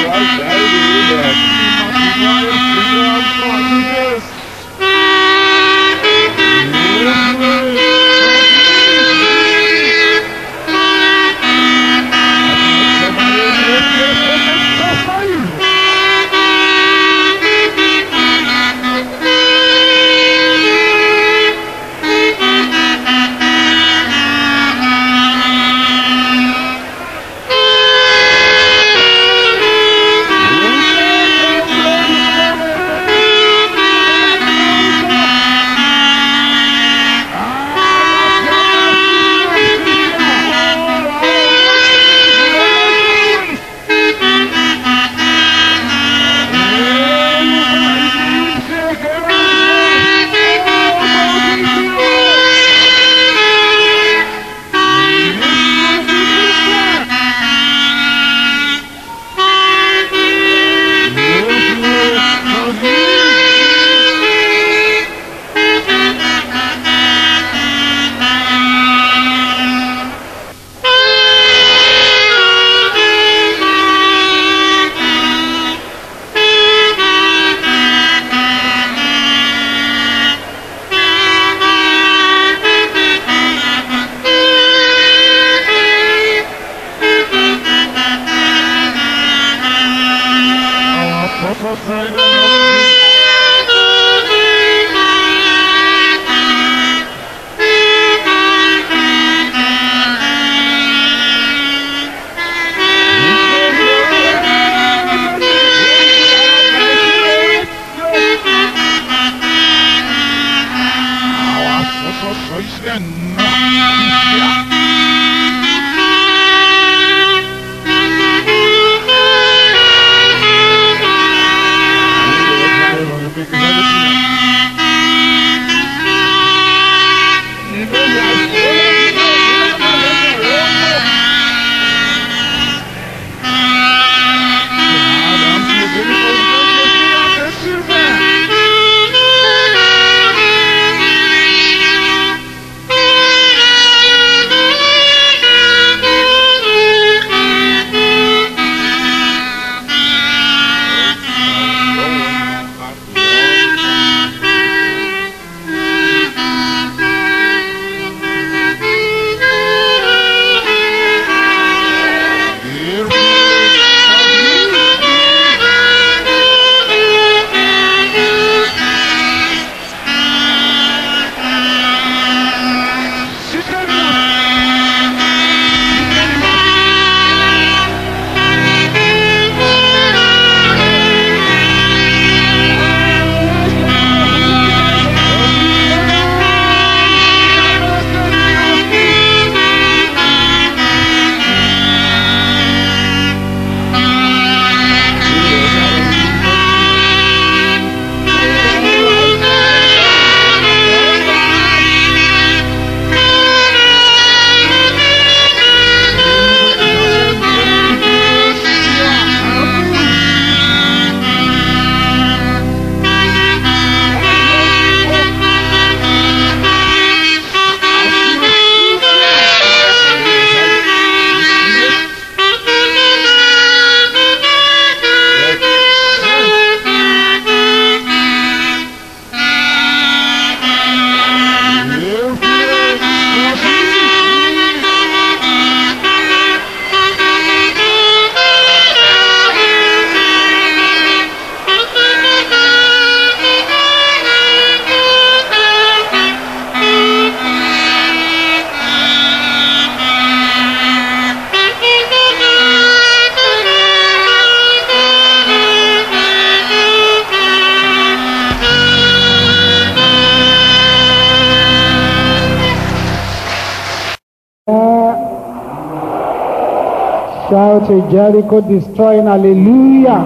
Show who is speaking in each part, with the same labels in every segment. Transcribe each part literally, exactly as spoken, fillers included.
Speaker 1: Shout a Jericho destroying hallelujah.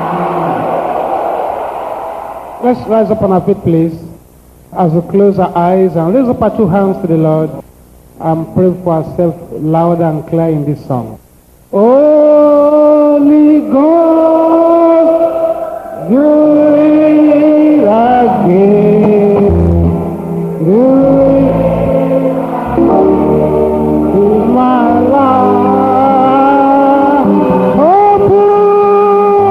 Speaker 1: Let's rise up on our feet, please, as we close our eyes and raise up our two hands to the Lord and pray for ourselves loud and clear in this song. Holy Ghost, do it again. Do it in my life. Open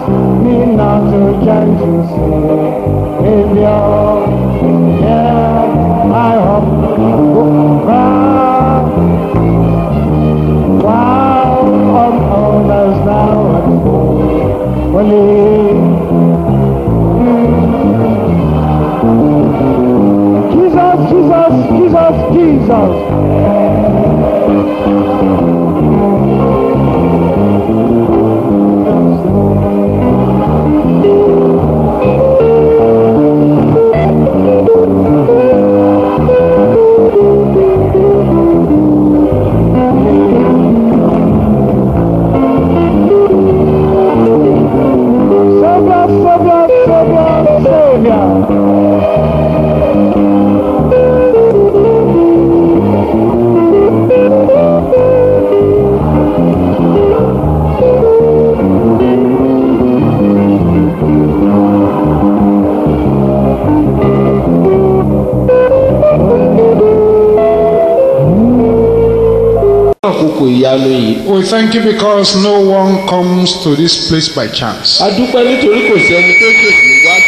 Speaker 1: me not to gentle Savior. Yeah, I hope wow, wow, on others now Jesus, Jesus, Jesus, Jesus.
Speaker 2: We thank you because no one comes to this place by chance.
Speaker 3: A dúpẹ́ nítorí kò sí ẹni tó ṣèṣì wá.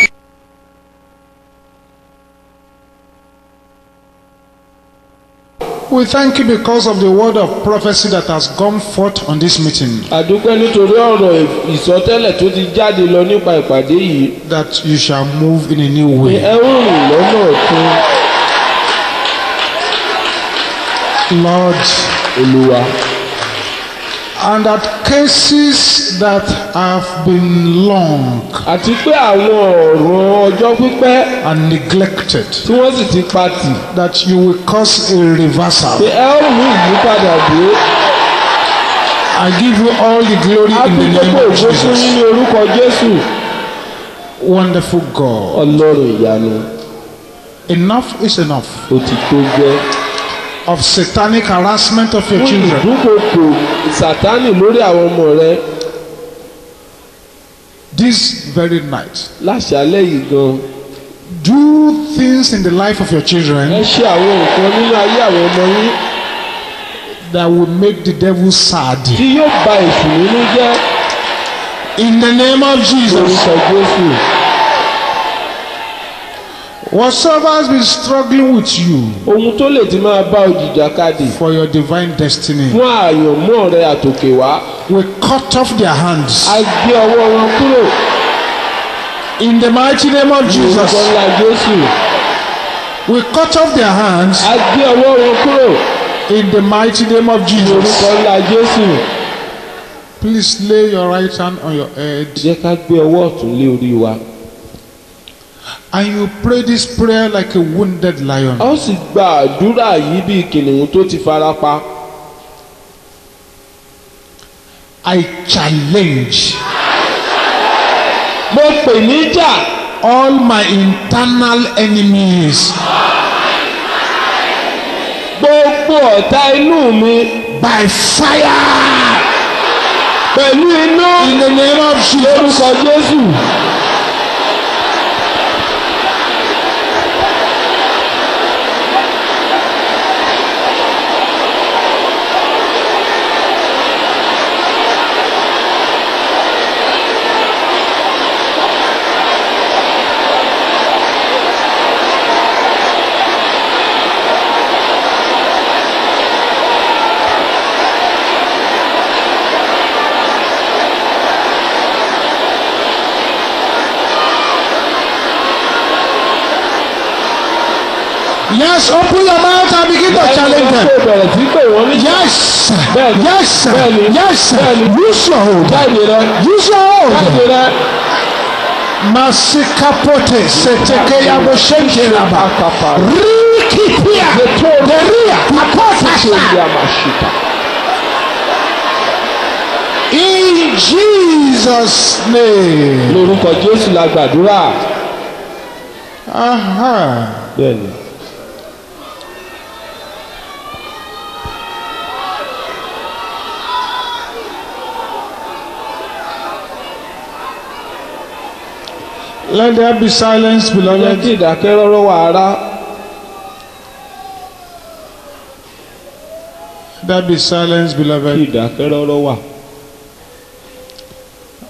Speaker 2: We thank you because of the word of prophecy that has gone forth on this meeting.
Speaker 3: A dúpẹ́ nítorí ọ̀rọ̀ ìsọtẹ́lẹ̀ tó ti jáde lọ nípa ìpàdé yìí.
Speaker 2: That you shall move in a new way.
Speaker 3: Ẹ ó rìn lọ́nà ọ̀tun.
Speaker 2: Lord,
Speaker 3: Olúwa.
Speaker 2: And that cases that have been long
Speaker 3: àti pé àwọn ọ̀rọ̀ ọjọ́ pípẹ́
Speaker 2: and neglected,
Speaker 3: tí wọ́n sì ti patì,
Speaker 2: that you will cause a reversal.
Speaker 3: pé ẹ ó mú ìyípadà dé.
Speaker 2: I give you all the glory in the name of Jesus.
Speaker 3: ní orúkọ Jésù.
Speaker 2: Wonderful God.
Speaker 3: Ọlọ́run ìyanu.
Speaker 2: Enough is enough.
Speaker 3: Ó ti tó gẹ́.
Speaker 2: Of satanic harassment of your children.
Speaker 3: Ìdúnkokò Sátánì lórí àwọn ọmọ rẹ.
Speaker 2: This very night.
Speaker 3: Láṣálẹ́ yìí gan.
Speaker 2: Do things in the life of your children.
Speaker 3: Ẹ ṣe àwọn nǹkan nínú ayé àwọn ọmọ yín.
Speaker 2: That will make the devil sad.
Speaker 3: Tí yóò bà èṣù nínú jẹ́.
Speaker 2: In the name of Jesus.
Speaker 3: Orúkọ Jésù.
Speaker 2: Whatsoever has been struggling with you.
Speaker 3: Ohun tó lè ti máa bá òjìjàkadì.
Speaker 2: For your divine destiny.
Speaker 3: Fún àyànmọ́ rẹ àtòkè wá.
Speaker 2: We cut off their hands.
Speaker 3: A gbé ọwọ́ wọn kúrò.
Speaker 2: In the mighty name of Jesus.
Speaker 3: Orúkọ ńlá Jésù.
Speaker 2: We cut off their hands.
Speaker 3: A gbé ọwọ́ wọn kúrò.
Speaker 2: In the mighty name of Jesus.
Speaker 3: Orúkọ ńlá Jésù.
Speaker 2: Please lay your right hand on your head.
Speaker 3: Jẹ́ ká gbé ọwọ́ ọ̀tún lé orí wa.
Speaker 2: And you pray this prayer like a wounded lion.
Speaker 3: A ó sì gba àdúrà yìí bí kìnìún tó ti fara pa.
Speaker 2: I challenge.
Speaker 3: Mo pè níjà.
Speaker 2: All my internal enemies.
Speaker 3: Gbogbo ọ̀tá inú mi.
Speaker 2: By fire.
Speaker 3: Pẹ̀lú iná.
Speaker 2: In the name of Jesus.
Speaker 3: Lórúkọ Jésù.
Speaker 2: Yes, open your mouth and begin to challenge them. Yes, yes, yes. Use your hold. Use your hold. Masikapote seteke ya moshenke laba. Rikipia deria kapota sha. In Jesus' name.
Speaker 3: Lórúkọ Jésù la gbàdúrà.
Speaker 2: Aha.
Speaker 3: Bẹ́ẹ̀ni.
Speaker 2: Let there be silence, beloved.
Speaker 3: Jẹ́ kí ìdákẹ́rọ́rọ́ wà ará.
Speaker 2: There be silence, beloved.
Speaker 3: Kí ìdákẹ́rọ́rọ́ wà.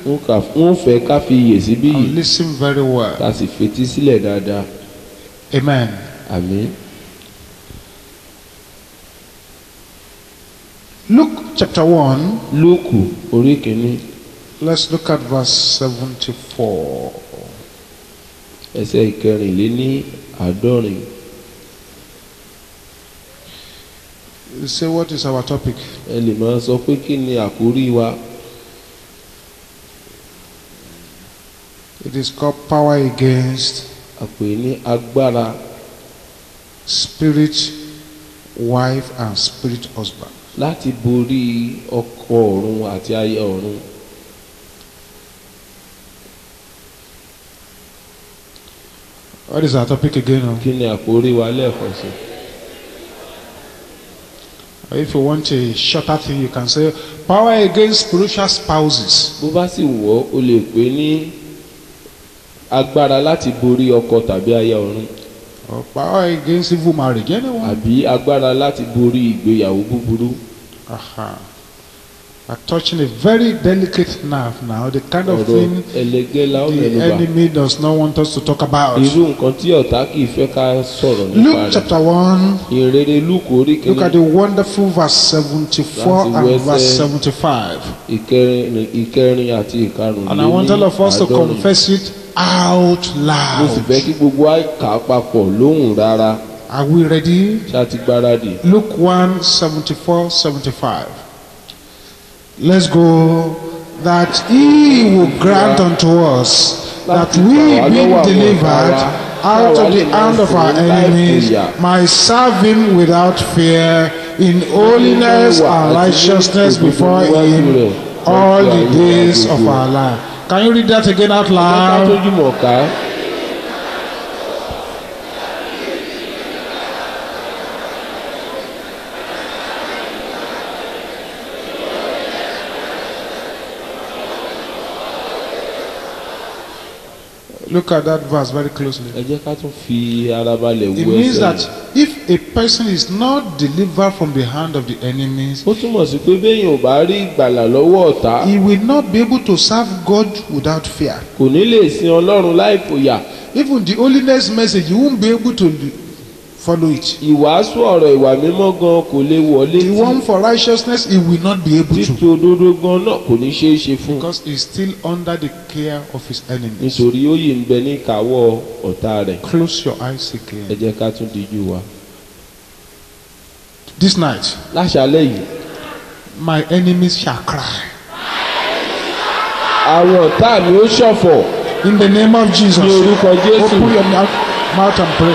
Speaker 3: wọ́n kà- wọ́n fẹ́ ká fi iyè síbí
Speaker 2: and
Speaker 3: yìí
Speaker 2: listen very well.
Speaker 3: ká sì fetí sílẹ̀ dáadáa.
Speaker 2: Amen.
Speaker 3: Àmín.
Speaker 2: Luke chapter one,
Speaker 3: Lúùkù orí kìíní
Speaker 2: let's look at verse seventy-four.
Speaker 3: ẹsẹ̀ ìkẹrìnléní àádọ́rin.
Speaker 2: You say, what is our topic?
Speaker 3: Ẹ lè máa sọ pé kí ni àkórí wa.
Speaker 2: It is called power against
Speaker 3: A pè ní agbára
Speaker 2: spirit wife and spirit husband.
Speaker 3: láti borí ọkọ ọ̀run àti aya ọ̀run.
Speaker 2: What is our topic again? oh?
Speaker 3: Kí ni àkórí wa lẹ́ẹ̀kan sí?
Speaker 2: If you want a shorter thing, you can say power against spiritual spouses.
Speaker 3: Bó bá sì wọ́ o lè pè ní agbára láti borí ọkọ tàbí aya ọ̀run,
Speaker 2: Or power against evil marriage. Anyone?
Speaker 3: àbí agbára láti borí ìgbéyàwó búburú.
Speaker 2: Aha. We're touching a very delicate nerve now, the kind of
Speaker 3: Ọ̀rọ̀
Speaker 2: thing
Speaker 3: ẹlẹgẹ́ la ó
Speaker 2: the
Speaker 3: mẹ́nubà.
Speaker 2: enemy does not want us to talk about.
Speaker 3: Irú nǹkan tí ọ̀tá kì í fẹ́ ká sọ̀rọ̀ nípa
Speaker 2: Luke
Speaker 3: rẹ̀.
Speaker 2: chapter one,
Speaker 3: Ìrere Lúùkù orí
Speaker 2: look at
Speaker 3: kìíní
Speaker 2: the wonderful verse seventy-four
Speaker 3: Láti
Speaker 2: and
Speaker 3: wẹ́sẹ̀-
Speaker 2: verse seventy-five.
Speaker 3: ìkẹrin ìkẹrin àti ìkarùnléní
Speaker 2: And I want all of us to
Speaker 3: àádọ́rin.
Speaker 2: confess it out
Speaker 3: Mo sì fẹ́
Speaker 2: loud.
Speaker 3: kí gbogbo wa kà á papọ̀ lóhùn rárá.
Speaker 2: Are we ready?
Speaker 3: Ṣá ti gbáradì.
Speaker 2: Luke one, seventy-four, seventy-five. Let's go. That he will grant unto us that we be delivered out of the hand of our enemies, might serve him without fear in holiness and righteousness before him all the days of our life. Can you read that again out
Speaker 3: Ká
Speaker 2: loud?
Speaker 3: tójú mọ̀ ká.
Speaker 2: Look at that verse very closely.
Speaker 3: Ẹ jẹ́ ká tún fi ara balẹ̀
Speaker 2: It
Speaker 3: wo
Speaker 2: means
Speaker 3: ẹsẹ̀
Speaker 2: that
Speaker 3: rẹ̀.
Speaker 2: if a person is not delivered from the hand of the enemies,
Speaker 3: Ó túmọ̀ sí pé béèyàn ò bá rí ìgbàlà lọ́wọ́ ọ̀tá,
Speaker 2: he will not be able to serve God without fear.
Speaker 3: kò ní lè sin Ọlọ́run láì fòyà.
Speaker 2: Even the holiness message, you won't be able to follow it.
Speaker 3: Ìwàásù ọ̀rọ̀ ìwà mímọ́ gan kò lè wọlé
Speaker 2: The one for righteousness, he will not be able
Speaker 3: títí
Speaker 2: to,
Speaker 3: òdodo gan náà kò ní ṣeé ṣe fún un.
Speaker 2: because he's still under the care of his enemies.
Speaker 3: Nítorí ó yìí ń bẹ ní ìkáwọ́ ọ̀tá rẹ̀.
Speaker 2: Close your eyes
Speaker 3: Ẹ
Speaker 2: again.
Speaker 3: jẹ́ ká tún díjú wa.
Speaker 2: This night,
Speaker 3: Láṣálẹ́ yìí,
Speaker 2: my enemies shall cry.
Speaker 3: àwọn ọ̀tá mi ó ṣọ̀fọ̀
Speaker 2: In the name of Jesus,
Speaker 3: ní orúkọ Jésù.
Speaker 2: open your mouth, mouth and pray.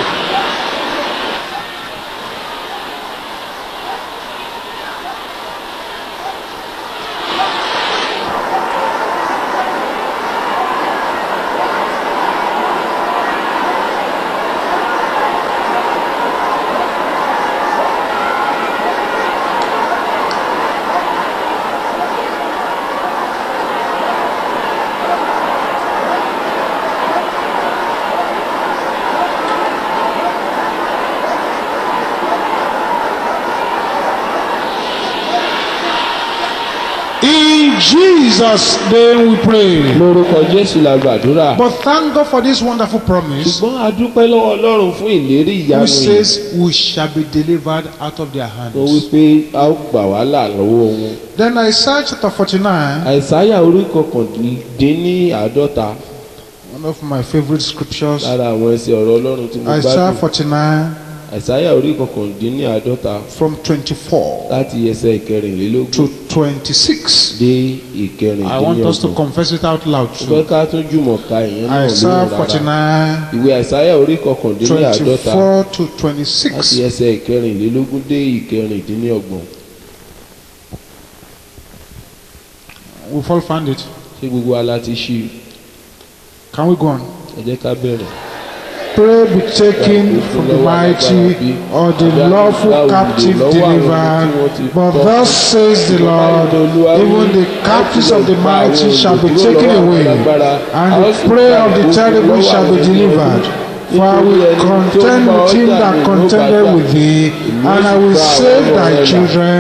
Speaker 2: In Jesus' name we pray.
Speaker 3: Lórúkọ Jésù la gbàdúrà.
Speaker 2: But thank God for this wonderful promise,
Speaker 3: Ṣùgbọ́n a dúpẹ́ lọ́wọ́ Ọlọ́run fún ìlérí ìyanu
Speaker 2: which
Speaker 3: yìí.
Speaker 2: says we shall be delivered out of their
Speaker 3: Ó
Speaker 2: hands.
Speaker 3: wí pé a ó gbà wá là lọ́wọ́ wọn.
Speaker 2: Then Isaiah chapter forty-nine,
Speaker 3: Àìsáyà orí kọkàndínní àádọ́ta
Speaker 2: one of my favorite scriptures.
Speaker 3: lára àwọn ẹsẹ̀ ọ̀rọ̀ Ọlọ́run tí mo
Speaker 2: Isaiah
Speaker 3: gbádùn.
Speaker 2: forty-nine
Speaker 3: Àìsáyà orí kọkàndínní àádọ́ta
Speaker 2: from twenty-four
Speaker 3: láti ẹsẹ̀ ìkẹrìnlélógún
Speaker 2: to twenty-six.
Speaker 3: dé
Speaker 2: I want us to
Speaker 3: ìkẹrìndínlọ́gbọ̀n.
Speaker 2: confess it out loud
Speaker 3: Mo fẹ́
Speaker 2: too.
Speaker 3: ká tún jùmọ̀ ka ìyẹn náà
Speaker 2: Isaiah
Speaker 3: lóhùn rárá.
Speaker 2: forty-nine,
Speaker 3: Ìwé Àìsáyà orí kọkàndínní àádọ́ta
Speaker 2: twenty-four to
Speaker 3: láti
Speaker 2: twenty-six.
Speaker 3: ẹsẹ̀ ìkẹrìnlélógún dé ìkẹrìndínlọ́gbọ̀n.
Speaker 2: We've all found it.
Speaker 3: Ṣé gbogbo wa la ti ṣí i?
Speaker 2: Can we go on?
Speaker 3: Ẹ jẹ́ ká bẹ̀rẹ̀.
Speaker 2: Pray be taken from the mighty or the lawful captive delivered. But thus says the Lord, even the captives of the mighty shall be taken away, and the prey of the terrible shall be delivered. For I will contend with him that contended with thee, and I will save thy children.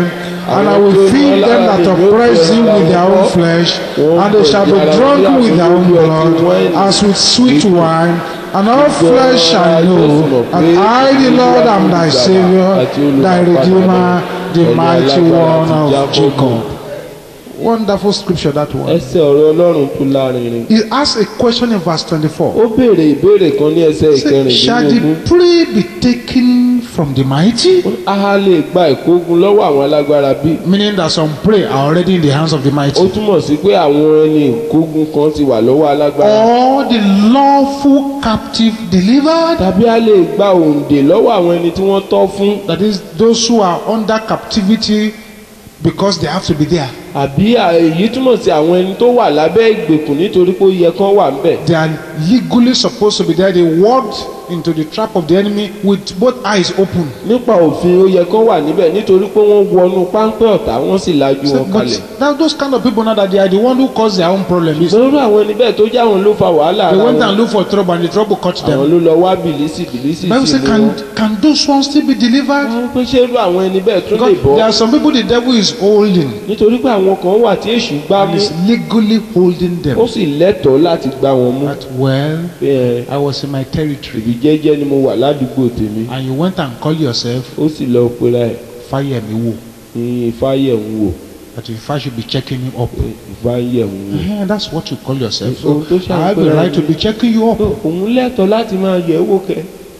Speaker 2: And I will feed them that oppress thee with their own flesh, and they shall be drunk with their own blood, as with sweet wine. And all flesh shall know that I, the Lord, am thy Savior, thy Redeemer, the mighty one of Jacob. Wonderful scripture, that one.
Speaker 3: ẹsẹ̀ ọ̀rọ̀ Ọlọ́run tó lárinrin.
Speaker 2: He asked a question in verse twenty-four.
Speaker 3: ó béèrè ìbéèrè kan ní ẹsẹ̀
Speaker 2: Say, shall the
Speaker 3: ìkẹrìndínlógún.
Speaker 2: prey be taken from the mighty?
Speaker 3: a lè gba ìkógun lọ́wọ́ àwọn alágbára bí.
Speaker 2: Meaning that some prey are already in the hands of the
Speaker 3: ó
Speaker 2: mighty.
Speaker 3: túmọ̀ sí pé àwọn ẹni ìkógun kan ti wà lọ́wọ́ alágbára.
Speaker 2: Or the lawful captive delivered?
Speaker 3: tàbí a lè gba òǹdè lọ́wọ́ àwọn ẹni tí wọ́n tọ́ fún.
Speaker 2: That is, those who are under captivity because they have to be there.
Speaker 3: àbí èyí túmọ̀ sí àwọn ẹni tó wà lábẹ́ ìgbèkùn nítorí pé ó yẹ kán wà ńbẹ̀.
Speaker 2: They are legally supposed to be there. They walked into the trap of the enemy with both eyes open.
Speaker 3: nípa òfin ó yẹ kán wà níbẹ̀ nítorí pé wọ́n wọnú páńpẹ́ ọ̀tá wọ́n sì lajú
Speaker 2: So,
Speaker 3: wọn
Speaker 2: but
Speaker 3: kalẹ̀.
Speaker 2: that, those kind of people now that they are the one who caused their own problem. They
Speaker 3: lórí àwọn ẹni bẹ́ẹ̀ tó jáwọn ló fa wàhálà ara
Speaker 2: went
Speaker 3: wọn.
Speaker 2: and looked for trouble and the trouble caught
Speaker 3: àwọn
Speaker 2: them.
Speaker 3: ló lọ wá bìlísì bìlísì
Speaker 2: Bible
Speaker 3: sí
Speaker 2: says,
Speaker 3: inú
Speaker 2: can,
Speaker 3: wọn.
Speaker 2: can those ones still be delivered?
Speaker 3: wọ́n pé ṣé irú àwọn ẹni bẹ́ẹ̀ tún lè
Speaker 2: Because there
Speaker 3: bọ́.
Speaker 2: are some people the devil is holding.
Speaker 3: nítorí pé àwọn kan wà tí èṣù gbá
Speaker 2: And
Speaker 3: mú
Speaker 2: is legally holding them.
Speaker 3: ó sì lẹ́tọ̀ọ́ láti gbá wọn mú.
Speaker 2: But well,
Speaker 3: pé ẹ
Speaker 2: I was in my territory.
Speaker 3: ìbí jẹ́jẹ́ ni mo wà ládùúgbò tèmi.
Speaker 2: And you went and called yourself
Speaker 3: ó sì lọ pera ẹ̀
Speaker 2: Fayemiwo.
Speaker 3: ní Ifáyẹ̀ ń wò.
Speaker 2: That if I should be checking you up.
Speaker 3: Ifáyẹ̀ ń wò.
Speaker 2: Yeah, that's what you call yourself. So
Speaker 3: Ohun tó
Speaker 2: I have a
Speaker 3: ṣàpẹẹrẹ
Speaker 2: right to be checking you up.
Speaker 3: òun lẹ́tọ̀ọ́ láti máa yẹ̀ wò kẹ́.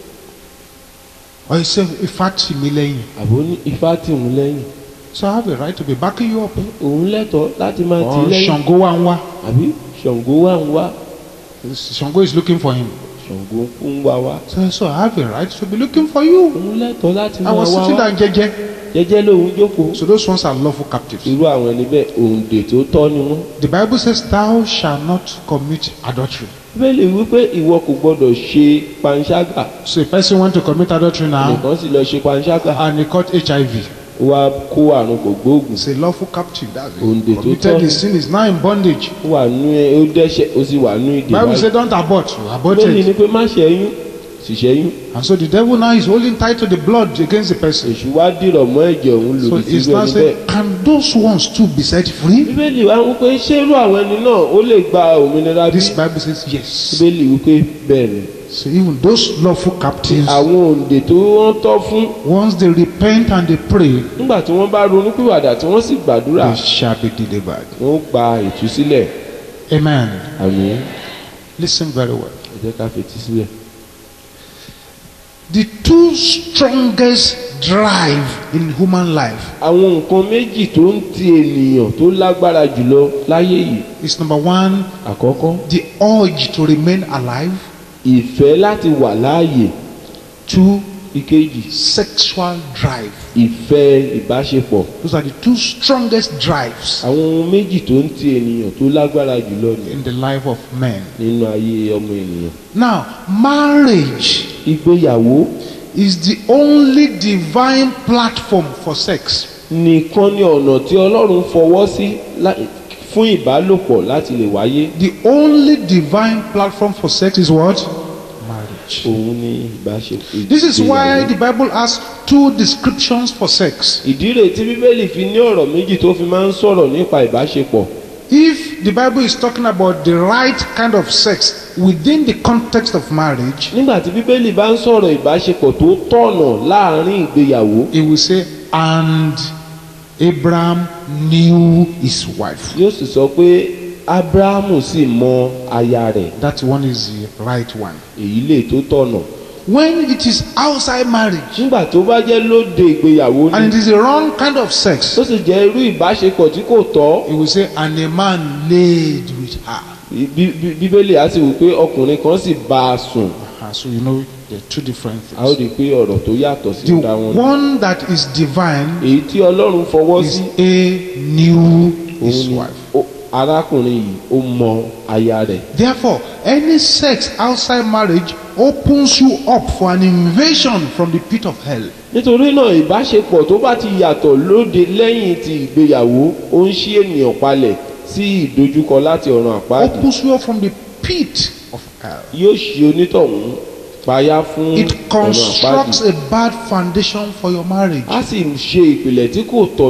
Speaker 2: Or you say, if I see me laying.
Speaker 3: àbó ní Ifá tì òun lẹ́yìn.
Speaker 2: So I have a right to be backing you up.
Speaker 3: òun lẹ́tọ̀ọ́ láti máa tì
Speaker 2: Or
Speaker 3: lẹ́yìn.
Speaker 2: Shango wa ń wá.
Speaker 3: àbí Ṣàngó wà ń wá.
Speaker 2: Shango is looking for him.
Speaker 3: Ṣàngó ń wá wá.
Speaker 2: So, so I have a right to be looking for you.
Speaker 3: òun lẹ́tọ̀ọ́ láti
Speaker 2: I
Speaker 3: máa
Speaker 2: was
Speaker 3: wá
Speaker 2: sitting
Speaker 3: wá.
Speaker 2: down jeje.
Speaker 3: jẹ́jẹ́ lòun jókòó.
Speaker 2: So those ones are lawful captives.
Speaker 3: irú àwọn ẹni bẹ́ẹ̀ òǹdè tó tọ́ ni wọ́n.
Speaker 2: The Bible says, thou shalt not commit adultery.
Speaker 3: bíbélì wípé ìwọ kò gbọdọ̀ ṣe panṣágà.
Speaker 2: So a person went to commit adultery now
Speaker 3: nìkan sì lọ ṣe panṣágà.
Speaker 2: and he caught H I V.
Speaker 3: wá kó àrùn kò gbóògùn.
Speaker 2: It's a lawful captive. That's
Speaker 3: Òǹdè
Speaker 2: it.
Speaker 3: tó
Speaker 2: Committed
Speaker 3: tọ́.
Speaker 2: his sin is now in bondage.
Speaker 3: ó wà nú ẹ ó dẹ́ṣẹ̀ ó sì wà nú ìdè
Speaker 2: Bible
Speaker 3: báyìí.
Speaker 2: says, don't abort. You
Speaker 3: bíbélì
Speaker 2: aborted.
Speaker 3: ni pé má ṣẹ́yún sì ṣẹ́yún.
Speaker 2: And so the devil now is holding tight to the blood against the person.
Speaker 3: èṣù wá dìrọ̀ mọ́ ẹ̀jẹ̀ òun
Speaker 2: So
Speaker 3: lòdì sí
Speaker 2: it's
Speaker 3: irú
Speaker 2: now
Speaker 3: ẹni bẹ́ẹ̀.
Speaker 2: saying, can those ones too be set free?
Speaker 3: bíbélì wá ń pé ṣé irú àwọn ẹni náà ó lè gba òmìnira bí.
Speaker 2: This Bible says yes.
Speaker 3: bíbélì wípé bẹ́ẹ̀ ni.
Speaker 2: So even those lawful captives,
Speaker 3: àwọn òǹdè tó wọ́n tọ́ fún
Speaker 2: once they repent and they pray,
Speaker 3: nígbà tí wọ́n bá ronúpìwàdà tí wọ́n sì gbàdúrà
Speaker 2: they shall be delivered.
Speaker 3: wọ́n gba ìtúsílẹ̀.
Speaker 2: Amen.
Speaker 3: àmín.
Speaker 2: Listen very well.
Speaker 3: ẹ jẹ́ ká fetí sílẹ̀.
Speaker 2: The two strongest drive in human life
Speaker 3: àwọn nǹkan méjì tó ń ti ènìyàn tó lágbára jùlọ láyé yìí.
Speaker 2: is number one,
Speaker 3: àkọ́kọ́
Speaker 2: the urge to remain alive.
Speaker 3: ìfẹ́ láti wà láàyè.
Speaker 2: Two,
Speaker 3: ìkejì
Speaker 2: sexual drive.
Speaker 3: ìfẹ́ ìbáṣepọ̀.
Speaker 2: Those are the two strongest drives
Speaker 3: àwọn ohun méjì tó ń ti ènìyàn tó lágbára jùlọ ní
Speaker 2: in the life of men.
Speaker 3: nínú ayé ọmọ ènìyàn.
Speaker 2: Now, marriage
Speaker 3: ìgbéyàwó
Speaker 2: is the only divine platform for sex.
Speaker 3: nìkan ni ọ̀nà tí Ọlọ́run fọwọ́ sí lá- fún ìbálòpọ̀ láti lè wáyé.
Speaker 2: The only divine platform for sex is what? Marriage.
Speaker 3: òun ni ìbáṣepọ̀.
Speaker 2: This is why the Bible has two descriptions for sex.
Speaker 3: ìdí rèé tí bíbélì fi ní ọ̀rọ̀ méjì tó fi máa ń sọ̀rọ̀ nípa ìbáṣepọ̀.
Speaker 2: If the Bible is talking about the right kind of sex within the context of marriage,
Speaker 3: nígbà tí bíbélì bá ń sọ̀rọ̀ ìbáṣepọ̀ tó tọ̀nà láàrin ìgbéyàwó
Speaker 2: it will say, and Abraham knew his wife.
Speaker 3: yóò sì sọ pé Ábúráhámù sì mọ aya rẹ̀.
Speaker 2: That one is the right one.
Speaker 3: èyí lè tó tọ̀nà.
Speaker 2: When it is outside marriage
Speaker 3: nígbà tó bá jẹ́ lóde ìgbéyàwó
Speaker 2: and it
Speaker 3: ni
Speaker 2: is the wrong kind of sex,
Speaker 3: tó sì jẹ́ irú ìbáṣepọ̀ tí kò tọ́.
Speaker 2: it will say, and a man laid with her.
Speaker 3: Bí- bí- bíbélì á sì wí pé ọkùnrin kan sì bá a sùn.
Speaker 2: Uh, so you know there are two different
Speaker 3: a ó
Speaker 2: things.
Speaker 3: rí i pé ọ̀rọ̀ tó yàtọ̀ sí
Speaker 2: The
Speaker 3: ìdá wọn.
Speaker 2: one that is divine
Speaker 3: èyí tí Ọlọ́run fọwọ́
Speaker 2: is
Speaker 3: sí
Speaker 2: a knew his
Speaker 3: òun ni
Speaker 2: wife.
Speaker 3: ó- arákùnrin yìí ó mọ aya rẹ̀.
Speaker 2: Therefore, any sex outside marriage opens you up for an invasion from the pit of hell.
Speaker 3: nítorí náà ìbáṣepọ̀ tó bá ti yàtọ̀ lóde lẹ́yìn ti ìgbéyàwó ó ń ṣí ènìyàn palẹ̀ sí ìdojúkọ láti ọ̀run àpáàdì.
Speaker 2: Opens you up from the pit of hell.
Speaker 3: yóò ṣí onítọ̀hún payá fún
Speaker 2: It
Speaker 3: ọ̀run
Speaker 2: constructs
Speaker 3: àpáàdì.
Speaker 2: a bad foundation for your marriage.
Speaker 3: a sì ṣe ìpìlẹ̀ tí kò tọ̀nà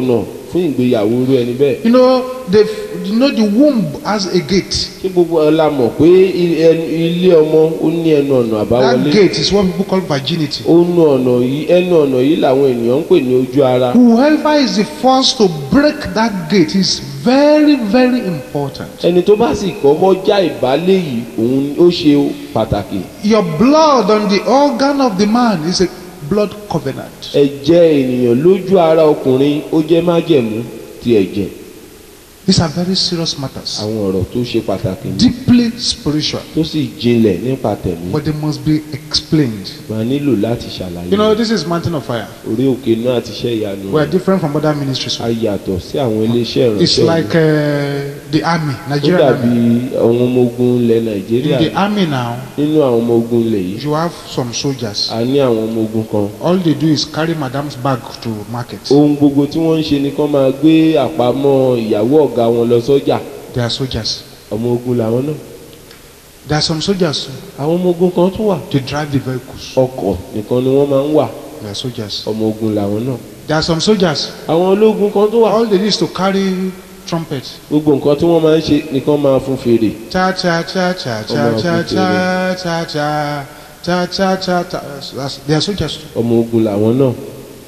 Speaker 3: fún ìgbéyàwó irú ẹni bẹ́ẹ̀.
Speaker 2: You know, the you know the womb has a gate.
Speaker 3: Ṣé gbogbo ọ̀la mọ̀ pé ilé ọmọ ó ní ẹnu ọ̀nà àbáwọlé?
Speaker 2: That gate is what people call virginity.
Speaker 3: Ó nu ọ̀nà yìí ẹnu ọ̀nà yìí làwọn ènìyàn ń pè ní ojú ara.
Speaker 2: Whoever is the first to break that gate is very very important.
Speaker 3: Ẹni tó bá sì kọ́kọ́ já ìbálé yìí òun ó ṣe pàtàkì.
Speaker 2: Your blood on the organ of the man is a blood covenant.
Speaker 3: Ẹ̀jẹ̀ ènìyàn lójú ara ọkùnrin ó jẹ́ májẹ̀mú ti ẹ̀jẹ̀.
Speaker 2: These are very serious matters.
Speaker 3: Àwọn ọ̀rọ̀ tó ṣe pàtàkì ni.
Speaker 2: Deeply spiritual.
Speaker 3: Tó sì jinlẹ̀ nípa tẹ̀mí.
Speaker 2: But they must be explained.
Speaker 3: Wọ́n nílò láti ṣàlàyé.
Speaker 2: You know, this is Mountain of Fire.
Speaker 3: Orí òkè náà ti ṣe ìyanu.
Speaker 2: We are different from other ministries.
Speaker 3: A yàtọ̀ sí àwọn iléeṣẹ́ ìránṣẹ́.
Speaker 2: It's like uh, the army, Nigerian army.
Speaker 3: Ó dàbí àwọn ọmọ ogun ilẹ̀ Nàìjíríà.
Speaker 2: In the army now,
Speaker 3: nínú àwọn ọmọ ogun ilẹ̀ yìí.
Speaker 2: you have some soldiers.
Speaker 3: A ní àwọn ọmọ ogun kan.
Speaker 2: All they do is carry madam's bag to market.
Speaker 3: Ohun gbogbo tí wọ́n ń ṣe ni kán máa gbé àpamọ́ ìyàwó ọ̀gá wọn lọ sọ́jà.
Speaker 2: They are soldiers.
Speaker 3: Ọmọ ogun làwọn náà.
Speaker 2: There are some soldiers.
Speaker 3: Àwọn ọmọ ogun kan tún wà.
Speaker 2: They drive the vehicles.
Speaker 3: Ọkọ̀ nìkan ni wọ́n máa ń wà.
Speaker 2: They are soldiers.
Speaker 3: Ọmọ ogun làwọn náà.
Speaker 2: There are some soldiers.
Speaker 3: Àwọn ológun kan tún wà.
Speaker 2: All they do is to carry trumpet.
Speaker 3: Gbogbo nǹkan tí wọ́n máa ń ṣe nìkan máa fún fèrè.
Speaker 2: Cha cha cha cha cha cha cha cha cha cha cha cha cha. They are soldiers too.
Speaker 3: Ọmọ ogun làwọn náà.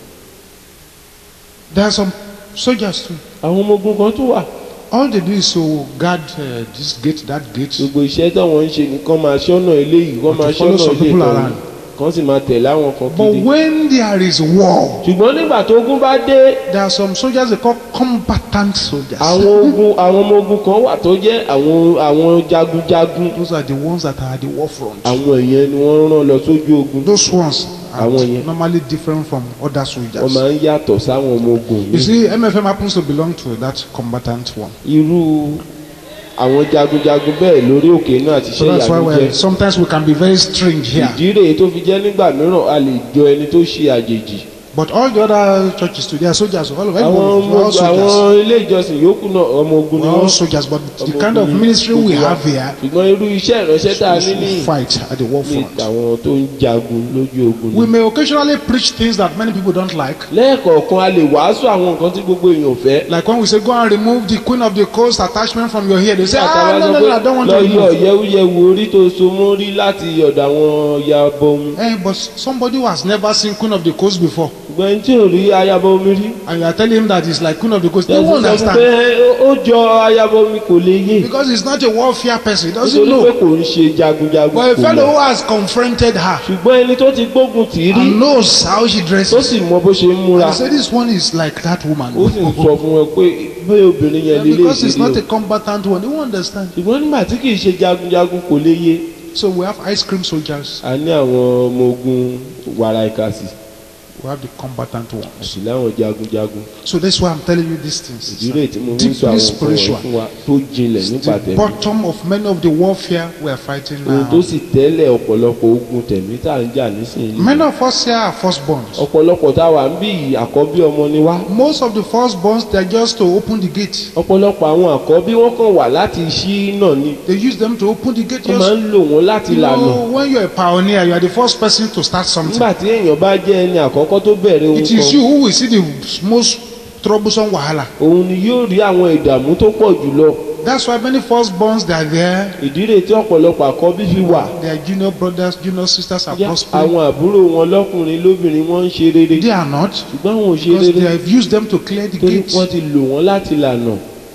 Speaker 2: There are some soldiers too.
Speaker 3: Àwọn ọmọ ogun kan tún wà.
Speaker 2: All they do is to guard uh, this gate, that gate.
Speaker 3: Gbogbo iṣẹ́ tí wọ́n ń ṣe nìkan máa ṣọ́nà eléyìí kán máa ṣọ́nà ilé kan kan sì máa tẹ̀lé àwọn kan
Speaker 2: But
Speaker 3: kiri.
Speaker 2: when there is war,
Speaker 3: Ṣùgbọ́n nígbà tó ogun bá dé.
Speaker 2: there are some soldiers they call combatant soldiers.
Speaker 3: Àwọn ogun àwọn ọmọ ogun kan wà tó jẹ́ àwọn àwọn jagunjagun.
Speaker 2: Those are the ones that are at the war front.
Speaker 3: Àwọn èèyàn ni wọ́n rán lọ sójú ogun.
Speaker 2: Those ones are
Speaker 3: Àwọn yẹn.
Speaker 2: normally different from other
Speaker 3: Wọ́n
Speaker 2: soldiers.
Speaker 3: máa ń yàtọ̀ sáwọn ọmọ ogun
Speaker 2: You
Speaker 3: yìí.
Speaker 2: see, M F M happens to belong to that combatant one.
Speaker 3: Irú àwọn jagunjagun bẹ́ẹ̀ lórí òkè náà ti ṣe
Speaker 2: So that's why
Speaker 3: ìyàwó
Speaker 2: we're,
Speaker 3: jẹ́.
Speaker 2: sometimes we can be very strange here.
Speaker 3: Ìdí rèé tó fi jẹ́ nígbà mìíràn a lè jọ ẹni tó ṣe àjèjì.
Speaker 2: But all the other churches today are soldiers. All of
Speaker 3: Àwọn
Speaker 2: everyone, we're all
Speaker 3: ọmọ
Speaker 2: soldiers.
Speaker 3: àwọn ilé ìjọsìn yòókù náà ọmọ ogun ni
Speaker 2: We're all
Speaker 3: wọ́n.
Speaker 2: soldiers. But the
Speaker 3: Ọmọ
Speaker 2: kind
Speaker 3: ogun
Speaker 2: of
Speaker 3: ni
Speaker 2: ministry we
Speaker 3: gbogbo wa.
Speaker 2: have here
Speaker 3: Ṣùgbọ́n irú iṣẹ́ ìránṣẹ́ tá a ní ní
Speaker 2: is fight at the war
Speaker 3: ní
Speaker 2: front.
Speaker 3: àwọn tó ń jagun lójú ogun
Speaker 2: We
Speaker 3: ni.
Speaker 2: may occasionally preach things that many people don't like.
Speaker 3: Lẹ́ẹ̀kọ̀ọ̀kan a lè wàásù àwọn nǹkan tí gbogbo èèyàn fẹ́.
Speaker 2: Like when we say, go and remove the Queen of the Coast attachment from your hair. They say, ah,
Speaker 3: Àtàwọn
Speaker 2: no,
Speaker 3: sọ
Speaker 2: no,
Speaker 3: pé
Speaker 2: no, I don't want to
Speaker 3: lọ yọ
Speaker 2: remove.
Speaker 3: yẹwúyẹwù orí tó so mọ́ rí láti ọ̀dọ̀ àwọn yabọ omi.
Speaker 2: Hey, but somebody who has never seen Queen of the Coast before,
Speaker 3: Ṣùgbọ́n ẹni tí ò rí ayabọ omi rí.
Speaker 2: and you are telling him that it's like Queen of the Coast, they
Speaker 3: Ẹ̀sìn
Speaker 2: won't
Speaker 3: sọ fún
Speaker 2: understand.
Speaker 3: pé ó jọ ayabọ omi kò lè yé.
Speaker 2: Because he's not a warfare person. He doesn't
Speaker 3: Nítorí pé
Speaker 2: know.
Speaker 3: kò ń ṣe jagunjagun
Speaker 2: But a
Speaker 3: kò
Speaker 2: fellow
Speaker 3: mọ̀.
Speaker 2: who has confronted her
Speaker 3: Ṣùgbọ́n ẹni tó ti gbógun tì í rí
Speaker 2: and knows how she
Speaker 3: tó
Speaker 2: dresses.
Speaker 3: sì mọ bó ṣe ń múra.
Speaker 2: I say this one is like that woman.
Speaker 3: Ó sì ń sọ fún wọn pé bóyá obìnrin yẹn lè lè
Speaker 2: Because he's not
Speaker 3: ṣe
Speaker 2: a combatant one, he won't understand.
Speaker 3: ṣùgbọ́n nígbà tí kì í ṣe jagunjagun kò lè yé.
Speaker 2: So we have ice cream soldiers,
Speaker 3: A ní àwọn ọmọ ogun wàrà ìkàsì
Speaker 2: we have the combatant ones.
Speaker 3: àti láwọn jagunjagun.
Speaker 2: So that's why I'm telling you these things.
Speaker 3: Ìdílé tí mo fi ń sọ
Speaker 2: Deeply
Speaker 3: àwọn nǹkan wọ̀nyí
Speaker 2: spiritual.
Speaker 3: fún wa tó jinlẹ̀
Speaker 2: It's
Speaker 3: nípa
Speaker 2: the
Speaker 3: tẹ̀mí.
Speaker 2: bottom of many of the warfare we are fighting
Speaker 3: Ohun tó
Speaker 2: now.
Speaker 3: sì tẹ́lẹ̀ ọ̀pọ̀lọpọ̀ ogun tẹ̀mí tá à ń jà nísìnyí.
Speaker 2: Many of us here are firstborns.
Speaker 3: Ọ̀pọ̀lọpọ̀ tá a wà ń bí yìí àkọ́bí ọmọ ni wá.
Speaker 2: Most of the firstborns, they're just to open the gate.
Speaker 3: Ọ̀pọ̀lọpọ̀ àwọn àkọ́bí wọ́n kàn wà láti ṣí náà ni.
Speaker 2: They use them to open the gate.
Speaker 3: Wọ́n máa
Speaker 2: Just,
Speaker 3: ń lò wọ́n láti
Speaker 2: you
Speaker 3: lànà.
Speaker 2: know, when you're a pioneer, you are the first person to start something.
Speaker 3: Nígbà tí èèyàn bá jẹ́ ẹni àkọ́kọ́ tó bẹ̀rẹ̀ ohun
Speaker 2: It is you
Speaker 3: kan,
Speaker 2: who will see the most troublesome wahala.
Speaker 3: òun ni yóò rí àwọn ìdààmú tó pọ̀ jùlọ.
Speaker 2: That's why many firstborns, they are there.
Speaker 3: Ìdí rèé tí ọ̀pọ̀lọpọ̀ àkọ́bí fi wà.
Speaker 2: Their junior brothers, junior sisters are
Speaker 3: Yá,
Speaker 2: prospering.
Speaker 3: àwọn àbúrò wọn lọ́kùnrin lóbìnrin wọ́n ń ṣe rere.
Speaker 2: They are not.
Speaker 3: Ṣùgbọ́n àwọn ò ṣe
Speaker 2: Because
Speaker 3: rere
Speaker 2: they have used them to clear the
Speaker 3: torí
Speaker 2: gates.
Speaker 3: wọ́n ti lò wọ́n láti lànà.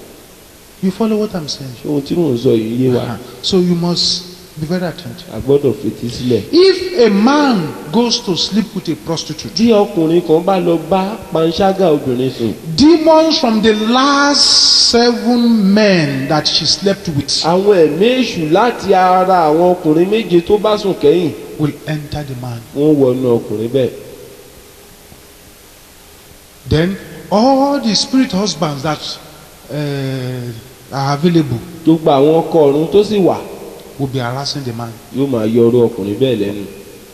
Speaker 2: You follow what I'm saying?
Speaker 3: Ohun tí mò ń sọ yìí yé wa.
Speaker 2: Uh-huh. So you must be very attentive.
Speaker 3: A gbọ́dọ̀ fetí sílẹ̀.
Speaker 2: If a man goes to sleep with a prostitute,
Speaker 3: Tí ọkùnrin kan bá lọ bá panṣágà obìnrin sùn,
Speaker 2: demons from the last seven men that she slept with
Speaker 3: àwọn ẹ̀mí èṣù láti ara àwọn ọkùnrin méje tó bá sùn kẹ́yìn
Speaker 2: will enter the man.
Speaker 3: wọ́n wọnú ọkùnrin bẹ́ẹ̀.
Speaker 2: Then all the spirit husbands that uh, are available
Speaker 3: Gbogbo àwọn ọkọ ọ̀run tó sì wà
Speaker 2: will be harassing the man.
Speaker 3: yóò máa yọrù ọkùnrin bẹ́ẹ̀ lẹ́nu.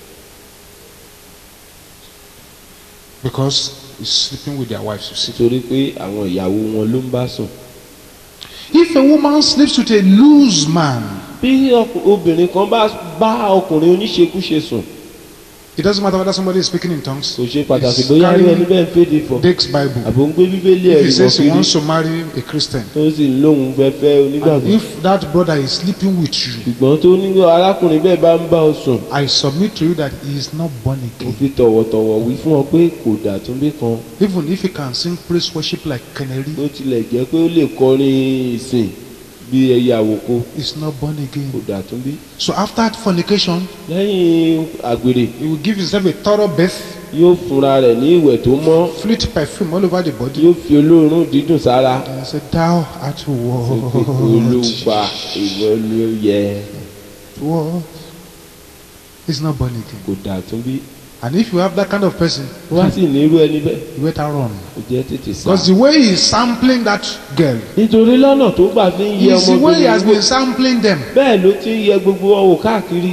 Speaker 2: Because he's sleeping with their wives, you see.
Speaker 3: Nítorí pé àwọn ìyàwó wọn ló ń bá sùn.
Speaker 2: If a woman sleeps with a loose man,
Speaker 3: Bí ọkù- obìnrin kan bá bá ọkùnrin oníṣekúṣe sùn,
Speaker 2: It doesn't matter whether somebody is speaking in tongues.
Speaker 3: kò ṣe pàtàkì
Speaker 2: He's
Speaker 3: bóyá ẹni
Speaker 2: carrying
Speaker 3: bẹ́ẹ̀ ń fèdè fọ̀
Speaker 2: Dake's Bible.
Speaker 3: àbò ń gbé bíbélì
Speaker 2: If he
Speaker 3: ẹ̀rí wọn
Speaker 2: says he
Speaker 3: kiri
Speaker 2: wants to marry a Christian,
Speaker 3: tó sì ń lóhùn fẹ́fẹ́
Speaker 2: and
Speaker 3: onígbàgbọ́.
Speaker 2: if that brother is sleeping with you,
Speaker 3: ṣùgbọ́n tó ní arákùnrin bẹ́ẹ̀ bá ń bá ọ sùn
Speaker 2: I submit to you that he is not born
Speaker 3: mo
Speaker 2: again.
Speaker 3: fi tọ̀wọ̀tọ̀wọ̀ wí fún ọ pé kò dàtúnbí kan
Speaker 2: Even if he can sing praise worship like canary,
Speaker 3: bó tilẹ̀ jẹ́ pé ó lè kọrin ìsìn bí ẹyẹ àwòkọ
Speaker 2: he's not born
Speaker 3: kò
Speaker 2: again.
Speaker 3: dàtúnbí.
Speaker 2: So after fornication,
Speaker 3: lẹ́yìn àgbèrè
Speaker 2: he will give himself a thorough bath,
Speaker 3: yóò fúnra rẹ̀ ní ìwẹ̀ tó mọ́
Speaker 2: fleet perfume all over the body,
Speaker 3: yóò fi olóòórùn dídùn sára.
Speaker 2: and say, "Thou art worthy."
Speaker 3: olùgbà ìwọ ni ó yẹ
Speaker 2: What? He's not born again.
Speaker 3: kò dàtúnbí.
Speaker 2: And if you have that kind of person,
Speaker 3: wá sì ní irú ẹni bẹ́ẹ̀
Speaker 2: you better run.
Speaker 3: kò jẹ́ tètè sá.
Speaker 2: Because the way he is sampling that girl
Speaker 3: nítorí lọ́nà tó gbà fi ń yẹ
Speaker 2: is the way he has
Speaker 3: ọmọbìnrin
Speaker 2: been
Speaker 3: wò
Speaker 2: sampling them.
Speaker 3: bẹ́ẹ̀ ló ti ń yẹ gbogbo wọn wò káàkiri.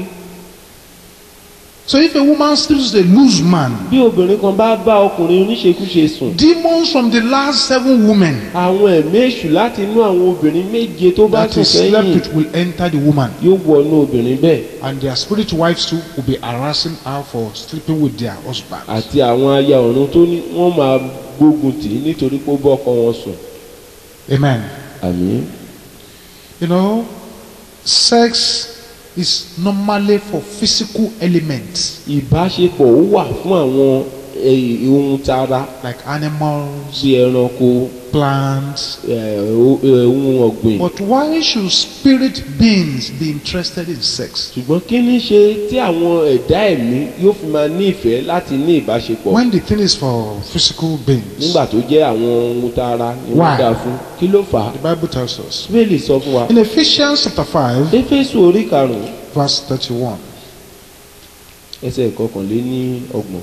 Speaker 2: So if a woman sleeps with a loose man,
Speaker 3: bí obìnrin kan bá bá ọkùnrin oníṣekúṣe sùn
Speaker 2: demons from the last seven women
Speaker 3: àwọn ẹ̀mí èṣù láti inú àwọn obìnrin méje tó bá
Speaker 2: that
Speaker 3: sùn
Speaker 2: he slept
Speaker 3: sẹ́yìn
Speaker 2: with will enter the woman,
Speaker 3: yóò wọnú obìnrin bẹ́ẹ̀
Speaker 2: and their spirit wives too will be harassing her for sleeping with their husbands.
Speaker 3: àti àwọn aya ọ̀run tó ní wọ́n máa gbógun tì í nítorí pé ó bọ́ ọkọ wọn sùn.
Speaker 2: Amen.
Speaker 3: àmín.
Speaker 2: You know, sex is normally for physical elements
Speaker 3: ìbáṣepọ̀ ó wà fún àwọn eh, ohun tara
Speaker 2: like animals,
Speaker 3: bí ẹranko
Speaker 2: plants.
Speaker 3: eh, o- eh, ohun ọ̀gbìn.
Speaker 2: But why should spirit beings be interested in sex?
Speaker 3: ṣùgbọ́n kí ní ṣe tí àwọn ẹ̀dá ẹ̀mí yóò fi máa ní ìfẹ́ láti ní ìbáṣepọ̀
Speaker 2: When the thing is for physical beings,
Speaker 3: nígbà tó jẹ́ àwọn ohun tara ni wọ́n
Speaker 2: Why?
Speaker 3: dá fún kí ló fà á.
Speaker 2: the Bible tells us.
Speaker 3: bíbélì sọ fún wa
Speaker 2: In Ephesians chapter five,
Speaker 3: éfésù orí karùn-ún
Speaker 2: verse thirty-one.
Speaker 3: ẹsẹ̀ ìkọkànléní ọgbọ̀n.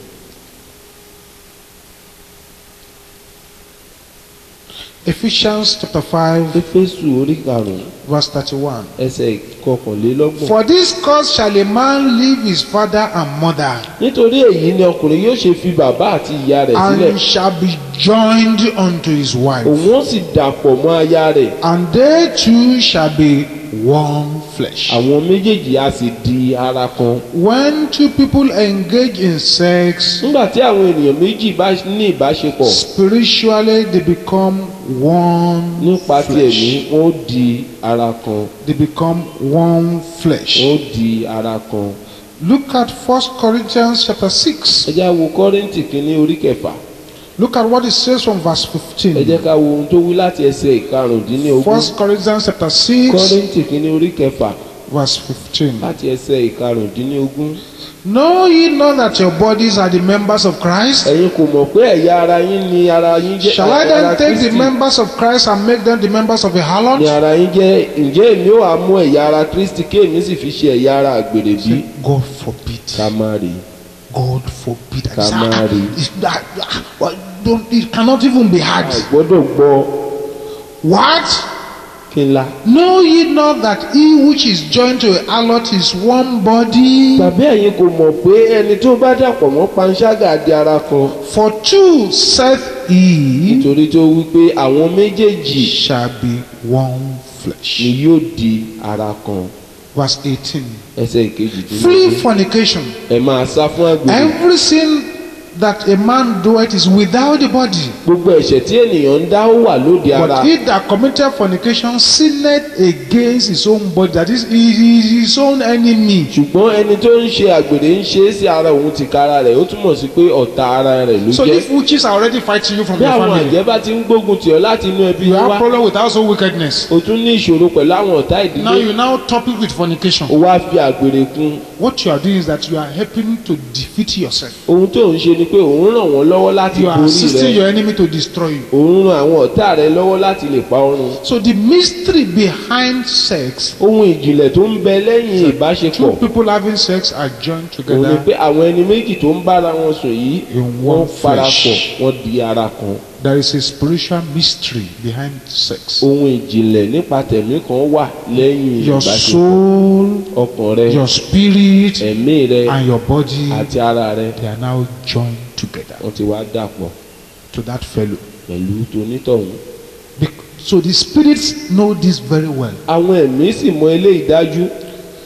Speaker 2: Ephesians chapter five,
Speaker 3: éfésù orí karùn-ún
Speaker 2: verse thirty-one.
Speaker 3: ẹsẹ̀ ìkọkànlélọ́gbọ̀n.
Speaker 2: For this cause shall a man leave his father and mother,
Speaker 3: nítorí èyí ni ọkùnrin yóò ṣe fi bàbá àti ìyá rẹ̀ sílẹ̀
Speaker 2: and shall be joined unto his wife,
Speaker 3: òun ó sì dàpọ̀ mọ́ aya rẹ̀
Speaker 2: and they two shall be one flesh.
Speaker 3: àwọn méjèèjì á sì di ara kan.
Speaker 2: When two people engage in sex,
Speaker 3: nígbà tí àwọn ènìyàn méjì bá ní ìbáṣepọ̀
Speaker 2: spiritually they become one
Speaker 3: nípa ti ẹ̀mí
Speaker 2: flesh.
Speaker 3: wọ́n ó di ara kan
Speaker 2: They become one flesh.
Speaker 3: wọ́n ó di ara kan.
Speaker 2: Look at First Corinthians chapter six.
Speaker 3: ẹ jẹ́ á wo kọ́ríńtì kínní orí kẹfà.
Speaker 2: Look at what it says from verse
Speaker 3: ẹ
Speaker 2: fifteen.
Speaker 3: jẹ́ ká wo ohun tó wí láti ẹsẹ̀ ìkarùndínlógún.
Speaker 2: First Corinthians chapter six,
Speaker 3: kọ́ríńtì kínní orí kẹfà
Speaker 2: verse fifteen.
Speaker 3: láti ẹsẹ̀ ìkarùndínlógún.
Speaker 2: Know ye not that your bodies are the members of Christ?
Speaker 3: ẹ̀yin kò mọ̀ pé ẹ̀yà ara yín ni ara yín jẹ́.
Speaker 2: Shall I
Speaker 3: ara
Speaker 2: then take the
Speaker 3: Kristi
Speaker 2: members of Christ and make them the members of a
Speaker 3: ni
Speaker 2: harlot?
Speaker 3: ara yín jẹ́. ǹjẹ́ èmi ó wá mú ẹ̀yà ara Kristi kí èmi sì fi ṣe ẹ̀yà ara àgbèrè bí?
Speaker 2: God forbid.
Speaker 3: ká má rí i.
Speaker 2: God forbid.
Speaker 3: Ká má rí.
Speaker 2: It's that- well, don't- It cannot even be
Speaker 3: a
Speaker 2: had.
Speaker 3: gbọ́dọ̀ gbọ́
Speaker 2: What?
Speaker 3: kí n la.
Speaker 2: Know ye not that he which is joined to a harlot is one body?
Speaker 3: tàbí ẹ̀yin kò mọ̀ pé ẹni tó bá dàpọ̀ mọ́ panṣágà di ara kan.
Speaker 2: For two saith he
Speaker 3: nítorí tó wí pé àwọn méjèèjì
Speaker 2: shall be one
Speaker 3: ni
Speaker 2: flesh.
Speaker 3: yóò di ara kan.
Speaker 2: Verse eighteen.
Speaker 3: ẹsẹ̀
Speaker 2: Flee
Speaker 3: ìkejìdínlógún.
Speaker 2: fornication.
Speaker 3: ẹ máa sá fún àgbèrè.
Speaker 2: Every sin that a man doeth is without the body.
Speaker 3: gbogbo ẹ̀ṣẹ̀ tí ènìyàn ń dá ó wà lóde ara.
Speaker 2: But he that committed fornication sinned against his own body, that is, he is his own enemy.
Speaker 3: ṣùgbọ́n ẹni tó ń ṣe àgbèrè ń ṣe é sí ara òun tìkára rẹ̀ ó túmọ̀ sí pé ọ̀tá ara rẹ̀ ló
Speaker 2: So
Speaker 3: jẹ́.
Speaker 2: if witches are already fighting you from
Speaker 3: bí
Speaker 2: your
Speaker 3: àwọn
Speaker 2: family,
Speaker 3: àjẹ́ bá ti ń gbógun tì ọ́ láti inú ẹbí
Speaker 2: you
Speaker 3: yín
Speaker 2: have
Speaker 3: wá
Speaker 2: problem with household wickedness.
Speaker 3: o tún ní ìṣòro pẹ̀lú àwọn ọ̀tá
Speaker 2: Now
Speaker 3: ìdílé
Speaker 2: you now top it with fornication.
Speaker 3: o wá fi àgbèrè kún.
Speaker 2: What you are doing is that you are helping to defeat yourself.
Speaker 3: ohun tó ń ṣe ni pé òun ràn wọ́n lọ́wọ́ láti
Speaker 2: You are
Speaker 3: borí
Speaker 2: assisting
Speaker 3: rẹ̀
Speaker 2: your enemy to destroy you.
Speaker 3: òun ran àwọn ọ̀tá rẹ̀ lọ́wọ́ láti lè pa ọ́ run.
Speaker 2: So the mystery behind sex,
Speaker 3: ohun ìjìnlẹ̀ tó ń bẹ lẹ́yìn
Speaker 2: two
Speaker 3: ìbáṣepọ̀
Speaker 2: people having sex are joined
Speaker 3: òun ni
Speaker 2: together.
Speaker 3: pé àwọn ẹni méjì tó ń bára wọn sùn yìí
Speaker 2: In
Speaker 3: wọ́n
Speaker 2: one
Speaker 3: parapọ̀
Speaker 2: flesh.
Speaker 3: wọ́n di ara kan.
Speaker 2: There is a spiritual mystery behind sex.
Speaker 3: ohun ìjìnlẹ̀ nípa tẹ̀mí kan wà lẹ́yìn
Speaker 2: Your
Speaker 3: ìbáṣepọ̀.
Speaker 2: soul,
Speaker 3: ọkàn rẹ
Speaker 2: your spirit,
Speaker 3: ẹ̀mí rẹ
Speaker 2: and your body,
Speaker 3: àti ara rẹ
Speaker 2: they are now joined together
Speaker 3: wọ́n ti wá dàpọ̀
Speaker 2: to that fellow.
Speaker 3: pẹ̀lú tonítọ̀hún.
Speaker 2: Bec- So the spirits know this very well.
Speaker 3: àwọn ẹ̀mí sì mọ eléyìí dájú.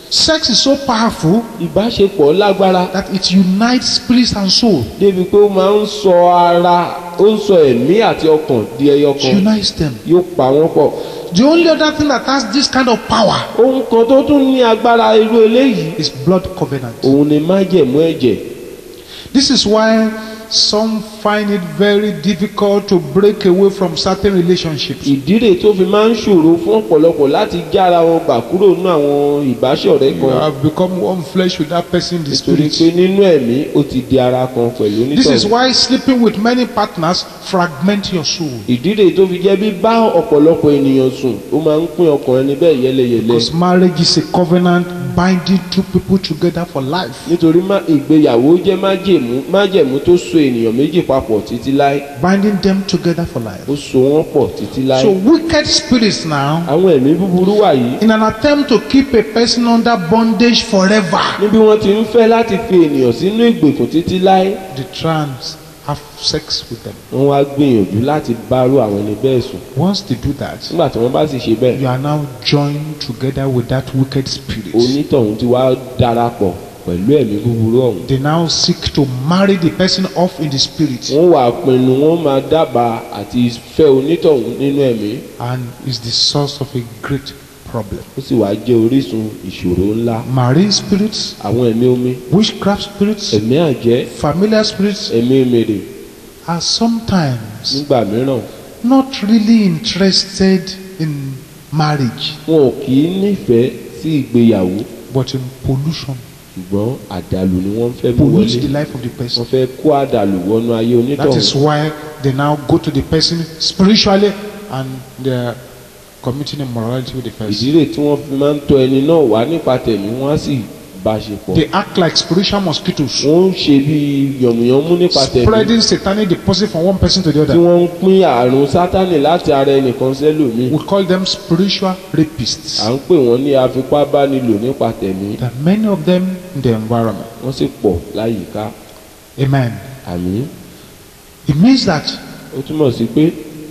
Speaker 2: Sex is so powerful
Speaker 3: ìbáṣepọ̀ lágbára
Speaker 2: that it unites spirit and soul.
Speaker 3: débi pé ó máa ń sọ ara ó ń sọ ẹ̀mí àti ọkàn di ẹyọ
Speaker 2: It
Speaker 3: kan
Speaker 2: unites them.
Speaker 3: yóò pa wọ́n pọ̀.
Speaker 2: The only other thing that has this kind of power
Speaker 3: ohun kan tó tún ní agbára irú eléyìí
Speaker 2: is blood covenant.
Speaker 3: òun ni májẹ̀mú ẹ̀jẹ̀.
Speaker 2: This is why some find it very difficult to break away from certain relationships.
Speaker 3: ìdílé tó fi máa ń ṣòro fún ọ̀pọ̀lọpọ̀ láti jára wọn gbà kúrò nínú àwọn ìbáṣọ̀rẹ́
Speaker 2: You
Speaker 3: kan
Speaker 2: have become one flesh with that person in the
Speaker 3: nítorí
Speaker 2: spirit.
Speaker 3: pé nínú ẹ̀mí ó ti di ara kan pẹ̀lú
Speaker 2: This is
Speaker 3: onítọ̀hún.
Speaker 2: why sleeping with many partners fragment your soul.
Speaker 3: ìdílé tó fi jẹ́ bí bá ọ̀pọ̀lọpọ̀ ènìyàn sùn ó máa ń pín ọkàn ẹni bẹ́ẹ̀ yẹ́lẹyẹ̀lẹ.
Speaker 2: Because marriage is a covenant binding two people together for life.
Speaker 3: nítorí má- ìgbéyàwó jẹ́ májẹ̀mú májẹ̀mú tó so ènìyàn méjì papọ̀ títí láé
Speaker 2: Binding them together for life.
Speaker 3: ó so wọ́n pọ̀ títí láé.
Speaker 2: So wicked spirits now,
Speaker 3: àwọn ẹ̀mí búburú wà yìí
Speaker 2: in an attempt to keep a person under bondage forever,
Speaker 3: níbi wọ́n ti ń fẹ́ láti fi ènìyàn sínú ìgbèkùn títí láé
Speaker 2: they try and have sex with them.
Speaker 3: wọ́n wá gbìyànjú láti bárò àwọn ẹni bẹ́ẹ̀ sùn.
Speaker 2: Once they do that,
Speaker 3: nígbà tí wọ́n bá sì ṣe bẹ́ẹ̀
Speaker 2: you are now joined together with that wicked spirit.
Speaker 3: onítọ̀hún ti wá darapọ̀ pẹ̀lú ẹ̀mí búburú ọ̀hún.
Speaker 2: They now seek to marry the person off in the spirit,
Speaker 3: wọ́n wà pinnu wọ́n máa dábàá àti fẹ́ onítọ̀hún nínú ẹ̀mí
Speaker 2: and is the source of a great problem.
Speaker 3: ó sì wá jẹ́ orísun ìṣòro ńlá.
Speaker 2: Marine spirits,
Speaker 3: àwọn ẹ̀mí omi
Speaker 2: witchcraft spirits,
Speaker 3: ẹ̀mí àjẹ́
Speaker 2: familiar spirits
Speaker 3: ẹ̀mí mèrè
Speaker 2: are sometimes
Speaker 3: nígbà mìíràn
Speaker 2: not really interested in marriage,
Speaker 3: wọn ò kì í nífẹ̀ẹ́ sí ìgbéyàwó
Speaker 2: but in pollution.
Speaker 3: ṣùgbọ́n àdàlù ni wọ́n fẹ́ mú
Speaker 2: Pollute
Speaker 3: wọlé
Speaker 2: the life of the
Speaker 3: wọ́n
Speaker 2: person.
Speaker 3: fẹ́ kó àdàlù wọnú ayé
Speaker 2: That is
Speaker 3: onítọ̀hún.
Speaker 2: why they now go to the person spiritually and they are committing immorality with the person.
Speaker 3: ìdílé tí wọ́n fi máa ń tọ́ ẹni náà wá nípa tẹ̀mí wọ́n á sì bá a ṣe pọ̀.
Speaker 2: They act like spiritual mosquitoes,
Speaker 3: wọ́n ń ṣe bí yànmùyánmú nípa tẹ̀mí
Speaker 2: spreading satanic deposit from one person to the
Speaker 3: tí
Speaker 2: other.
Speaker 3: wọ́n ń pín àrùn sátánì láti ara ẹnìkan sẹ́lòmíì.
Speaker 2: We call them spiritual rapists.
Speaker 3: à ń pè wọ́n ní afipábánilò nípa tẹ̀mí
Speaker 2: There are many of them in the environment.
Speaker 3: wọ́n sì pọ̀ láyìíká.
Speaker 2: Amen.
Speaker 3: àmín.
Speaker 2: It means that
Speaker 3: ó túmọ̀ sí pé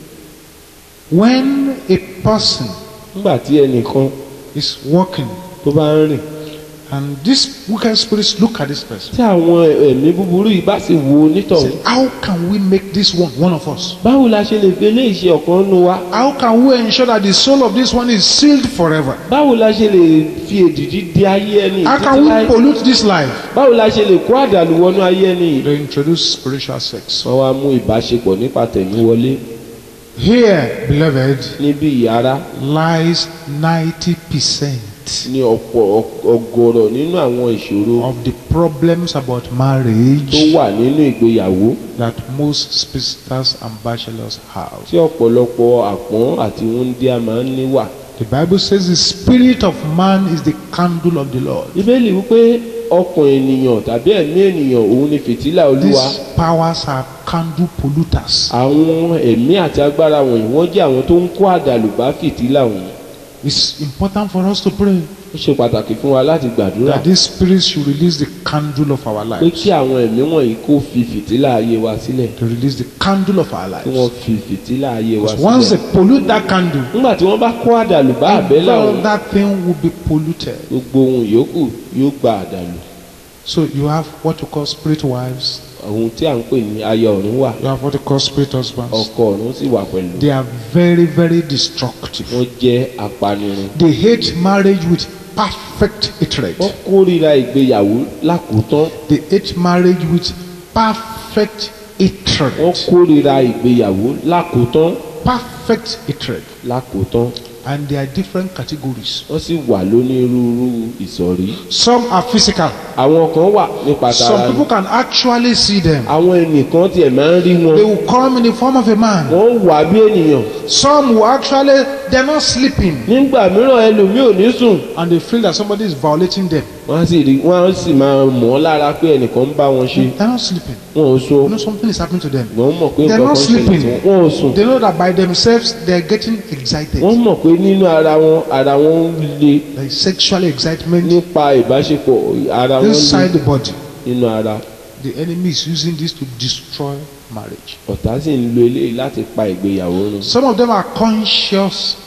Speaker 2: when a person
Speaker 3: nígbà tí ẹnìkan
Speaker 2: is walking
Speaker 3: tó bá ń rìn
Speaker 2: and these wicked spirits look at this person,
Speaker 3: tí àwọn ẹ̀mí búburú yìí bá sì wo onítọ̀hún.
Speaker 2: say, how can we make this one one of us?
Speaker 3: báwo la ṣe lè fi eléyìí ṣe ọ̀kan nínú wa.
Speaker 2: How can we ensure that the soul of this one is sealed forever?
Speaker 3: báwo la ṣe lè fi èdìdí di ayé ẹni
Speaker 2: How
Speaker 3: títí
Speaker 2: can we
Speaker 3: láé.
Speaker 2: pollute this life?
Speaker 3: báwo la ṣe lè kó àdàlù wọnú ayé ẹni yìí.
Speaker 2: They introduce spiritual sex.
Speaker 3: wọ́n wá mú ìbáṣepọ̀ nípa tẹ̀mí wọlé.
Speaker 2: Here, beloved,
Speaker 3: níbí ìyára
Speaker 2: lies ninety percent
Speaker 3: ní ọ̀pọ̀ ọgọ́rọ̀ nínú àwọn ìṣòro
Speaker 2: of the problems about
Speaker 3: tó
Speaker 2: marriage
Speaker 3: wà nínú ìgbéyàwó
Speaker 2: that most spinsters and bachelors have.
Speaker 3: tí ọ̀pọ̀lọpọ̀ àpọ́n àti wúńdíá máa ń ní wà.
Speaker 2: The Bible says the spirit of man is the candle of the Lord.
Speaker 3: bíbélì wípé ọkàn ènìyàn tàbí ẹ̀mí ènìyàn òun ni fìtílà olúwa.
Speaker 2: These powers are candle polluters.
Speaker 3: àwọn ẹ̀mí àti agbára wọ̀nyí wọ́n jẹ́ àwọn tó ń kó àdàlù bá fìtílà wọ̀nyí.
Speaker 2: It's important for us to pray
Speaker 3: ó ṣe pàtàkì fún wa láti gbàdúrà
Speaker 2: that these spirits should release the candle of our
Speaker 3: pé
Speaker 2: lives.
Speaker 3: kí àwọn ẹ̀mí wọ̀nyí kó fi fìtílà ayé wa sílẹ̀.
Speaker 2: To release the candle of our
Speaker 3: kí wọ́n
Speaker 2: lives.
Speaker 3: fi fìtílà ayé wa
Speaker 2: Because once they
Speaker 3: sílẹ̀.
Speaker 2: pollute that candle,
Speaker 3: nígbà tí wọ́n bá kó àdàlù bá àbẹ́là
Speaker 2: all
Speaker 3: wọn
Speaker 2: that thing will be polluted.
Speaker 3: gbogbo ohun yòókù yóò gba àdàlù.
Speaker 2: So you have what we call spirit wives.
Speaker 3: ohun tí à ń pè ní aya ọ̀run wà
Speaker 2: You have what we call spirit husbands.
Speaker 3: ọkọ ọ̀run sì wà pẹ̀lú.
Speaker 2: They are very, very destructive.
Speaker 3: wọ́n jẹ́ apanirun.
Speaker 2: They hate marriage with perfect hatred.
Speaker 3: wọ́n kórìíra ìgbéyàwó lákòótán.
Speaker 2: They hate marriage with perfect
Speaker 3: wọ́n
Speaker 2: hatred.
Speaker 3: kórìíra ìgbéyàwó lákòótán.
Speaker 2: Perfect hatred.
Speaker 3: lákòótán.
Speaker 2: And there are different categories.
Speaker 3: wọ́n sì wà lónírúurú ìsọ̀rí.
Speaker 2: Some are physical.
Speaker 3: àwọn kan wà nípa
Speaker 2: Some
Speaker 3: tara
Speaker 2: people
Speaker 3: ni.
Speaker 2: can actually see them.
Speaker 3: àwọn ẹnìkan tiẹ̀ máa ń rí
Speaker 2: They
Speaker 3: wọn.
Speaker 2: will come in the form of a man.
Speaker 3: wọ́n wà bí ènìyàn.
Speaker 2: Some will actually, they're not sleeping.
Speaker 3: nígbà mìíràn ẹlòmíì ò ní sùn.
Speaker 2: And they feel that somebody is violating them.
Speaker 3: wọ́n á sì rí wọ́n á sì máa mọ̀ ọ́ lára pé ẹnìkan ń bá wọn ṣe.
Speaker 2: They're not sleeping.
Speaker 3: wọn ò so.
Speaker 2: You know, something is happening to them.
Speaker 3: wọ́n mọ̀ pé
Speaker 2: They're
Speaker 3: nǹkan
Speaker 2: not
Speaker 3: kan ṣẹlẹ̀
Speaker 2: sleeping.
Speaker 3: sí wọn. wọn ò sùn.
Speaker 2: They know that by themselves they're getting excited.
Speaker 3: wọ́n mọ̀ pé nínú ara wọn ara wọn ń le
Speaker 2: Like sexual excitement
Speaker 3: nípa ìbáṣepọ̀ ara wọn
Speaker 2: inside
Speaker 3: le
Speaker 2: the body.
Speaker 3: nínú ara.
Speaker 2: The enemy is using this to destroy marriage.
Speaker 3: ọ̀tá sì ń lo eléyìí láti pa ìgbéyàwó run.
Speaker 2: Some of them are conscious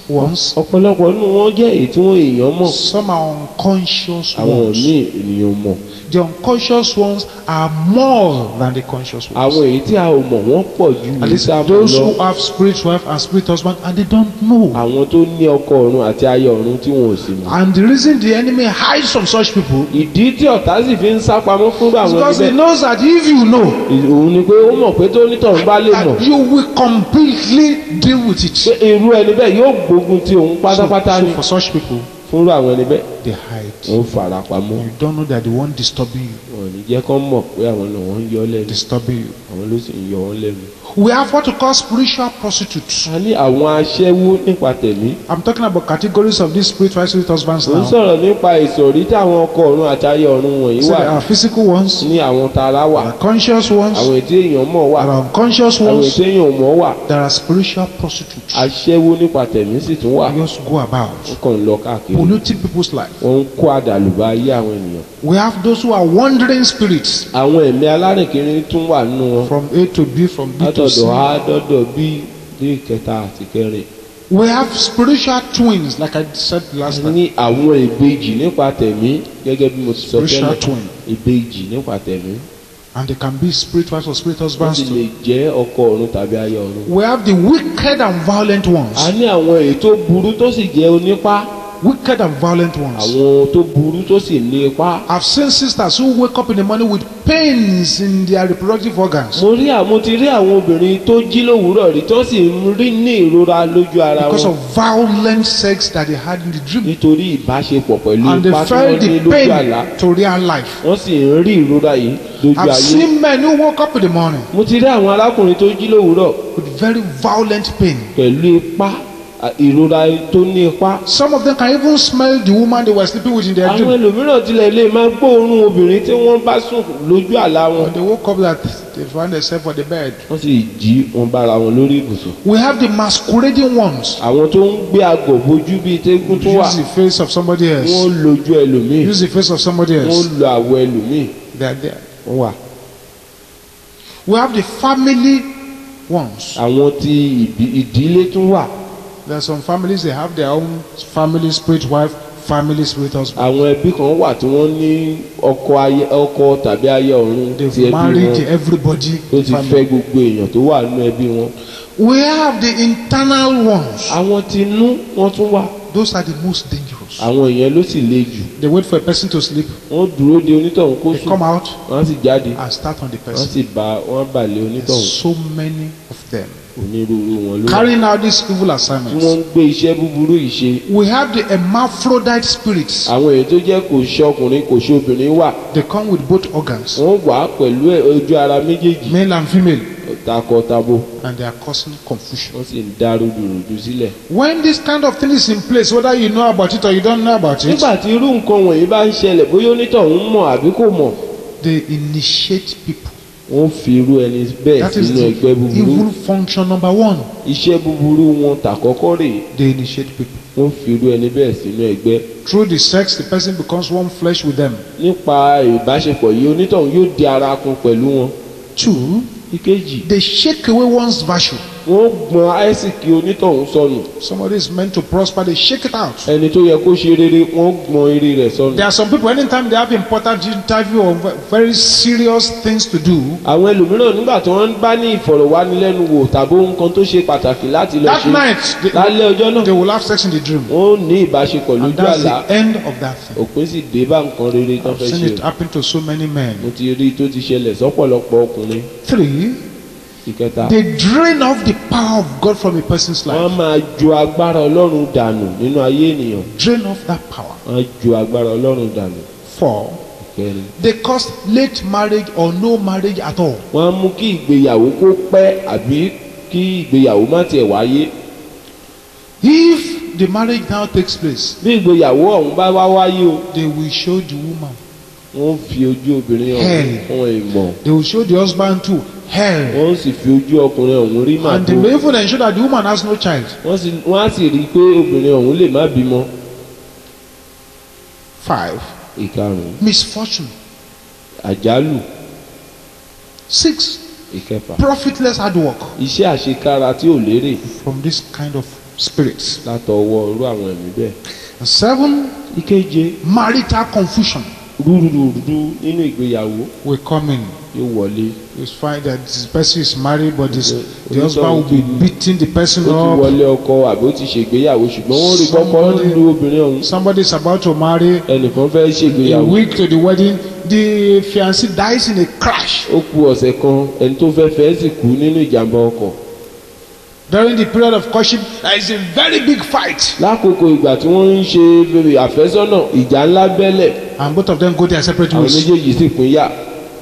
Speaker 2: ones.
Speaker 3: ọ̀pọ̀lọpọ̀ nínú wọn jẹ́ èyí tí wọ́n èèyàn mọ̀.
Speaker 2: Some are unconscious
Speaker 3: àwọn
Speaker 2: ones.
Speaker 3: míì ènìyàn mọ̀.
Speaker 2: The unconscious ones are more than the conscious ones.
Speaker 3: àwọn èyí tí a ò mọ̀ wọ́n pọ̀ ju
Speaker 2: At
Speaker 3: èyí
Speaker 2: least
Speaker 3: tí a mọ̀
Speaker 2: those
Speaker 3: lọ.
Speaker 2: who have spirit wife and spirit husband and they don't know.
Speaker 3: àwọn tó ní ọkọ ọ̀run àti aya ọ̀run tí wọn ò sì mọ̀.
Speaker 2: And the reason the enemy hides from such people
Speaker 3: ìdí tí ọ̀tá sì fi ń sá pamọ́ fún
Speaker 2: is
Speaker 3: àwọn
Speaker 2: because he
Speaker 3: ẹgbẹ́.
Speaker 2: knows that if you know,
Speaker 3: òun ni pé ó mọ̀ pé tó nítọ̀hún bá lè mọ̀.
Speaker 2: that you will completely deal with it.
Speaker 3: pé irú ẹni bẹ́ẹ̀ yóò gbógun ti òun
Speaker 2: So,
Speaker 3: pátápátá
Speaker 2: so
Speaker 3: ni.
Speaker 2: for such people,
Speaker 3: fúnra àwọn ẹni bẹ́ẹ̀
Speaker 2: they hide.
Speaker 3: wọ́n fara pamọ́.
Speaker 2: You don't know that the one disturbing you,
Speaker 3: wọn ò ní jẹ́ kán mọ̀ pé àwọn náà wọ́n ń yọ lẹ́nu.
Speaker 2: disturbing you.
Speaker 3: àwọn ló sì ń yọ wọ́n lẹ́nu.
Speaker 2: We have what we call spiritual prostitutes.
Speaker 3: a ní àwọn aṣẹ́wó nípa tẹ̀mí.
Speaker 2: I'm talking about categories of these spiritual spirit husbands
Speaker 3: ó ń
Speaker 2: now.
Speaker 3: sọ̀rọ̀ nípa ìsọ̀rí tí àwọn ọkọ ọ̀run àti aya ọ̀run wọ̀nyí
Speaker 2: So
Speaker 3: wà.
Speaker 2: there are physical ones,
Speaker 3: ní àwọn tara wà.
Speaker 2: there are conscious ones,
Speaker 3: àwọn ètò èèyàn mọ̀ wà.
Speaker 2: there are unconscious
Speaker 3: àwọn
Speaker 2: ones,
Speaker 3: ètò èèyàn ò mọ̀ wà.
Speaker 2: there are spiritual prostitutes.
Speaker 3: aṣẹ́wó nípa tẹ̀mí sì tún wà.
Speaker 2: They just go about
Speaker 3: wọ́n kàn ń lọ káàkiri.
Speaker 2: polluting people's life.
Speaker 3: wọ́n ń kó àdàlùbá ayé àwọn ènìyàn.
Speaker 2: We have those who are wandering spirits
Speaker 3: àwọn ẹ̀mí alárìnkiri tún wà nínú wọn.
Speaker 2: from A to B, from B to C.
Speaker 3: látọ̀dọ̀ a dọ́dọ̀ bí dé ìkẹta àti kẹrin.
Speaker 2: We have spiritual twins, like I said last time.
Speaker 3: ní àwọn ìbejì nípa tẹ̀mí gẹ́gẹ́ bí mo ti sọ
Speaker 2: Spiritual
Speaker 3: tẹ́lẹ̀.
Speaker 2: twin.
Speaker 3: ìbejì nípa tẹ̀mí.
Speaker 2: And they can be spirit wives or spirit
Speaker 3: wọ́n
Speaker 2: husbands
Speaker 3: sì lè
Speaker 2: too.
Speaker 3: jẹ́ ọkọ ọ̀run tàbí aya ọ̀run.
Speaker 2: We have the wicked and violent
Speaker 3: a
Speaker 2: ones.
Speaker 3: ní àwọn èyí tó burú tó sì jẹ́ onípá.
Speaker 2: Wicked and violent ones.
Speaker 3: àwọn tó burú tó sì ní ipá.
Speaker 2: I've seen sisters who wake up in the morning with pains in their reproductive organs
Speaker 3: mo rí àwọn ti rí àwọn obìnrin tó jí lówùúrọ̀ rí tó sì ń rí ní ìrora lójú ara
Speaker 2: because
Speaker 3: wọn.
Speaker 2: of violent sex that they had in the dream.
Speaker 3: nítorí ìbáṣepọ̀ pẹ̀lú
Speaker 2: And they
Speaker 3: ipá tí
Speaker 2: felt
Speaker 3: wọ́n ní
Speaker 2: the
Speaker 3: lójú àlá.
Speaker 2: pain to real life.
Speaker 3: wọ́n sì ń rí ìrora yìí lójú
Speaker 2: I've
Speaker 3: ayé.
Speaker 2: seen men who woke up in the morning
Speaker 3: mo ti rí àwọn arákùnrin tó jí lówùúrọ̀
Speaker 2: with very violent pain.
Speaker 3: pẹ̀lú ipá à, ìrora tó ní ipá.
Speaker 2: Some of them can even smell the woman they were sleeping with in their
Speaker 3: àwọn
Speaker 2: dream.
Speaker 3: ẹlòmíràn tilẹ̀ lè máa gbóòórùn obìnrin tí wọ́n bá sùn lójú àlá wọn.
Speaker 2: When they woke up that they found themselves on the bed.
Speaker 3: wọ́n sì jí wọn bára wọn lórí ibùsùn.
Speaker 2: We have the masquerading ones.
Speaker 3: àwọn tó ń gbé agọ̀ bojú bíi tégún tó wà.
Speaker 2: Use the face of somebody else.
Speaker 3: wọ́n lójú ẹlòmíì.
Speaker 2: Use the face of somebody
Speaker 3: wọ́n
Speaker 2: else.
Speaker 3: lo àwọ̀ ẹlòmíì.
Speaker 2: They are there.
Speaker 3: wọ́n wà.
Speaker 2: We have the family ones.
Speaker 3: àwọn tí ìbí- ìdílé tún wà.
Speaker 2: There are some families, they have their own family spirit wife, family spirit husband.
Speaker 3: àwọn ẹbí kan wà tí wọ́n ní ọkọ ayé ọkọ tàbí aya ọ̀run ti
Speaker 2: They've
Speaker 3: ẹbí
Speaker 2: married
Speaker 3: wọn
Speaker 2: everybody.
Speaker 3: tó ti fẹ́ gbogbo èèyàn tó wà nínú ẹbí wọn.
Speaker 2: We have the internal ones.
Speaker 3: àwọn tí inú wọn tún wà.
Speaker 2: Those are the most dangerous.
Speaker 3: àwọn èèyàn ló sì le jù.
Speaker 2: They wait for a person to sleep.
Speaker 3: wọ́n dúró de onítọ̀hún kó
Speaker 2: They
Speaker 3: sùn.
Speaker 2: come out
Speaker 3: wọ́n sì jáde.
Speaker 2: and start on the
Speaker 3: wọ́n
Speaker 2: person.
Speaker 3: sì bá wọ́n balẹ̀
Speaker 2: There's
Speaker 3: onítọ̀hún.
Speaker 2: so many of them
Speaker 3: onírúurú wọn ló wà.
Speaker 2: carrying out these evil
Speaker 3: tí
Speaker 2: assignments.
Speaker 3: wọ́n ń gbé iṣẹ́ búburú yìí ṣe.
Speaker 2: We have the hermaphrodite spirits.
Speaker 3: àwọn èyí tó jẹ́ kò ṣe ọkùnrin kò ṣe obìnrin wà.
Speaker 2: They come with both organs,
Speaker 3: wọ́n wà pẹ̀lú ẹ̀- ojú ara méjèèjì.
Speaker 2: male and female,
Speaker 3: takọtabo.
Speaker 2: and they are causing confusion.
Speaker 3: wọ́n sì ń dá rúdurùdu sílẹ̀.
Speaker 2: When this kind of thing is in place, whether you know about it or you don't know about it,
Speaker 3: nígbà tí irú nǹkan wọ̀nyí bá ń ṣẹlẹ̀ bóyá onítọ̀hún mọ̀ àbí kò mọ̀.
Speaker 2: they initiate people.
Speaker 3: wọ́n fi irú ẹni bẹ́ẹ̀
Speaker 2: That is
Speaker 3: sínú
Speaker 2: the
Speaker 3: ẹgbẹ́ búburú.
Speaker 2: evil function number one.
Speaker 3: iṣẹ́ búburú wọn tàkọ́kọ́ rèé.
Speaker 2: They initiate people.
Speaker 3: wọ́n fi irú ẹni bẹ́ẹ̀ sínú ẹgbẹ́.
Speaker 2: Through the sex, the person becomes one flesh with them.
Speaker 3: nípa ìbáṣepọ̀ yìí onítọ̀hún yóò di ara kun pẹ̀lú wọn.
Speaker 2: Two,
Speaker 3: ìkejì
Speaker 2: they shake away one's virtue.
Speaker 3: wọ́n gbọ́n àìsíkì onítọ̀hún sọnù.
Speaker 2: Somebody is meant to prosper, they shake it out.
Speaker 3: ẹni tó yẹ kó ṣe rere wọ́n gbọ́n eré rẹ̀ sọnù.
Speaker 2: There are some people, anytime they have important interview or very serious things to do,
Speaker 3: àwọn ẹlòmíràn nígbà tí wọ́n bá ní ìfọ̀rọ̀wánilẹ́nuwò tàbí ohun kan tó ṣe pàtàkì láti lọ
Speaker 2: that
Speaker 3: ṣe
Speaker 2: night, they,
Speaker 3: lálẹ́ ọjọ́ náà
Speaker 2: they will have sex in the dream.
Speaker 3: wọ́n ní ìbáṣepọ̀
Speaker 2: And
Speaker 3: lójú
Speaker 2: that's
Speaker 3: àlá.
Speaker 2: the end of that thing.
Speaker 3: òpin sì dé bá nǹkan rere tó
Speaker 2: I've
Speaker 3: fẹ́
Speaker 2: seen
Speaker 3: ṣe.
Speaker 2: it happen to so many men.
Speaker 3: mo ti rí i tó ti ṣẹlẹ̀ sọ́pọ̀lọpọ̀ ọkùnrin.
Speaker 2: Three,
Speaker 3: ìkẹta
Speaker 2: they drain off the power of God from a person's
Speaker 3: wọ́n
Speaker 2: life.
Speaker 3: máa ju agbára ọlọ́run dànù nínú ayé ènìyàn.
Speaker 2: Drain off that power.
Speaker 3: wọ́n á ju agbára ọlọ́run dànù.
Speaker 2: Four,
Speaker 3: kẹrin
Speaker 2: they cause late marriage or no marriage at all.
Speaker 3: wọ́n á mú kí ìgbéyàwó kó pẹ́ àbí kí ìgbéyàwó má tiẹ̀ wáyé.
Speaker 2: If the marriage now takes place,
Speaker 3: bí ìgbéyàwó ọ̀hún bá wá wáyé o
Speaker 2: they will show the woman.
Speaker 3: wọ́n fi ojú obìnrin ọ̀hún
Speaker 2: Hell.
Speaker 3: fún ìmọ̀.
Speaker 2: They will show the husband too. Hell.
Speaker 3: wọ́n sì fi ojú ọkùnrin ọ̀hún rí
Speaker 2: And they
Speaker 3: màdó.
Speaker 2: may even ensure that the woman has no child.
Speaker 3: wọ́n sì wọ́n á sì rí i pé obìnrin ọ̀hún lè má bímọ.
Speaker 2: Five,
Speaker 3: ìkarùn-ún
Speaker 2: misfortune.
Speaker 3: àjálù.
Speaker 2: Six,
Speaker 3: ìkẹfà
Speaker 2: profitless hard work
Speaker 3: iṣẹ́ àṣekára tí ò lérè
Speaker 2: from this kind of spirits.
Speaker 3: látọwọ́ irú àwọn ẹ̀mí bẹ́ẹ̀.
Speaker 2: And seven,
Speaker 3: ìkeje
Speaker 2: marital confusion
Speaker 3: rúdurùdu nínú ìgbéyàwó
Speaker 2: will come in.
Speaker 3: yóò wọlé.
Speaker 2: You find that this person is married, but this,
Speaker 3: Okay.
Speaker 2: the husband will be beating the person
Speaker 3: ó ti
Speaker 2: up.
Speaker 3: wọlé ọkọ àbí ó ti ṣègbéyàwó ṣùgbọ́n wọ́n rí kọ́kọ́
Speaker 2: Somebody-
Speaker 3: lu obìnrin ọ̀hún.
Speaker 2: Somebody is about to marry.
Speaker 3: ẹnìkan fẹ́
Speaker 2: A
Speaker 3: ṣègbéyàwó.
Speaker 2: week to the wedding, the fiancé dies in a crash.
Speaker 3: ó ku ọ̀sẹ̀ kan ẹni tó fẹ́ fẹ́ sì kú nínú ìjàmbá ọkọ̀.
Speaker 2: During the period of courtship, there is a very big fight,
Speaker 3: lákòókò ìgbà tí wọ́n ń ṣe àfẹ́sọ́nà ìjà ńlá bẹ́lẹ̀
Speaker 2: and both of them go their separate
Speaker 3: àwọn
Speaker 2: ways.
Speaker 3: méjèèjì sì pín yà.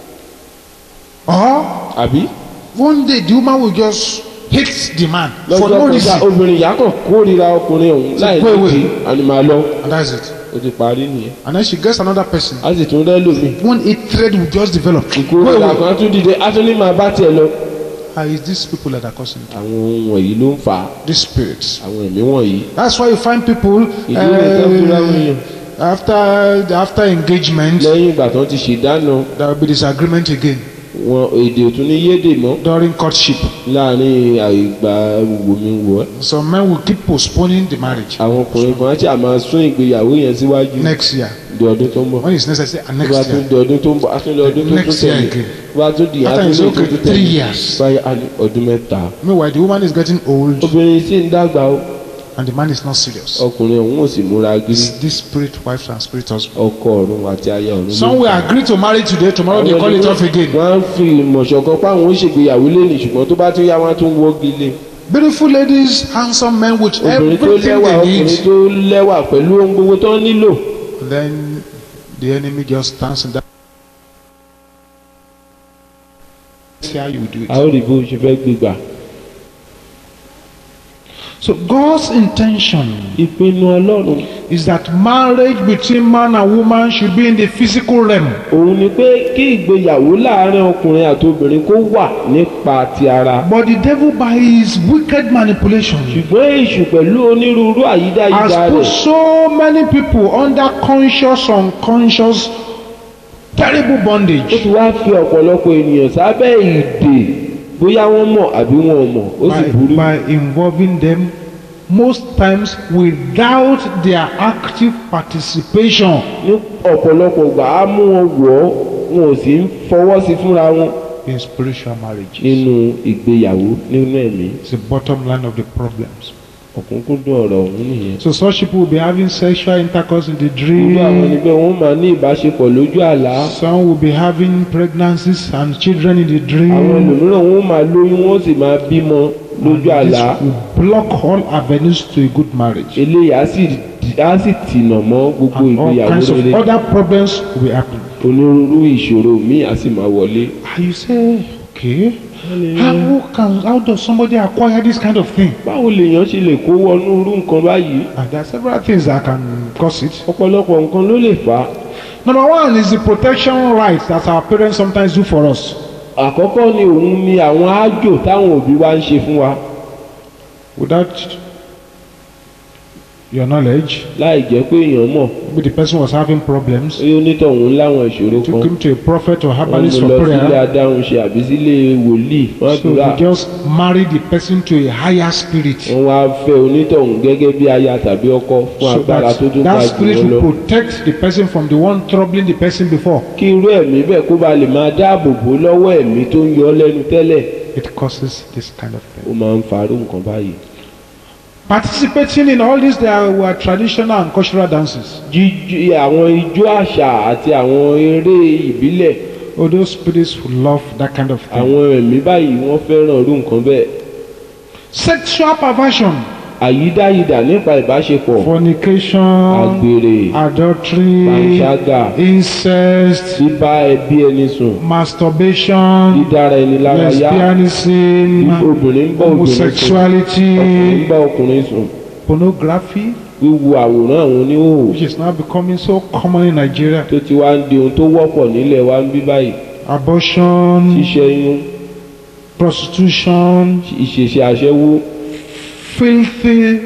Speaker 2: Or
Speaker 3: àbí
Speaker 2: one day the woman will just hate the man for
Speaker 3: lọ́jọ́
Speaker 2: no
Speaker 3: kan
Speaker 2: reason,
Speaker 3: obìnrin ìyá kan kórìíra ọkùnrin ọ̀hún láì
Speaker 2: go away.
Speaker 3: ní kí ànìmọ́ lọ
Speaker 2: and that's it.
Speaker 3: ó ti parí nìyẹn.
Speaker 2: And then she gets another person.
Speaker 3: a sì tún rẹ́ lómi.
Speaker 2: One hatred will just develop. Go
Speaker 3: ìkórìíra
Speaker 2: away.
Speaker 3: kan tún dìde a tún ní máa bá tiẹ̀ lọ.
Speaker 2: Ah, it's these people that are causing it.
Speaker 3: àwọn ohun wọ̀nyí ló ń fà á.
Speaker 2: These spirits.
Speaker 3: àwọn ẹ̀mí wọ̀nyí.
Speaker 2: That's why you find people
Speaker 3: ìdí rẹ̀ tó fúnra wọn yàn.
Speaker 2: uh, after after engagement,
Speaker 3: lẹ́yìn ìgbà tó ti ṣèdáná
Speaker 2: there will be disagreement again
Speaker 3: wọn èdè ò tún ní yédè mọ́
Speaker 2: during courtship.
Speaker 3: láàrin àìgbà wòmíwò ẹ́.
Speaker 2: Some men will keep postponing the marriage.
Speaker 3: àwọn ọkùnrin kan á ṣe àmà sún ìgbéyàwó yẹn síwájú
Speaker 2: Next year,
Speaker 3: di ọdún tó ń bọ̀.
Speaker 2: when it's necessary, and
Speaker 3: tó bá
Speaker 2: next
Speaker 3: tún
Speaker 2: year.
Speaker 3: di ọdún tó ń bọ̀ á tún di ọdún tó tún
Speaker 2: Next year
Speaker 3: tẹ̀lé.
Speaker 2: again.
Speaker 3: tó bá tún di
Speaker 2: After
Speaker 3: àtúndì
Speaker 2: it's
Speaker 3: tó
Speaker 2: okay,
Speaker 3: tún
Speaker 2: three
Speaker 3: tẹ̀lé.
Speaker 2: years.
Speaker 3: báyìí á ní ọdún mẹ́ta.
Speaker 2: Meanwhile, the woman is getting old,
Speaker 3: obìnrin sì ń dàgbà ó.
Speaker 2: and the man is not serious.
Speaker 3: ọkùnrin ọ̀hún ò sì múra gírí.
Speaker 2: It's this spirit wife and spirit husband.
Speaker 3: ọkọ ọ̀run àti aya ọ̀run.
Speaker 2: Some will agree to marry today, tomorrow they call it off again.
Speaker 3: wọ́n á fi ìmọ̀ṣọ̀kan páwọn ó ṣègbéyàwó lẹ́nu ṣùgbọ́n tó bá tún yá wọn á tún wọ́gi lé.
Speaker 2: Beautiful ladies, handsome men with
Speaker 3: obìnrin tó
Speaker 2: everything
Speaker 3: lẹ́wà
Speaker 2: they
Speaker 3: ọkùnrin
Speaker 2: need.
Speaker 3: tó lẹ́wà pẹ̀lú ohun gbogbo tó nílò.
Speaker 2: Then the enemy just stands in that. See how you do
Speaker 3: a
Speaker 2: it.
Speaker 3: ó rí bó ṣe fẹ́ gbégbà.
Speaker 2: So God's intention
Speaker 3: ìpinnu ọlọ́run
Speaker 2: is that marriage between man and woman should be in the physical realm.
Speaker 3: òun ni pé kí ìgbéyàwó láàárín ọkùnrin àti obìnrin kó wà nípa ti ara.
Speaker 2: But the devil, by his wicked manipulation,
Speaker 3: ṣùgbọ́n èṣù pẹ̀lú onírúurú àyídáyídá
Speaker 2: has put
Speaker 3: rẹ̀
Speaker 2: so many people under conscious, unconscious, terrible
Speaker 3: ó
Speaker 2: bondage
Speaker 3: ti wá fi ọ̀pọ̀lọpọ̀ ènìyàn sábẹ́ ìdè bóyá wọ́n mọ̀ àbí wọn ò mọ̀ ó sì
Speaker 2: by,
Speaker 3: burú.
Speaker 2: by involving them most times without their active participation.
Speaker 3: ní ọ̀pọ̀lọpọ̀ gbà á mú wọn wọ̀ ọ́ wọn ò sì ń fọwọ́ sí fúnra wọn
Speaker 2: In spiritual marriages,
Speaker 3: nínú ìgbéyàwó nínú ẹ̀mí.
Speaker 2: it's the bottom line of the problems.
Speaker 3: ọ̀kúnkúndùn ọ̀rọ̀ ọ̀hún nìyẹn.
Speaker 2: So such people will be having sexual intercourse in the
Speaker 3: irú àwọn
Speaker 2: dream.
Speaker 3: níbẹ̀ wọ́n máa ní ìbáṣepọ̀ lójú àlá.
Speaker 2: Some will be having pregnancies and children in the
Speaker 3: àwọn
Speaker 2: dream.
Speaker 3: ẹlòmíràn wọ́n máa lóyún wọ́n sì máa bímọ lójú
Speaker 2: And
Speaker 3: àlá.
Speaker 2: this will block all avenues to a good marriage.
Speaker 3: eléyìí á sì á sì tìnà mọ́ gbogbo
Speaker 2: And all
Speaker 3: ìgbéyàwó
Speaker 2: kinds of
Speaker 3: rere.
Speaker 2: other problems will be happening.
Speaker 3: onírúurú ìṣòro míì á sì máa wọlé.
Speaker 2: And you say, okay, how can how does somebody acquire this kind of thing?
Speaker 3: báwo lèèyàn ṣe lè kó wọnú irú nǹkan báyìí.
Speaker 2: And there are several things that can cause it.
Speaker 3: ọ̀pọ̀lọpọ̀ nǹkan ló lè fà á.
Speaker 2: Number one is the protection rights that our parents sometimes do for us.
Speaker 3: àkọ́kọ́ ni òun ni àwọn ájò táwọn òbí wa ń ṣe fún wa
Speaker 2: Without your knowledge,
Speaker 3: láì jẹ́ pé èèyàn mọ̀
Speaker 2: maybe the person was having problems.
Speaker 3: pé onítọ̀hún láwọn ìṣòro
Speaker 2: Took
Speaker 3: kan
Speaker 2: him to a prophet or
Speaker 3: wọ́n
Speaker 2: herbalist
Speaker 3: mú
Speaker 2: for
Speaker 3: lọ sílé
Speaker 2: prayer.
Speaker 3: adáhunṣe àbí sílé wòlíì wọ́n
Speaker 2: So
Speaker 3: tura
Speaker 2: he just married the person to a higher spirit.
Speaker 3: wọ́n wá fẹ́ onítọ̀hún gẹ́gẹ́ bí aya tàbí ọkọ fún
Speaker 2: So
Speaker 3: agbára
Speaker 2: that
Speaker 3: tó tún ga
Speaker 2: that
Speaker 3: jù
Speaker 2: spirit
Speaker 3: wọ́n lọ.
Speaker 2: will protect the person from the one troubling the person before.
Speaker 3: kí irú ẹ̀mí bẹ́ẹ̀ kó ba lè máa dáàbò bò lọ́wọ́ ẹ̀mí tó ń yọ lẹ́nu tẹ́lẹ̀
Speaker 2: It causes this kind of thing.
Speaker 3: ó máa ń farú nǹkan báyìí.
Speaker 2: Participating in all these, there were traditional and cultural dances.
Speaker 3: jíjú àwọn ijó àṣà àti àwọn eré ìbílẹ̀
Speaker 2: Oh, those spirits would love that kind of thing.
Speaker 3: àwọn ẹ̀mí báyìí wọ́n fẹ́ràn irú nǹkan bẹ́ẹ̀.
Speaker 2: Sexual perversion,
Speaker 3: àyídáyidà nípa ìbáṣepọ̀
Speaker 2: fornication,
Speaker 3: àgbèrè
Speaker 2: adultery,
Speaker 3: panṣágà
Speaker 2: incest,
Speaker 3: bíbá ẹbí ẹni sùn
Speaker 2: masturbation,
Speaker 3: dídára ẹni lára yá
Speaker 2: lesbianism,
Speaker 3: obìnrin ń bá obìnrin sùn
Speaker 2: homosexuality,
Speaker 3: ọkùnrin ń bá ọkùnrin sùn
Speaker 2: pornography,
Speaker 3: wíwo àwòrán àwọn oníhòòhò
Speaker 2: which is now becoming so common in Nigeria,
Speaker 3: tó ti wá ń di ohun tó wọ́pọ̀ nílẹ̀ wa ń bí báyìí.
Speaker 2: abortion,
Speaker 3: ṣíṣẹ́yún
Speaker 2: prostitution,
Speaker 3: ìṣẹ̀ṣẹ̀ àṣẹ́wó
Speaker 2: filthy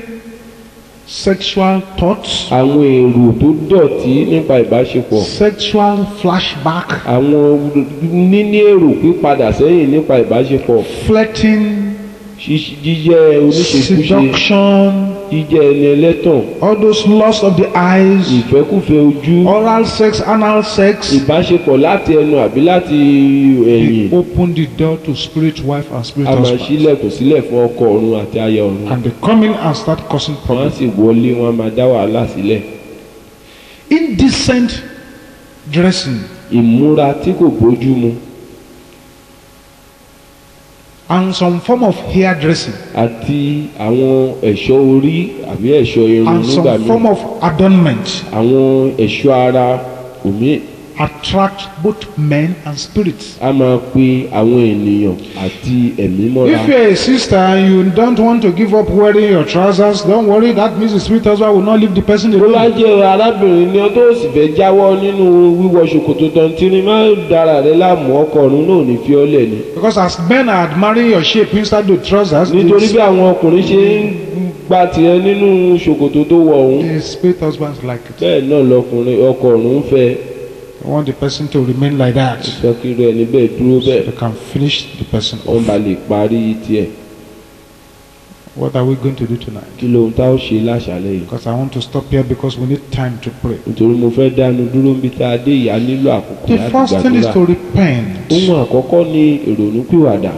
Speaker 2: sexual thoughts,
Speaker 3: àwọn èrò tó dọ̀tí nípa ìbáṣepọ̀
Speaker 2: sexual flashback,
Speaker 3: àwọn níní èrò pípadà sẹ́yìn nípa ìbáṣepọ̀
Speaker 2: flirting,
Speaker 3: ṣíṣe jíjẹ́ oníṣekúṣe,
Speaker 2: seduction,
Speaker 3: jíjẹ́ ẹni ẹlẹ́tàn,
Speaker 2: all those lusts of the eyes,
Speaker 3: ìfẹ́kùfẹ́ ojú,
Speaker 2: oral sex, anal sex.
Speaker 3: ìbáṣepọ̀ láti ẹnu àbí láti ẹ̀yìn.
Speaker 2: They open the door to spirit wife and spirit
Speaker 3: A máa
Speaker 2: husband.
Speaker 3: ṣílẹ̀kùn sílẹ̀ fún ọkọ ọ̀run àti aya ọ̀run.
Speaker 2: And they come in and start causing
Speaker 3: Wọ́n á
Speaker 2: problems.
Speaker 3: sì wọlé, wọ́n á máa dá wàhálà sílẹ̀.
Speaker 2: Indecent dressing
Speaker 3: Ìmúra tí kò bójú mu
Speaker 2: and some form of hair dressing
Speaker 3: àti àwọn ẹ̀ṣọ́ orí àbí ẹ̀ṣọ́ irun
Speaker 2: and
Speaker 3: nígbà
Speaker 2: some form
Speaker 3: míì.
Speaker 2: of adornment
Speaker 3: Àwọn ẹ̀ṣọ́ ara òmí
Speaker 2: attract both men and spirits.
Speaker 3: á máa pe àwọn ènìyàn àti ẹ̀mí mọ́ra.
Speaker 2: If you're a sister and you don't want to give up wearing your trousers, don't worry, that means the spirit husband will not leave the person
Speaker 3: Tó bá
Speaker 2: alone.
Speaker 3: jẹ́ arábìnrin ni ọ tó sì fẹ́ jáwọ́ nínú wíwọ ṣòkòtò tọ̀ntìrín, má dára rẹ láàmú, ọkọ ọ̀run náà ò ní fi ọ́ lẹ̀ ni.
Speaker 2: Because as men are admiring your shape inside the trousers,
Speaker 3: Nítorí
Speaker 2: the,
Speaker 3: bí àwọn ọkùnrin ṣe ń gba tiẹ̀ nínú ṣòkòtò tó wọ̀ ọ̀hún,
Speaker 2: the spirit husbands like it.
Speaker 3: bẹ́ẹ̀ náà lọkùnrin ọkọ ọ̀run ń fẹ́.
Speaker 2: They want the person to remain like that.
Speaker 3: Ìfẹ́ kí irú ẹni bẹ́ẹ̀ dúró bẹ́ẹ̀,
Speaker 2: They can finish the person
Speaker 3: wọ́n
Speaker 2: off.
Speaker 3: bá lè parí tiẹ̀.
Speaker 2: What are we going to do tonight?
Speaker 3: Kí lóhun tá ó ṣe láṣálẹ́ yìí?
Speaker 2: Because I want to stop here because we need time to pray.
Speaker 3: Nítorí mo fẹ́ dánu dúró níbi tá a dé ìyá nílò àkókò
Speaker 2: The
Speaker 3: láti
Speaker 2: first thing is
Speaker 3: gbàdúrà.
Speaker 2: to repent.
Speaker 3: Ohun àkọ́kọ́ ni ìrònúpìwàdà.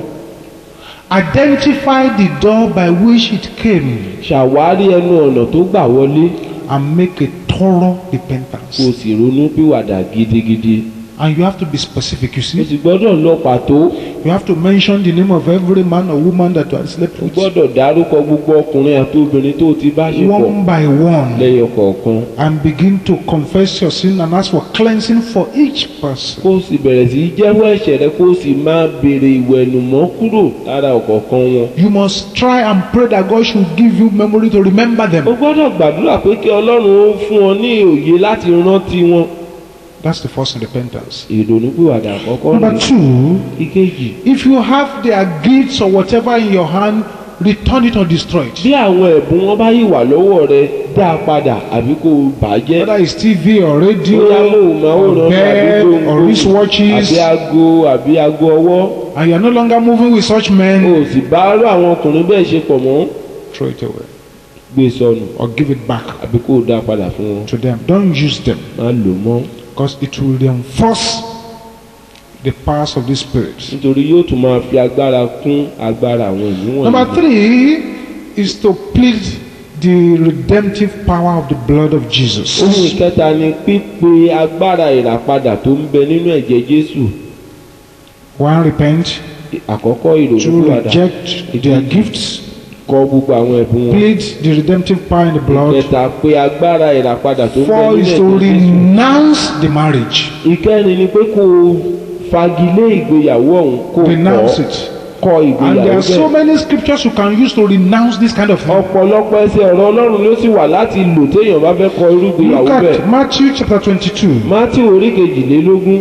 Speaker 2: Identify the door by which it came
Speaker 3: Ṣàwárí ẹnu ọ̀nà tó gbà wọlé,
Speaker 2: and make a thorough
Speaker 3: kó o
Speaker 2: repentance.
Speaker 3: sì ronúpìwàdà gidigidi.
Speaker 2: And you have to be specific. You
Speaker 3: O
Speaker 2: see,
Speaker 3: sì gbọ́dọ̀ lọ pàtó.
Speaker 2: you have to mention the name of every man or woman that you have slept
Speaker 3: O
Speaker 2: with,
Speaker 3: gbọ́dọ̀ dárúkọ gbogbo ọkùnrin àti obìnrin tó o ti bá ṣe pọ̀
Speaker 2: one by one,
Speaker 3: lẹ́yọ kọ̀ọ̀kan.
Speaker 2: and begin to confess your sin and ask for cleansing for each person.
Speaker 3: Kó o sì bẹ̀rẹ̀ sí í jẹ́wọ́ ẹ̀ṣẹ̀ rẹ, kó o sì máa béèrè ìwẹ̀nùmọ́ kúrò lára ọ̀kọ̀ọ̀kan wọn.
Speaker 2: You must try and pray that God should give you memory to remember
Speaker 3: O
Speaker 2: them.
Speaker 3: gbọ́dọ̀ gbàdúrà pé kí Ọlọ́run ó fún ọ ní òye láti rántí wọn.
Speaker 2: That's the first repentance.
Speaker 3: Ìrònúpìwàdà àkọ́kọ́
Speaker 2: Number
Speaker 3: rẹ̀.
Speaker 2: two,
Speaker 3: Ìkejì,
Speaker 2: if you have their gifts or whatever in your hand, return it or destroy it.
Speaker 3: bí àwọn ẹ̀bùn wọn bá yìí wà lọ́wọ́ rẹ, dá a padà àbí kó o bàjẹ́.
Speaker 2: Whether it's T V or radio
Speaker 3: Bóyá móhùnmáwòrán
Speaker 2: or
Speaker 3: àbí
Speaker 2: bed
Speaker 3: gbòǹgbò
Speaker 2: or wristwatches,
Speaker 3: àbí aago àbí aago ọwọ́.
Speaker 2: and you are no longer moving with such
Speaker 3: O
Speaker 2: men,
Speaker 3: ò sì bá rú àwọn ọkùnrin bẹ́ẹ̀ ṣe pọ̀ mọ́.
Speaker 2: throw it away
Speaker 3: Gbé sọnù
Speaker 2: or give it back
Speaker 3: àbí kó o dá a padà fún wọn.
Speaker 2: to them. Don't use them
Speaker 3: Má lò mọ́.
Speaker 2: because it will reinforce the powers of the Spirit.
Speaker 3: Nítorí yóò tún máa fi agbára kún agbára àwọn ìlú
Speaker 2: Number
Speaker 3: wọ̀nyí.
Speaker 2: three is to plead the redemptive power of the blood of Jesus.
Speaker 3: Ohun ìkẹta ni pípe agbára ìràpadà tó ń bẹ nínú ẹ̀jẹ̀ Jésù.
Speaker 2: One, repent.
Speaker 3: Àkọ́kọ́
Speaker 2: Two,
Speaker 3: ìrònúpìwàdà.
Speaker 2: reject their gifts.
Speaker 3: Kọ gbogbo àwọn ẹ̀bùn wọn.
Speaker 2: Plead the redemptive power in the blood.
Speaker 3: Ìkẹta pé agbára ìràpadà tó ń bẹ
Speaker 2: Four
Speaker 3: nínú
Speaker 2: is to
Speaker 3: ẹ̀jẹ̀ Jésù.
Speaker 2: renounce the marriage.
Speaker 3: Ìkẹrin ni pé kó o fagilé ìgbéyàwó ọ̀hún, kó o
Speaker 2: Renounce
Speaker 3: kọ̀
Speaker 2: it.
Speaker 3: kọ
Speaker 2: And there
Speaker 3: ìgbéyàwó
Speaker 2: are so
Speaker 3: bẹ́ẹ̀.
Speaker 2: many scriptures you can use to renounce this kind of thing.
Speaker 3: Ọ̀pọ̀lọpọ̀ ẹsẹ̀ ọ̀rọ̀ Ọlọ́run ló sì wà láti lò téèyàn bá fẹ́ kọ irú ìgbéyàwó
Speaker 2: Look
Speaker 3: bẹ́ẹ̀.
Speaker 2: at Matthew chapter twenty-two.
Speaker 3: Mátíù orí kejìlélógún.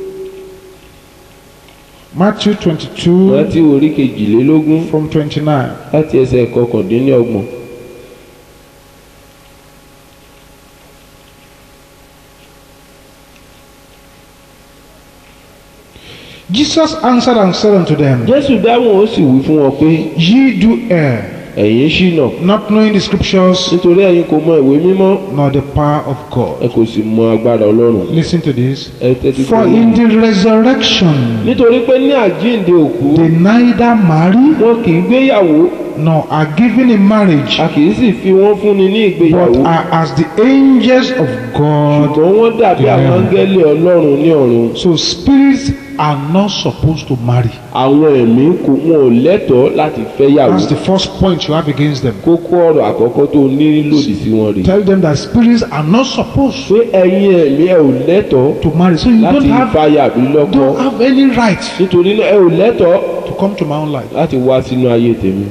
Speaker 2: Matthew twenty-two
Speaker 3: Mátíù orí kejìlélógún
Speaker 2: from twenty-nine.
Speaker 3: láti ẹsẹ̀ kọkàndínlọ́gbọ̀n.
Speaker 2: Jesus answered and said unto them,
Speaker 3: Jésù dáhùn ó sì wí fún wọn pé
Speaker 2: Ye do err,
Speaker 3: ẹ̀yin ṣìnà
Speaker 2: not knowing the scriptures
Speaker 3: nítorí ẹ̀yin kò mọ ìwé mímọ́,
Speaker 2: nor the power of God.
Speaker 3: ẹ kò sì mọ agbára Ọlọ́run.
Speaker 2: Listen to this.
Speaker 3: Ẹ tẹ́tí
Speaker 2: For
Speaker 3: fún
Speaker 2: in
Speaker 3: mi.
Speaker 2: the resurrection
Speaker 3: Nítorí pé ní àjíǹde òkú
Speaker 2: they neither marry
Speaker 3: wọn kì í gbéyàwó,
Speaker 2: nor are given in marriage,
Speaker 3: a kì í sì fi wọ́n fúnni ní
Speaker 2: but
Speaker 3: ìgbéyàwó.
Speaker 2: are as the angels of God.
Speaker 3: Ṣùgbọ́n wọ́n dàbí àwọn
Speaker 2: Yeah.
Speaker 3: áńgẹ́lì Ọlọ́run ní ọ̀run.
Speaker 2: So spirits are not supposed to marry.
Speaker 3: Àwọn ẹ̀mí kò wọn ò lẹ́tọ̀ọ́ láti fẹ́yàwó.
Speaker 2: That's the first point you have against them.
Speaker 3: Kókó ọ̀rọ̀ àkọ́kọ́ tó ní lòdì sí wọn rèé.
Speaker 2: Tell them that spirits are not supposed
Speaker 3: Pé ẹ̀yin ẹ̀mí ẹ ò lẹ́tọ̀ọ́
Speaker 2: to marry. So you don't
Speaker 3: láti
Speaker 2: have
Speaker 3: fàyà bí lọ́kọ.
Speaker 2: don't have any right
Speaker 3: Nítorí náà ẹ ò lẹ́tọ̀ọ́
Speaker 2: to come to my own life.
Speaker 3: láti wá sínú ayé tèmi.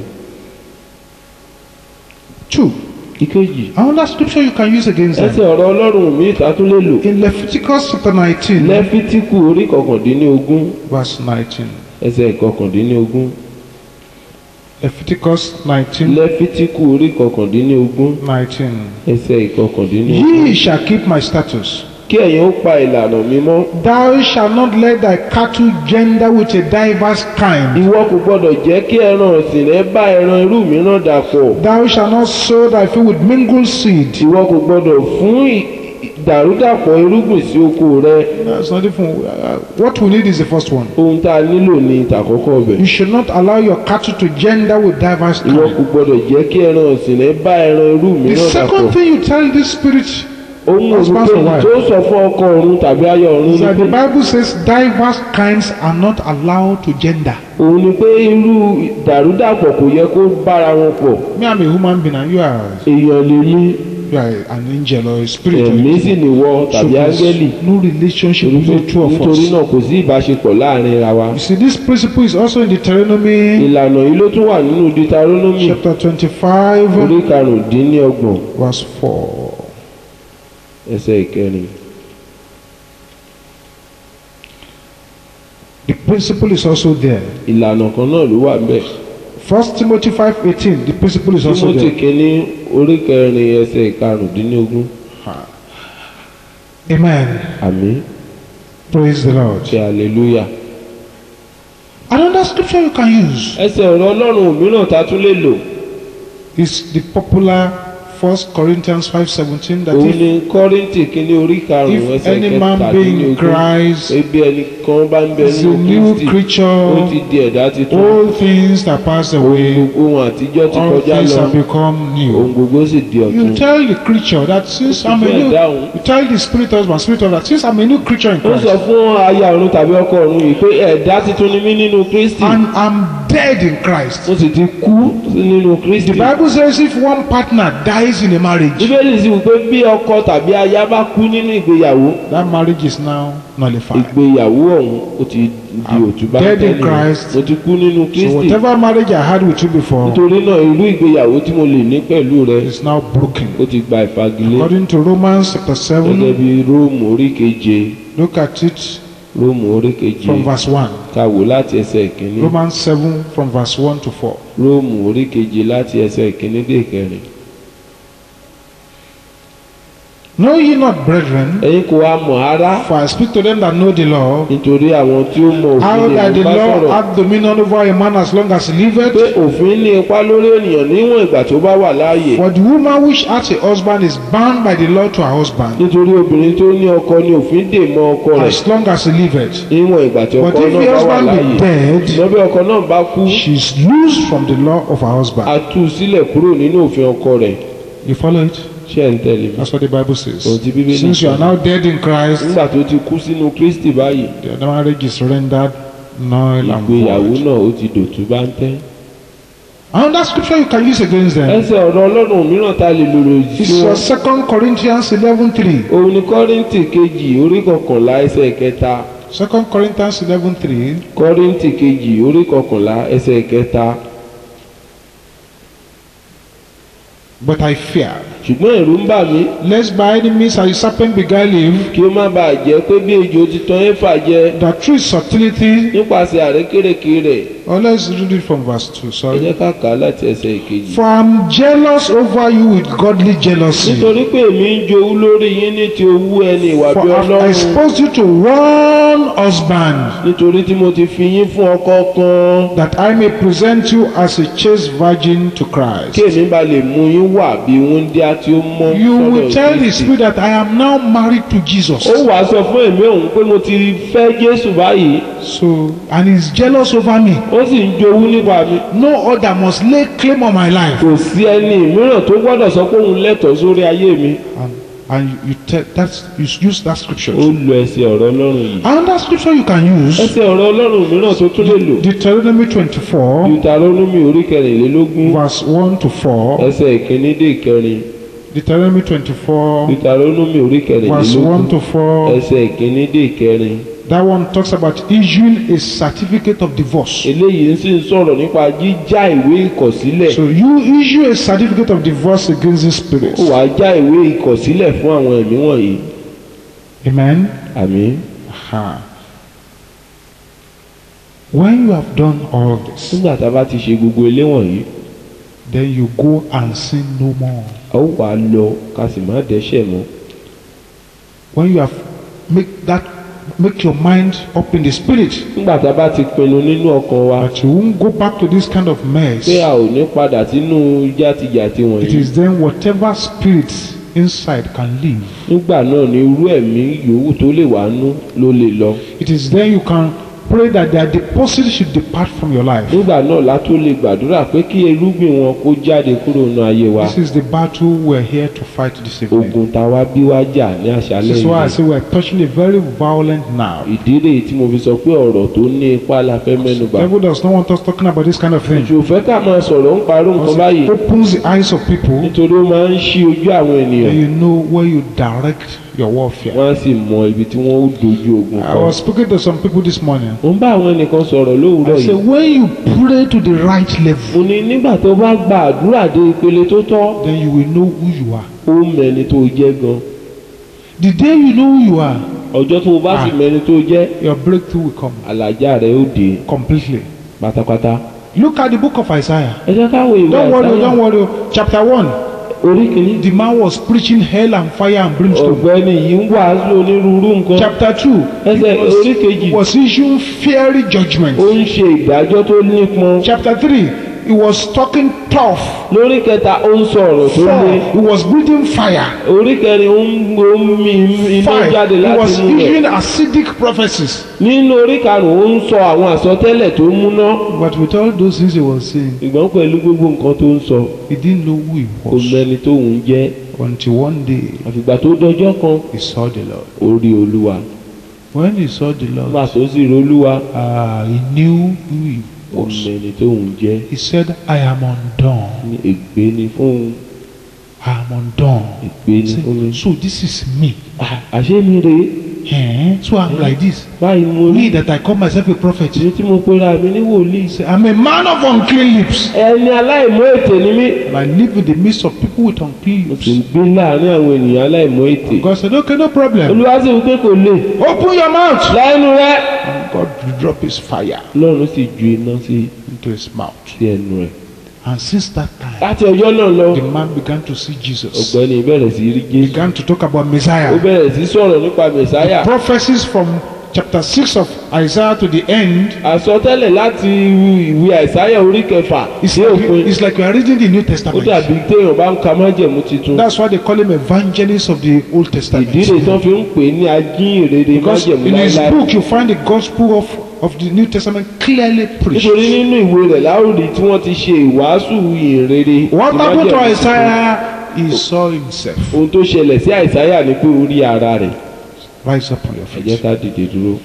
Speaker 2: Two.
Speaker 3: Ìkejì,
Speaker 2: Another scripture you can use against
Speaker 3: ẹsẹ̀
Speaker 2: them.
Speaker 3: ọ̀rọ̀ Ọlọ́run mi ìta tún lè lò.
Speaker 2: In Leviticus chapter nineteen,
Speaker 3: Lẹ́fítíkù orí kọkàndínlógún
Speaker 2: verse nineteen.
Speaker 3: ẹsẹ̀ kọkàndínlógún.
Speaker 2: Leviticus nineteen,
Speaker 3: Lẹ́fítíkù orí kọkàndínlógún
Speaker 2: nineteen.
Speaker 3: ẹsẹ̀ ìkọkàndínlógún.
Speaker 2: Ye shall keep my statutes
Speaker 3: kí ẹ̀yin ó pa ìlànà mi mọ́.
Speaker 2: Thou shalt not let thy cattle gender with a diverse kind.
Speaker 3: Ìwọ kò gbọdọ̀ jẹ́ kí ẹran ọ̀sìn rẹ bá ẹran irú mìíràn dàpọ̀.
Speaker 2: Thou shalt not sow thy field with mingled seed.
Speaker 3: Ìwọ kò gbọdọ̀ fún ìdàrúdàpọ̀ irúgbìn sí oko rẹ.
Speaker 2: That's not different. Uh, what we need is the first one.
Speaker 3: Ohun tá a nílò ni ìtàkọ́kọ́ bẹ̀.
Speaker 2: You should not allow your cattle to gender with diverse
Speaker 3: Ìwọ
Speaker 2: kind.
Speaker 3: kò gbọdọ̀ jẹ́ kí ẹran ọ̀sìn rẹ bá ẹran irú
Speaker 2: The
Speaker 3: mìíràn
Speaker 2: second
Speaker 3: dàpọ̀.
Speaker 2: thing you tell this spirit
Speaker 3: Ohun
Speaker 2: husband or
Speaker 3: òrùkẹ́
Speaker 2: wife
Speaker 3: tó sọ fún ọkọ ọ̀run tàbí aya ọ̀run
Speaker 2: is
Speaker 3: ni
Speaker 2: that the
Speaker 3: pé
Speaker 2: Bible says diverse kinds are not allowed to gender.
Speaker 3: òun ni pé irú ìdàrúdàpọ̀ kò yẹ kó bára wọn pọ̀.
Speaker 2: Me, I'm a human being and you are,
Speaker 3: Èèyàn lè ní
Speaker 2: you are an angel or a spirit.
Speaker 3: ẹ̀mí sì nìwọ
Speaker 2: So
Speaker 3: tàbí
Speaker 2: there's
Speaker 3: áńgẹ́lì.
Speaker 2: no relationship between the two of
Speaker 3: Nítorí
Speaker 2: us.
Speaker 3: náà kò sí ìbáṣepọ̀ láàrin ra wa.
Speaker 2: You see, this principle is also in Deuteronomy
Speaker 3: Ìlànà yìí ló tún wà nínú Deuteronomy
Speaker 2: chapter twenty-five,
Speaker 3: orí karùndínlọ́gbọ̀n
Speaker 2: verse four.
Speaker 3: ẹsẹ̀ ìkẹrin.
Speaker 2: The principle is also there.
Speaker 3: Ìlànà kan náà ló wà ńbẹ̀.
Speaker 2: First Timothy five eighteen, the principle is also
Speaker 3: Tímótì
Speaker 2: there.
Speaker 3: kínní orí kẹrin ẹsẹ̀ ìkarùndínlógún.
Speaker 2: Amen.
Speaker 3: Àmín.
Speaker 2: Praise the Lord.
Speaker 3: Ṣe hallelujah.
Speaker 2: Another scripture you can use
Speaker 3: Ẹsẹ̀ ọ̀rọ̀ Ọlọ́run mìíràn tá a tún lè lò.
Speaker 2: is the popular First Corinthians five seventeen, that
Speaker 3: Òun
Speaker 2: if,
Speaker 3: ni Kọ́ríńtì kínní orí karùn-ún
Speaker 2: if
Speaker 3: ẹsẹ̀
Speaker 2: any man be in
Speaker 3: kẹtàdínlógún.
Speaker 2: Christ,
Speaker 3: Ebi ẹni kan bá ń bẹ
Speaker 2: is a
Speaker 3: nínú
Speaker 2: new
Speaker 3: Kristi. Ó
Speaker 2: creature,
Speaker 3: ti di ẹ̀dá titun.
Speaker 2: all things that pass away,
Speaker 3: Ohun àtijọ́ ti
Speaker 2: all
Speaker 3: kọjá
Speaker 2: things
Speaker 3: lọ.
Speaker 2: have become
Speaker 3: Ohun
Speaker 2: new.
Speaker 3: gbogbo sì di
Speaker 2: You
Speaker 3: ọ̀tun.
Speaker 2: tell the creature that since I'm a
Speaker 3: Bẹ́ẹ̀
Speaker 2: new,
Speaker 3: dáhùn.
Speaker 2: you tell the spirit husband, spirit of that, since I'm a new creature in
Speaker 3: Ó sọ
Speaker 2: Christ,
Speaker 3: fún aya ọ̀run tàbí ọkọ ọ̀run yìí pé ẹ̀dá titun ni mí nínú Kristi.
Speaker 2: and I'm dead in Christ.
Speaker 3: Mo sì ti kú nínú Kristi.
Speaker 2: The Bible says if one partner dies in a marriage,
Speaker 3: Bíbélì sì wí pé bí ọkọ tàbí aya bá kú nínú ìgbéyàwó,
Speaker 2: that marriage is now nullified.
Speaker 3: ìgbéyàwó ọ̀hún ó ti di òtúbá
Speaker 2: dead in
Speaker 3: tẹ́lẹ̀.
Speaker 2: Christ.
Speaker 3: Mo ti kú nínú
Speaker 2: So
Speaker 3: Kristi.
Speaker 2: whatever marriage I had with you before
Speaker 3: Nítorí náà irú ìgbéyàwó tí mo lè ní pẹ̀lú rẹ
Speaker 2: is now broken.
Speaker 3: ó ti gba ìfagilé.
Speaker 2: According to Romans chapter
Speaker 3: Gẹ́gẹ́
Speaker 2: seven,
Speaker 3: bí Róòmù orí keje.
Speaker 2: look at it
Speaker 3: Róòmù orí keje.
Speaker 2: from verse one.
Speaker 3: Ká wò láti ẹsẹ̀ ìkíní.
Speaker 2: Romans seven from verse one to four.
Speaker 3: Róòmù orí keje láti ẹsẹ̀ ìkíní dé ìkẹrin.
Speaker 2: Know ye not, brethren,
Speaker 3: Ẹ̀yin kò wá mọ̀ ará
Speaker 2: for I speak to them that know the law,
Speaker 3: nítorí àwọn tí ó mọ
Speaker 2: how
Speaker 3: òfin
Speaker 2: that
Speaker 3: lè
Speaker 2: the
Speaker 3: bá
Speaker 2: law
Speaker 3: sọ̀rọ̀
Speaker 2: hath dominion over a man as long as he
Speaker 3: pé
Speaker 2: liveth.
Speaker 3: òfin ní ipa lórí ènìyàn níwọ̀n ìgbà tó bá wà láàyè.
Speaker 2: For the woman which hath a husband is bound by the law to her husband,
Speaker 3: Nítorí obìnrin tó ní ọkọ ni òfin dè mọ́ ọkọ rẹ̀
Speaker 2: as long as he liveth.
Speaker 3: níwọ̀n ìgbà tí
Speaker 2: But
Speaker 3: ọkọ
Speaker 2: if the
Speaker 3: náà bá wà
Speaker 2: husband
Speaker 3: láàyè.
Speaker 2: be dead,
Speaker 3: Ṣùgbọ́n bí ọkọ náà bá kú,
Speaker 2: she is loosed from the law of her husband.
Speaker 3: a tú u sílẹ̀ kúrò nínú òfin ọkọ rẹ̀.
Speaker 2: You follow it?
Speaker 3: Ṣé ẹ̀ ń tẹ̀lé mi?
Speaker 2: That's what the Bible says.
Speaker 3: Ohun tí Bíbélì
Speaker 2: Since you are
Speaker 3: sọ.
Speaker 2: now dead in Christ,
Speaker 3: Nígbà tó ti kú sínú Kristi báyìí,
Speaker 2: the marriage is rendered null and
Speaker 3: ìgbéyàwó
Speaker 2: void.
Speaker 3: náà ó ti dòtú bá ń tẹ́.
Speaker 2: Another scripture you can use against them
Speaker 3: Ẹsẹ̀ ọ̀rọ̀ Ọlọ́run mìíràn ta lè lò lòdì
Speaker 2: is
Speaker 3: sí
Speaker 2: your
Speaker 3: wọn.
Speaker 2: Second Corinthians eleven three.
Speaker 3: Òun ni Kọ́ríńtì kejì orí kọkànlá ẹsẹ̀ kẹta.
Speaker 2: Second Corinthians eleven three.
Speaker 3: Kọ́ríńtì kejì orí kọkànlá ẹsẹ̀ kẹta.
Speaker 2: But I fear,
Speaker 3: Ṣùgbọ́n ẹ̀rù ń bà mí
Speaker 2: lest by any means as the serpent beguile Eve,
Speaker 3: kí ó má bàa jẹ́ pé bí ejò ti tan Éfà jẹ
Speaker 2: that through his subtlety,
Speaker 3: nípasẹ̀ àrékérekè rẹ̀.
Speaker 2: or let's read it from verse two,
Speaker 3: Ẹ
Speaker 2: sorry.
Speaker 3: jẹ́ ká kà á láti ẹsẹ̀ ìkejì.
Speaker 2: For I'm jealous over you with godly jealousy.
Speaker 3: Nítorí pé èmi ń jowú lórí yín ní ti owú ẹni ìwà
Speaker 2: For
Speaker 3: bí
Speaker 2: I've
Speaker 3: Ọlọ́run.
Speaker 2: exposed you to one husband,
Speaker 3: Nítorí tí mo ti fi yín fún ọkọ kan.
Speaker 2: that I may present you as a chaste virgin to
Speaker 3: Kí
Speaker 2: Christ.
Speaker 3: èmi bá lè mú yín wà bí wúńdíá tí ó mọ́
Speaker 2: You
Speaker 3: sọ́dọ̀
Speaker 2: will tell the
Speaker 3: Kristi.
Speaker 2: Spirit that I am now married to Jesus.
Speaker 3: Ó wàá sọ fún èmi òun pé mo ti fẹ́ Jésù báyìí.
Speaker 2: So, and he's jealous over me.
Speaker 3: Ó sì ń jowú nípa mi.
Speaker 2: No other must lay claim on my life.
Speaker 3: Kò sí ẹni mìíràn tó gbọ́dọ̀ sọ pé òun lẹ́tọ̀ọ́ sórí ayé mi.
Speaker 2: And, and you, you tell that's you use that scripture.
Speaker 3: Ó lo ẹsẹ̀ ọ̀rọ̀ Ọlọ́run yìí.
Speaker 2: Another scripture you can use,
Speaker 3: Ẹsẹ̀ ọ̀rọ̀ Ọlọ́run mìíràn tó tún lè lò.
Speaker 2: Deuteronomy twenty-four,
Speaker 3: Deuteronomy orí kẹrìnlélógún
Speaker 2: verse one to four.
Speaker 3: ẹsẹ̀ ìkíní dé ìkẹrin.
Speaker 2: Deuteronomy twenty-four,
Speaker 3: Deuteronomy orí
Speaker 2: verse one
Speaker 3: kẹrìnlélógún
Speaker 2: to four.
Speaker 3: ẹsẹ̀ ìkíní dé ìkẹrin.
Speaker 2: That one talks about issuing a certificate of divorce.
Speaker 3: Eléyìí sì ń sọ̀rọ̀ nípa jíjá ìwé ìkọ̀sílẹ̀.
Speaker 2: So you issue a certificate of divorce against this spirit.
Speaker 3: Ó wàá já ìwé ìkọ̀sílẹ̀ fún àwọn ẹ̀mí wọ̀nyí.
Speaker 2: Amen.
Speaker 3: Àmín.
Speaker 2: Aha. When you have done all this,
Speaker 3: Nígbà tá a bá ti ṣe gbogbo ilé wọ̀nyí,
Speaker 2: then you go and sin no more.
Speaker 3: a ó wàá lọ ká sì má dẹ́ṣẹ̀ mọ́.
Speaker 2: when you have make that make your mind up in the spirit
Speaker 3: nígbà tá a bá ti pinnu nínú ọkàn wa
Speaker 2: that you won't go back to this kind of mess,
Speaker 3: pé a ò ní padà sínú játijàti
Speaker 2: it
Speaker 3: wọ̀nyí.
Speaker 2: is then whatever spirits inside can leave.
Speaker 3: nígbà náà ni irú ẹ̀mí yòówù tó lè wá nú ló lè lọ.
Speaker 2: It is then you can pray that their deposit should depart from your life.
Speaker 3: nígbà náà la tó lè gbàdúrà pé kí irúgbìn wọn kó jáde kúrò nínú ayé wa.
Speaker 2: This is the battle we're here to fight this evening.
Speaker 3: ogun táwa bí wá jà ní àṣálẹ́
Speaker 2: This is why I
Speaker 3: yìí.
Speaker 2: say we're touching a very violent nerve.
Speaker 3: ìdí rèé tí mo fi sọ pé ọ̀rọ̀ tó ní ipá la fẹ́ mẹ́nu bà.
Speaker 2: Devil does not want us talking about this kind of thing.
Speaker 3: ìṣòfẹ́ ká máa sọ̀rọ̀ ń parọ́ nǹkan báyìí
Speaker 2: It opens the eyes of people,
Speaker 3: nítorí ó máa ń ṣí ojú àwọn ènìyàn.
Speaker 2: and you know where you direct your warfare.
Speaker 3: wọ́n á sì mọ ibi tí wọ́n ó dojú ogun
Speaker 2: I
Speaker 3: kan.
Speaker 2: was speaking to some people this morning.
Speaker 3: mo ń bá àwọn ẹnìkan sọ̀rọ̀ lówùúrọ̀
Speaker 2: I say,
Speaker 3: yìí.
Speaker 2: when you pray to the right level,
Speaker 3: mo ní nígbà tó bá gba àdúrà dé ìpele tó tọ́
Speaker 2: then you will know who you are.
Speaker 3: ó mẹ́ni tó jẹ́ gan.
Speaker 2: The day you know who you are,
Speaker 3: ọjọ́ tó o bá sì
Speaker 2: Ah.
Speaker 3: mẹ́ni tó jẹ́
Speaker 2: your breakthrough will come
Speaker 3: àlàjá rẹ̀ ó dé
Speaker 2: completely.
Speaker 3: pátápátá.
Speaker 2: Look at the book of Isaiah.
Speaker 3: ẹ jẹ́ káwọn ìwé
Speaker 2: Don't worry,
Speaker 3: Àìsáyà
Speaker 2: don't worry. Chapter one.
Speaker 3: orí kìíní.
Speaker 2: The man was preaching hell and fire and brimstone.
Speaker 3: ọ̀gbẹ́ni yìí ń wàásù onírúurú nǹkan.
Speaker 2: Chapter two.
Speaker 3: ẹsẹ̀
Speaker 2: He
Speaker 3: orí kejì
Speaker 2: was, was issuing fiery judgment.
Speaker 3: ó ń ṣe ìdájọ́ tó nípọn.
Speaker 2: Chapter three. He was talking tough.
Speaker 3: lórí kẹta ó ń sọ ọ̀rọ̀ tó
Speaker 2: Four.
Speaker 3: lé.
Speaker 2: He was breathing fire.
Speaker 3: orí kẹrin ó ń ó ń mi iná
Speaker 2: Five.
Speaker 3: jáde
Speaker 2: He
Speaker 3: láti
Speaker 2: was
Speaker 3: inú rẹ̀.
Speaker 2: issuing acidic prophecies.
Speaker 3: nínú orí karùn-ún ó ń sọ àwọn àsọtẹ́lẹ̀ tó múná.
Speaker 2: But with all those things he was saying,
Speaker 3: ṣùgbọ́n pẹ̀lú gbogbo nǹkan tó ń sọ
Speaker 2: he didn't know who he
Speaker 3: kò
Speaker 2: was.
Speaker 3: mẹ́ni tó ń jẹ́.
Speaker 2: Until one day
Speaker 3: àfìgbà tó dọjọ́ kan
Speaker 2: he saw the Lord.
Speaker 3: ó rí olúwa.
Speaker 2: When he saw the
Speaker 3: nígbà
Speaker 2: Lord,
Speaker 3: tó sì rí olúwa
Speaker 2: uh, he knew who he
Speaker 3: ó
Speaker 2: was.
Speaker 3: mẹ́ni tó ń jẹ́.
Speaker 2: He said, I am undone.
Speaker 3: ní ègbé ni fún
Speaker 2: I am undone.
Speaker 3: ègbé ni fún mi.
Speaker 2: So this is me.
Speaker 3: Ah, àṣé mi rèé
Speaker 2: Eh? So I'm like this.
Speaker 3: báyìí mo
Speaker 2: Me
Speaker 3: rí
Speaker 2: that I call myself a prophet.
Speaker 3: èyí tí mo pera mi ní wòlíì.
Speaker 2: Say, I'm a man of unclean lips.
Speaker 3: ẹni aláìmọ́ ètè ni mí.
Speaker 2: And I live in the midst of people with unclean
Speaker 3: mo sì ń
Speaker 2: lips.
Speaker 3: gbé láàrin àwọn ènìyàn aláìmọ́ ètè.
Speaker 2: God said, okay, no problem.
Speaker 3: olúwa sì wípé kò lè.
Speaker 2: Open your mouth.
Speaker 3: láìnú rẹ.
Speaker 2: And God drop his fire
Speaker 3: lọ́run sì ju iná sí
Speaker 2: into his mouth.
Speaker 3: sí ẹnu rẹ̀.
Speaker 2: And since that time,
Speaker 3: láti ọjọ́ náà lọ
Speaker 2: the man began to see Jesus.
Speaker 3: ọ̀gbẹ́ni bẹ̀rẹ̀ sí rí
Speaker 2: He
Speaker 3: Jésù.
Speaker 2: began to talk about
Speaker 3: ó
Speaker 2: Messiah.
Speaker 3: bẹ̀rẹ̀ sí sọ̀rọ̀ nípa mẹ̀sáyà.
Speaker 2: Prophecies from chapter six of Isaiah to the end.
Speaker 3: àsọtẹ́lẹ̀ láti ìwé àìsáyà orí kẹfà
Speaker 2: It's
Speaker 3: sí
Speaker 2: like,
Speaker 3: òpin.
Speaker 2: it's like we are reading the New
Speaker 3: ó
Speaker 2: Testament.
Speaker 3: dàbí téèyàn bá ń ka májẹ̀mú titun.
Speaker 2: That's why they call him evangelist of the Old Testament.
Speaker 3: ìdílé tán fi ń pè ní ajínrere
Speaker 2: Because
Speaker 3: májẹ̀mú
Speaker 2: in his
Speaker 3: láíláí.
Speaker 2: book you find the gospel of, of the New Testament clearly preached.
Speaker 3: nítorí nínú ìwé rẹ̀ láòrì tí wọ́n ti ṣe ìwàásù ìhìnrere.
Speaker 2: What
Speaker 3: ti
Speaker 2: happened to
Speaker 3: májẹ̀mú titun.
Speaker 2: Isaiah? He saw himself.
Speaker 3: ohun tó ṣẹlẹ̀ sí àìsáyà ni pé ó rí ara rẹ̀.
Speaker 2: Rise up on your
Speaker 3: ẹ jẹ́
Speaker 2: feet.
Speaker 3: ká dìde dúró.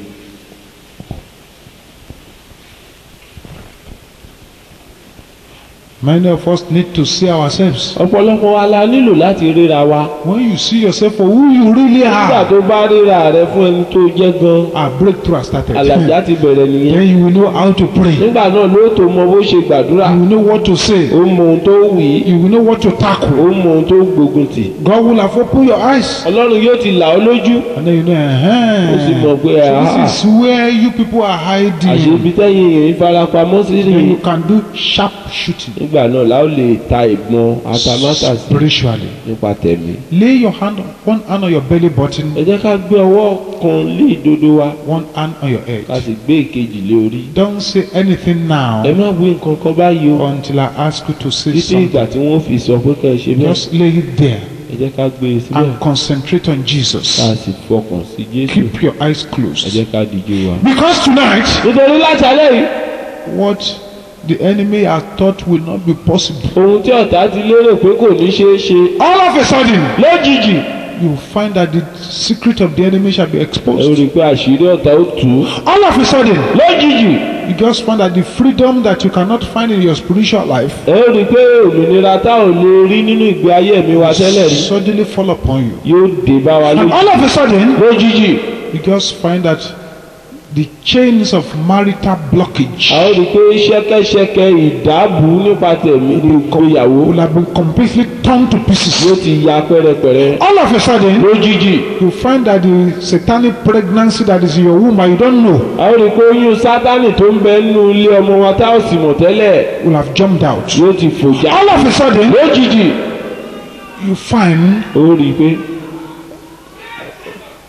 Speaker 2: Many of us need to see ourselves.
Speaker 3: ọ̀pọ̀lọpọ̀ wa la nílò láti ríra wa.
Speaker 2: When you see yourself for who you really
Speaker 3: nígbà
Speaker 2: are,
Speaker 3: tó bá ríra rẹ fún ẹni tó jẹ́ gan
Speaker 2: our breakthrough has started.
Speaker 3: àlàjá ti bẹ̀rẹ̀ nìyẹn.
Speaker 2: Then you will know how to pray.
Speaker 3: nígbà náà ló tó mọ bó ṣe gbàdúrà.
Speaker 2: You will know what to say.
Speaker 3: ó mọ ohun tó wì í.
Speaker 2: You will know what to tackle.
Speaker 3: ó mọ ohun tó gbógun tì.
Speaker 2: God will have opened your eyes.
Speaker 3: ọlọ́run yóò ti là ọ́ lójú.
Speaker 2: And then you know, uh-huh.
Speaker 3: ó sì mọ̀ pé
Speaker 2: So
Speaker 3: ah,
Speaker 2: this is where you people are hiding.
Speaker 3: àṣebi tẹ́yìn èèyàn farapamọ́ sí
Speaker 2: Then
Speaker 3: ni.
Speaker 2: you can do sharp shooting
Speaker 3: nígbà náà la ó lè ta ìbọn atamátàsí
Speaker 2: spiritually.
Speaker 3: nípa tẹ̀mí.
Speaker 2: Lay your hand, one hand on your belly button,
Speaker 3: ẹ jẹ́ ká gbé ọwọ́ kan lé ìdodo wa
Speaker 2: one hand on your
Speaker 3: ká
Speaker 2: head.
Speaker 3: sì gbé ìkejì lé orí.
Speaker 2: Don't say anything now
Speaker 3: ẹ má wí nǹkan kan báyìí o
Speaker 2: until I ask you to say
Speaker 3: títí
Speaker 2: something.
Speaker 3: ìgbà tí wọ́n fi sọ pé ká ẹ ṣe bẹ́ẹ̀.
Speaker 2: Just lay it there
Speaker 3: ẹ jẹ́ ká gbé e sílẹ̀
Speaker 2: and concentrate on
Speaker 3: ká
Speaker 2: Jesus.
Speaker 3: sì fọkàn sí Jésù.
Speaker 2: Keep your eyes
Speaker 3: ẹ
Speaker 2: closed.
Speaker 3: jẹ́ ká díjú wa.
Speaker 2: Because tonight,
Speaker 3: nítorí láti alẹ́ yìí
Speaker 2: what the enemy has thought will not be possible,
Speaker 3: ohun tí ọ̀tá ti lérò pé kò ní ṣeé ṣe
Speaker 2: all of a sudden,
Speaker 3: lójijì
Speaker 2: you find that the secret of the enemy shall be
Speaker 3: ẹ rí
Speaker 2: exposed.
Speaker 3: i pé àṣírí ọ̀tá ó tú.
Speaker 2: All of a sudden,
Speaker 3: lójijì
Speaker 2: you just find that the freedom that you cannot find in your spiritual life
Speaker 3: ẹ rí i pé òmìnira tá ò lè rí nínú ìgbé ayé mi wa tẹ́lẹ̀ rí
Speaker 2: suddenly fall upon you.
Speaker 3: yóò dé bá wa
Speaker 2: And
Speaker 3: lójijì.
Speaker 2: all of a sudden,
Speaker 3: lójijì
Speaker 2: you just find that the chains of marital blockage
Speaker 3: a ó rí i pé ṣẹ́kẹ́ṣẹkẹ̀ ìdábù nípa tẹ̀mí ìgbéyàwó
Speaker 2: will have been completely torn to
Speaker 3: yóò
Speaker 2: pieces.
Speaker 3: ti ya pẹ́rẹpẹ̀rẹ.
Speaker 2: All of a sudden,
Speaker 3: lójijì
Speaker 2: you find that the satanic pregnancy that is in your womb and you don't know
Speaker 3: a ó rí i pé oyún sátánì tó ń bẹ nínú ilé ọmọ wa tá ò sì mọ̀ tẹ́lẹ̀
Speaker 2: will have jumped out.
Speaker 3: yóò ti fò já.
Speaker 2: All of a sudden,
Speaker 3: lójijì
Speaker 2: you find
Speaker 3: ó rí i pé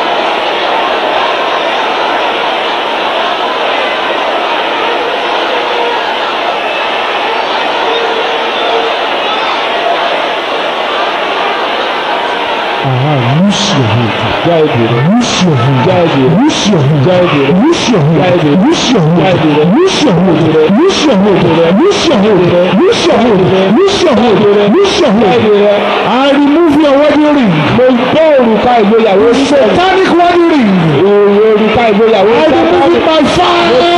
Speaker 2: Aha, loose your hold.
Speaker 3: já èdè rẹ̀.
Speaker 2: Loose your hold.
Speaker 3: já èdè rẹ̀.
Speaker 2: Loose your hold.
Speaker 3: já èdè rẹ̀.
Speaker 2: Loose your hold.
Speaker 3: já èdè rẹ̀.
Speaker 2: Loose your hold.
Speaker 3: já èdè rẹ̀.
Speaker 2: Loose your hold. Loose your hold. Loose your hold. Loose your hold. Loose your hold. Loose your
Speaker 3: já èdè
Speaker 2: hold.
Speaker 3: rẹ̀.
Speaker 2: I remove your wedding ring.
Speaker 3: mo gbọ́ òrùka ìgbéyàwó sílẹ̀.
Speaker 2: Satanic wedding ring.
Speaker 3: òrùka ìgbéyàwó
Speaker 2: I remove it by fire.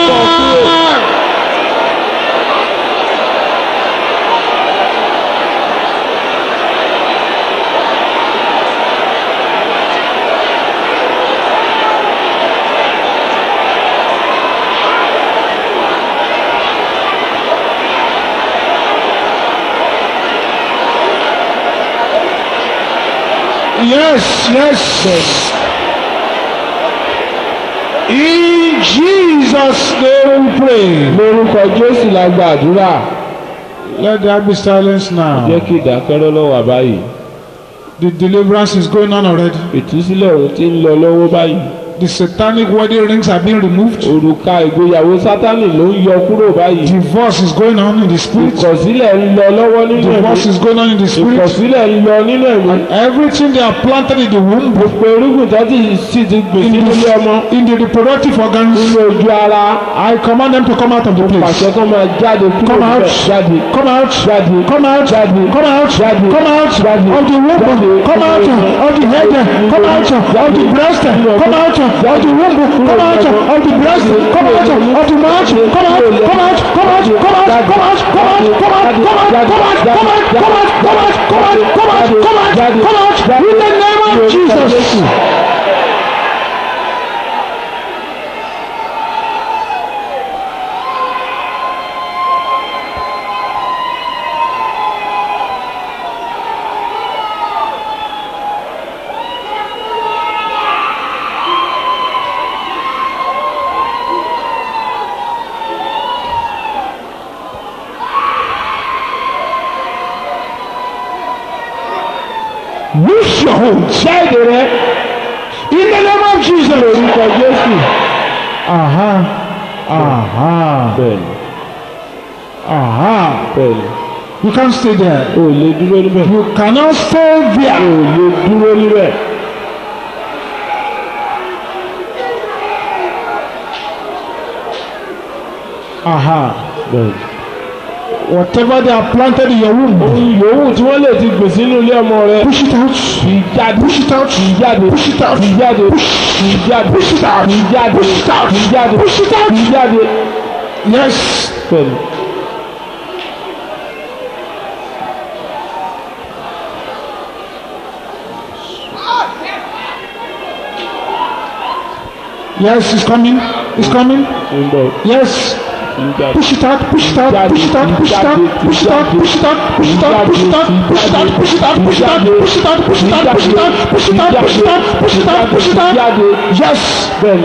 Speaker 2: Yes, yes. In Jesus' name we pray.
Speaker 3: lórúkọ Jésù la gba àdúrà.
Speaker 2: Let there be silence
Speaker 3: jẹ́
Speaker 2: now.
Speaker 3: kí ìdákẹ́rọ́ lọ́wọ́ báyìí.
Speaker 2: The deliverance is going on already.
Speaker 3: ìtúsílẹ̀ òun ti ń lọ lọ́wọ́ báyìí.
Speaker 2: The satanic wedding rings are being removed.
Speaker 3: òrùka ìgbéyàwó Sátánì ló ń yọ kúrò báyìí.
Speaker 2: Divorce is going on in the spirit.
Speaker 3: ìkọ̀sílẹ̀ ń lọ lọ́wọ́ nínú
Speaker 2: Divorce
Speaker 3: ẹ̀mí.
Speaker 2: is going on in the spirit.
Speaker 3: ìkọ̀sílẹ̀ ń lọ nínú ẹ̀mí.
Speaker 2: Everything they are planted in the womb,
Speaker 3: gbogbo irúgbìn tó ti sì ti gbìn
Speaker 2: in
Speaker 3: sínú ilé
Speaker 2: the,
Speaker 3: ọmọ.
Speaker 2: in the reproductive organs,
Speaker 3: nínú ojú ara.
Speaker 2: I command them to come out of the place.
Speaker 3: pàṣẹ kan máa jáde kúrò
Speaker 2: Come out.
Speaker 3: níbẹ̀. jáde.
Speaker 2: Come out.
Speaker 3: jáde.
Speaker 2: Come out.
Speaker 3: jáde.
Speaker 2: Come out.
Speaker 3: jáde.
Speaker 2: Come out
Speaker 3: jáde.
Speaker 2: of the womb. Come out of the head. Come out of the breast. Come out of the womb. Come out of the breast. Come out of the mouth. Come out. Come out. Come out. Come out. Come out. Come out. Come out. Come out. Come out. Come out. Come out. Come out. Come out. Come out. Come out. Come out. In the name of Jesus. Loose your hold.
Speaker 3: jáde rẹ.
Speaker 2: In the name of Jesus.
Speaker 3: lórúkọ Jésù.
Speaker 2: Aha. Aha.
Speaker 3: bẹ́ẹ̀ni.
Speaker 2: Aha.
Speaker 3: bẹ́ẹ̀ni.
Speaker 2: You can't stay there.
Speaker 3: o lè dúró níbẹ̀.
Speaker 2: You cannot stay
Speaker 3: o
Speaker 2: there.
Speaker 3: lè dúró níbẹ̀.
Speaker 2: Aha.
Speaker 3: bẹ́ẹ̀ni.
Speaker 2: Whatever they are planted in your womb,
Speaker 3: ohun yòówù tí wọ́n lè ti gbìn sínú ilé ọmọ rẹ.
Speaker 2: push it out.
Speaker 3: kì í jáde.
Speaker 2: Push it out.
Speaker 3: kì í jáde.
Speaker 2: Push it out.
Speaker 3: kì í jáde. kì í jáde.
Speaker 2: Push it out.
Speaker 3: kì í jáde.
Speaker 2: Push it out.
Speaker 3: kì í jáde.
Speaker 2: Push it out.
Speaker 3: kì í jáde.
Speaker 2: Yes.
Speaker 3: bẹ́ẹ̀ni.
Speaker 2: Yes, it's coming. It's coming.
Speaker 3: ń bọ̀.
Speaker 2: Yes.
Speaker 3: kì í jáde.
Speaker 2: Push it out. Push it out. Push it out. Push it out. Push it out. Push it out. Push it out. Push it out. Push it out. Push it out. Push it out. Push it out. Push it out. Push it out. Push it out. Push it out. Push it out. Push it out.
Speaker 3: jáde.
Speaker 2: Yes.
Speaker 3: bẹ́ẹ̀ni.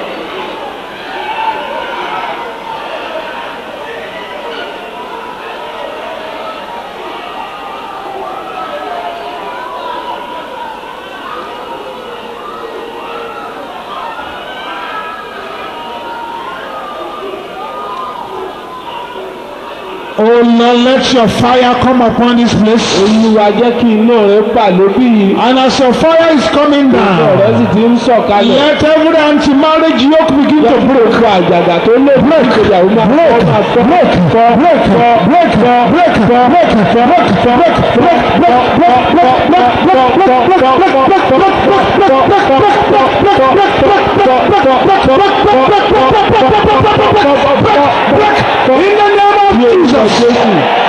Speaker 2: Oh Lord, let your fire come upon this place.
Speaker 3: Olúwa jẹ́ kí iná rẹ bà lóbí yìí.
Speaker 2: And as your fire is coming
Speaker 3: iná rẹ sì
Speaker 2: down,
Speaker 3: ti ń sọ̀kalẹ̀.
Speaker 2: let every anti-marriage yoke begin to break.
Speaker 3: gbogbo àjàgà tó lè fún ìgbéyàwó máa
Speaker 2: Break,
Speaker 3: fọ́ máa fọ́.
Speaker 2: break, break, break, break, break, break, break, break, break, break, in the name of Jesus.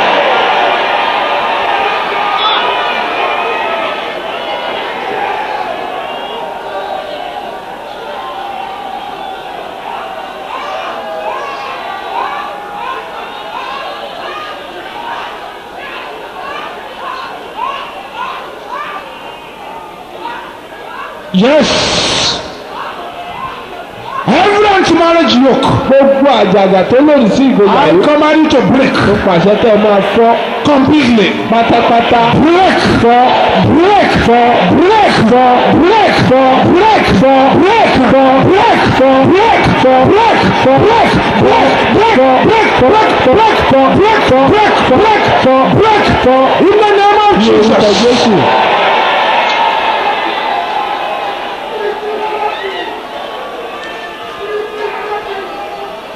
Speaker 2: Yes. Every anti-marriage yoke,
Speaker 3: gbogbo àjàgà tó lòdì sí
Speaker 2: I
Speaker 3: ìgbéyàwó.
Speaker 2: command you to break
Speaker 3: ó pàṣẹ tẹ́ ẹ máa fọ́
Speaker 2: completely.
Speaker 3: pátápátá.
Speaker 2: Break,
Speaker 3: fọ́
Speaker 2: break, break, break, break, break, break, break, break, break, break, break, break, break, break, break, break, break, break, break, in the name of
Speaker 3: ní orúkọ
Speaker 2: Jesus.
Speaker 3: Jésù.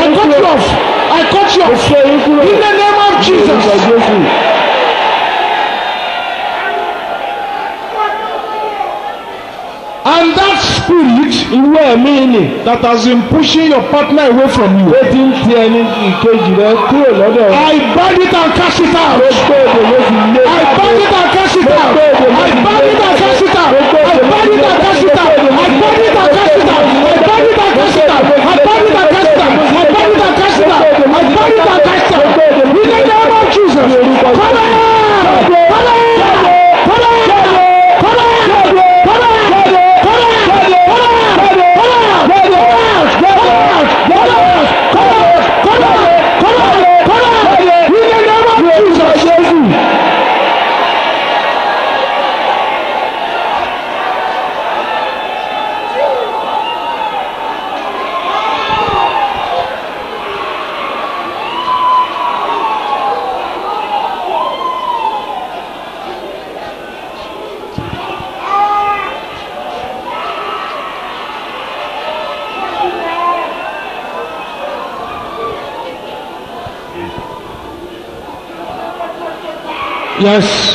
Speaker 2: I cut you off. I cut you off. In the name of Jesus. And that spirit
Speaker 3: Irú ẹ̀mí ni
Speaker 2: that has been pushing your partner away from you,
Speaker 3: ó ti ń ti ẹni ìkejì rẹ kúrò lọ́dọ̀ rẹ.
Speaker 2: I bind it and cast it out.
Speaker 3: Gbogbo èdè ló ti lé.
Speaker 2: I bind it and cast it out. I bind it and cast it out. I bind it and cast it out. I bind it and cast it out. I bind it and cast it out. I bind it and cast it out. I bind it and cast it out. I bind it and cast it out. In the name of Jesus. Come on! Come on! Come on! Yes.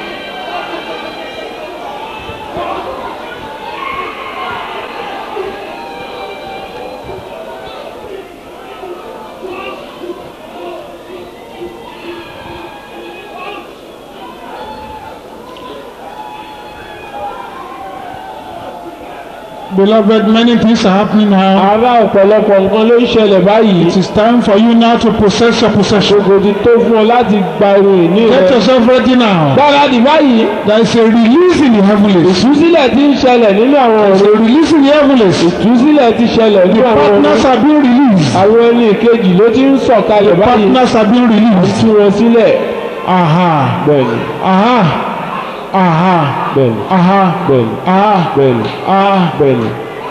Speaker 2: Beloved, many things are happening now.
Speaker 3: Ará ọ̀pọ̀lọpọ̀ nǹkan ló ń ṣẹlẹ̀ báyìí.
Speaker 2: It is time for you now to possess your possession.
Speaker 3: Gbogbo ti tó fún ọ láti gba irun ìní rẹ.
Speaker 2: Get yourself ready now.
Speaker 3: Gbáradì báyìí.
Speaker 2: There is a release in the heavens.
Speaker 3: Ìtúsílẹ̀ ti ń ṣẹlẹ̀ nínú àwọn
Speaker 2: There is
Speaker 3: ọ̀rọ̀.
Speaker 2: a release in the heavens.
Speaker 3: Ìtúsílẹ̀ ti ṣẹlẹ̀
Speaker 2: The
Speaker 3: nínú àwọn
Speaker 2: partners
Speaker 3: ọ̀rọ̀.
Speaker 2: are being released.
Speaker 3: Àwọn ẹni ìkejì ló ti ń sọ̀kalẹ̀ báyìí.
Speaker 2: Partners are being released.
Speaker 3: Tú wọn sílẹ̀.
Speaker 2: Aha.
Speaker 3: Bẹ́ẹ̀ni.
Speaker 2: Aha. Aha.
Speaker 3: Bẹ́ẹ̀ni.
Speaker 2: Aha.
Speaker 3: Bẹ́ẹ̀ni.
Speaker 2: Aha.
Speaker 3: Bẹ́ẹ̀ni.
Speaker 2: Ah.
Speaker 3: Bẹ́ẹ̀ni.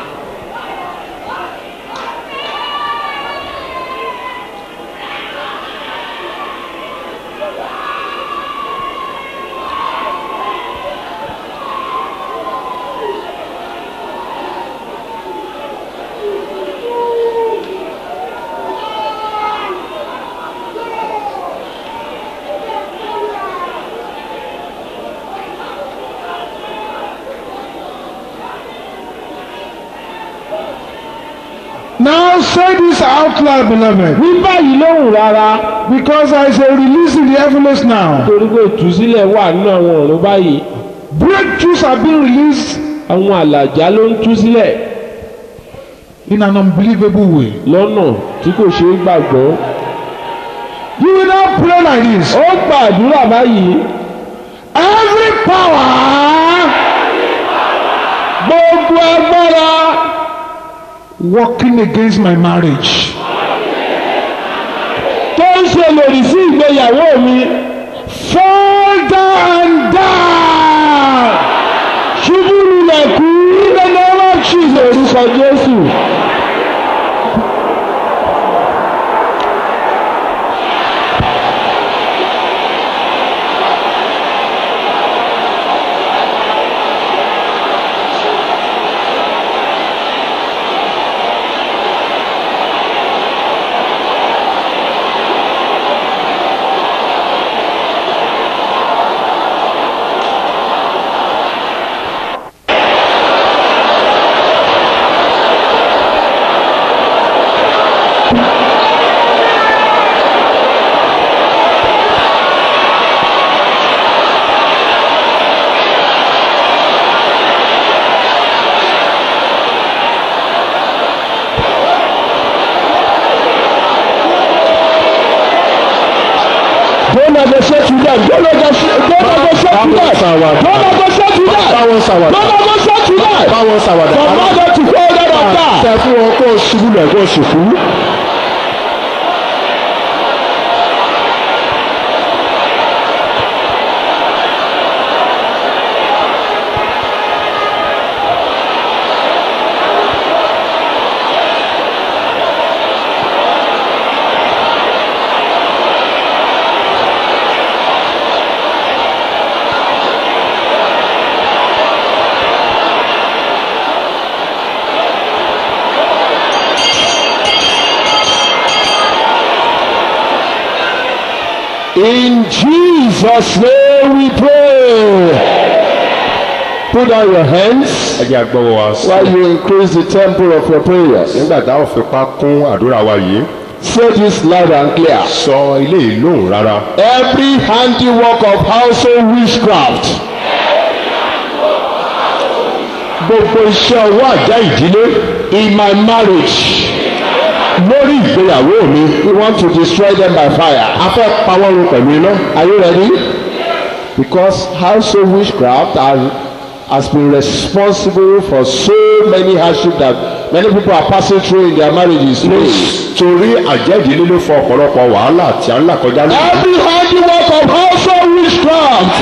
Speaker 2: Now say this out loud, beloved.
Speaker 3: Ní báyìí lóhùn rárá.
Speaker 2: Because there is a release in the heavens now.
Speaker 3: Torí pé ìtúsílẹ̀ wà nínú àwọn ọ̀rọ̀ báyìí.
Speaker 2: Breakthroughs are being released
Speaker 3: Àwọn àlàjá ló ń tú sílẹ̀
Speaker 2: in an unbelievable way.
Speaker 3: lọ́nà tí kò ṣeé gbàgbọ́.
Speaker 2: You will now pray like this.
Speaker 3: Ó gbàdúrà báyìí.
Speaker 2: Every power
Speaker 3: Gbogbo agbára
Speaker 2: working against my marriage, lòdì sí ìgbéyàwó mi. Fall down and die. Ṣubú lulẹ̀ kú. In the name of Jesus. Orúkọ Jésù. Don't negotiate with them. Don't negotiate. Don't negotiate with them. Don't negotiate with them. Don't negotiate with them. Command them to hold them up there. Ṣé fún wọn kó ṣubú lẹ̀ kó ṣùkú? In Jesus' name we pray. Put down your hands while you increase the tempo of your prayers.
Speaker 4: Nígbà tá a fi pa kún àdúrà wa yìí.
Speaker 2: Say this loud and clear.
Speaker 4: Sọ ilé ìlóhùn rárá.
Speaker 2: Every handiwork of household witchcraft. Gbogbo iṣẹ́ ọwọ́ àjá ìdílé in my marriage. Lórí ìgbéyàwó mi, we want to destroy them by fire. A fẹ́ pa wọ́n run pẹ̀lú iná. Are you ready? Because household witchcraft are, has been responsible for so many hardships that many people are passing through in their marriages.
Speaker 4: Torí àjẹ́ ìdílé ló fọ ọ̀pọ̀lọpọ̀ wàhálà tí a ń là kọjá lórí.
Speaker 2: Every handiwork of household witchcraft.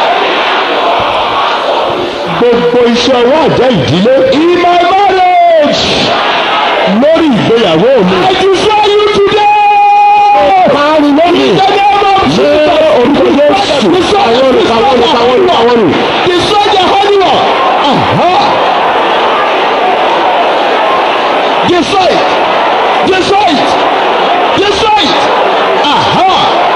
Speaker 2: Gbogbo iṣẹ́ ọwọ́ àjẹ́ ìdílé. In my marriage. Lórí ìgbéyàwó mi. I destroy you today. Parí lónìí. Ṣé orúkọ Jésù? Àwọn olùkọ́ àwọn olùkọ́ àwọn olùkọ́ àwọn olùkọ́. Destroy the holy one. Destroy it. Destroy it. Destroy it. Aha.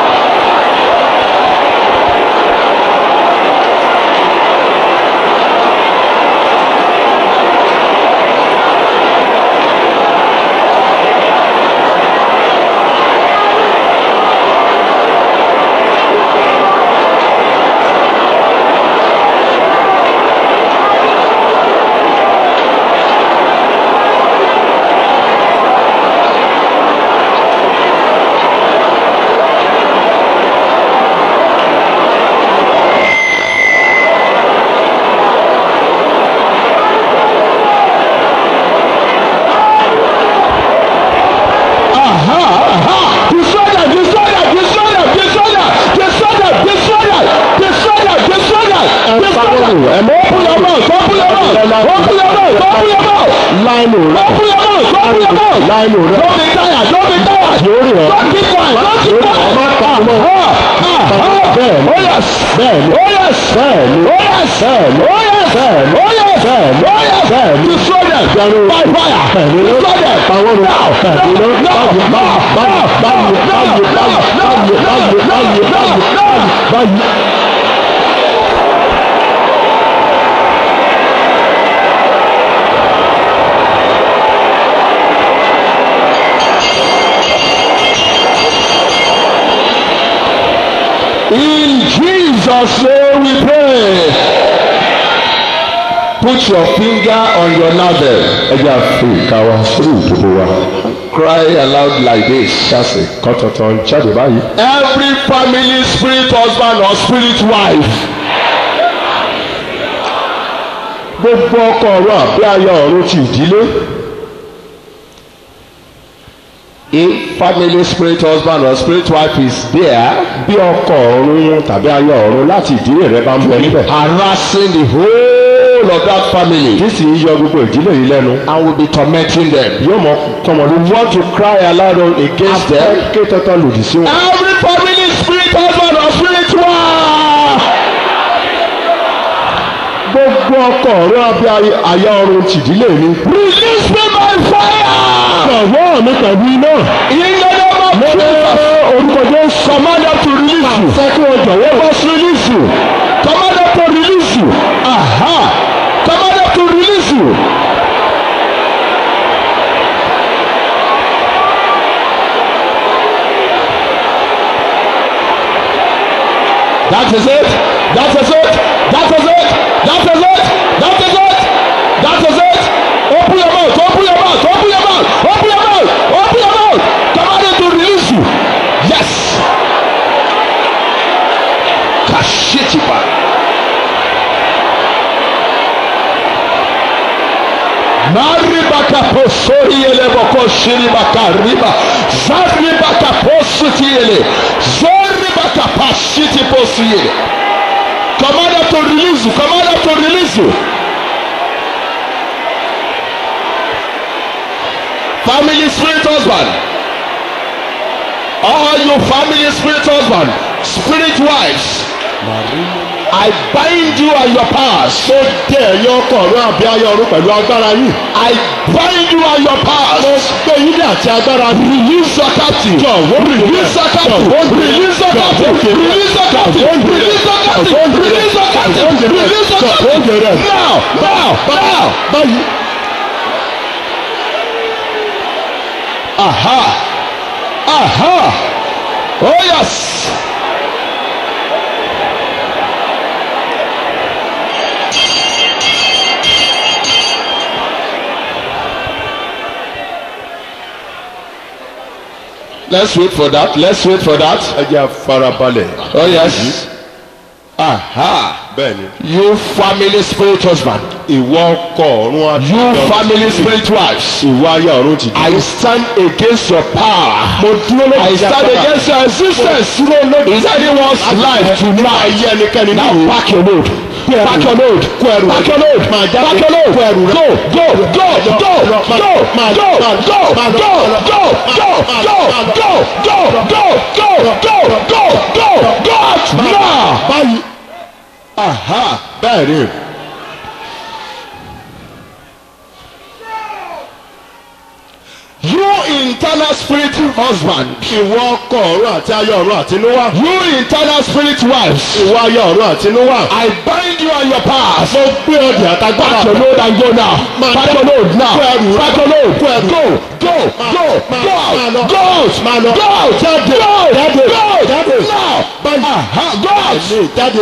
Speaker 2: In Jesus' name we pray. Put your finger on your navel. Ẹja fi ìka wa sórí ìdúró wa. Cry aloud like this. Ṣáṣe kọ́tọ̀tọ̀ jáde báyìí. Every family spirit husband or spirit wife. Gbogbo ọkọ ọ̀run àbí aya ọ̀run ti ìdílé.
Speaker 4: If family spirit husband or spirit wife is there, bí ọkọ ọ̀run tàbí aya ọ̀run láti ìdílé rẹ bá ń bẹ níbẹ̀.
Speaker 2: harassing the whole of that family,
Speaker 4: Tí sì ń yọ gbogbo ìdílé yìí lẹ́nu.
Speaker 2: and will be tormenting them.
Speaker 4: Yóò mọ tọmọ ló want to cry aloud against them. Ké tọ́tọ́ lòdì sí wọn.
Speaker 2: Every family spirit husband or spirit wife,
Speaker 4: Gbogbo ọkọ ọ̀run àbí aya ọ̀run tìdílé mi.
Speaker 2: release me by fire.
Speaker 4: Ọ̀wọ́ mi pẹ̀lú iná.
Speaker 2: In the name of Jesus,
Speaker 4: Orúkọ Jésù.
Speaker 2: command them to release you.
Speaker 4: Fẹ́ kí wọ́n jọ̀wọ́ bá sí release you.
Speaker 2: Command them to release you. Aha. Command them to release you. That is it. That is it. That is it. That is it. That is it. That is it. Open your mouth. Open your mouth. Open your mouth. Open your mouth. Open your mouth. Command them to release you. Yes. Kashitipa. Maribaka posori ele boko shiribaka riba. Zaribaka posuti ele. Zoribaka pashiti posi ele. Command them to release you. Command them to release you. Family spirit husband. All you family spirit husband, spirit wives. I bind you and your powers.
Speaker 4: Tó dé ẹ̀yọ́ ọkọ ọ̀run àbí aya ọ̀run pẹ̀lú agbára yìí.
Speaker 2: I bind you and your powers.
Speaker 4: Mo gbé yín dé àti agbára yìí.
Speaker 2: Release your captive. Release your captive. Release your captive. Release your captive. Release your captive. Release your captive. Release your captive. Now, now, now.
Speaker 4: Báyìí.
Speaker 2: Aha. Aha. Oh yes. Let's wait for that. Let's wait for that.
Speaker 4: Ẹ jẹ́ àfarabalẹ̀.
Speaker 2: Oh yes. Aha.
Speaker 4: Bẹ́ẹ̀ni.
Speaker 2: You family spirit husband.
Speaker 4: Ìwọ ọkọ ọ̀run àti
Speaker 2: You family spirit wives.
Speaker 4: Ìwọ aya ọ̀run ti dé.
Speaker 2: I stand against your power.
Speaker 4: Mo dúró lórí
Speaker 2: I stand against your existence. Is anyone's life tonight?
Speaker 4: Ayé ẹnikẹ́ni
Speaker 2: Now
Speaker 4: nínú.
Speaker 2: pack your load. Pack your load.
Speaker 4: Kó ẹrù rẹ̀.
Speaker 2: Pack your load.
Speaker 4: Máa jáde.
Speaker 2: Pack your load.
Speaker 4: Kó ẹrù rẹ̀.
Speaker 2: Go, go, go, go,
Speaker 4: Máa
Speaker 2: go,
Speaker 4: lọ.
Speaker 2: go,
Speaker 4: Máa
Speaker 2: go,
Speaker 4: lọ.
Speaker 2: go,
Speaker 4: Máa lọ.
Speaker 2: go, go, go,
Speaker 4: Máa
Speaker 2: go,
Speaker 4: lọ.
Speaker 2: go, go, go, go, go, go, go, go out now.
Speaker 4: Báyìí.
Speaker 2: Aha.
Speaker 4: Bẹ́ẹ̀ni.
Speaker 2: You internal spirit husband.
Speaker 4: Ìwọ ọkọ ọ̀run àti aya ọ̀run àtinúwá.
Speaker 2: You internal spirit wives.
Speaker 4: Ìwọ aya ọ̀run àtinúwá.
Speaker 2: I bind you and your powers.
Speaker 4: Mo gbé ọdẹ àtagbára.
Speaker 2: Pack your load and go now.
Speaker 4: Máa
Speaker 2: Pack
Speaker 4: lọ.
Speaker 2: your load now.
Speaker 4: Kó ẹrù rẹ̀.
Speaker 2: Pack your load.
Speaker 4: Kó ẹrù.
Speaker 2: Go, go,
Speaker 4: Máa-
Speaker 2: go,
Speaker 4: máa-
Speaker 2: go
Speaker 4: máa
Speaker 2: out,
Speaker 4: lọ.
Speaker 2: go out,
Speaker 4: Máa lọ.
Speaker 2: go out,
Speaker 4: Jáde.
Speaker 2: go out,
Speaker 4: Jáde.
Speaker 2: go out,
Speaker 4: Jáde.
Speaker 2: now.
Speaker 4: Báyìí.
Speaker 2: Aha, go out.
Speaker 4: Lè jáde.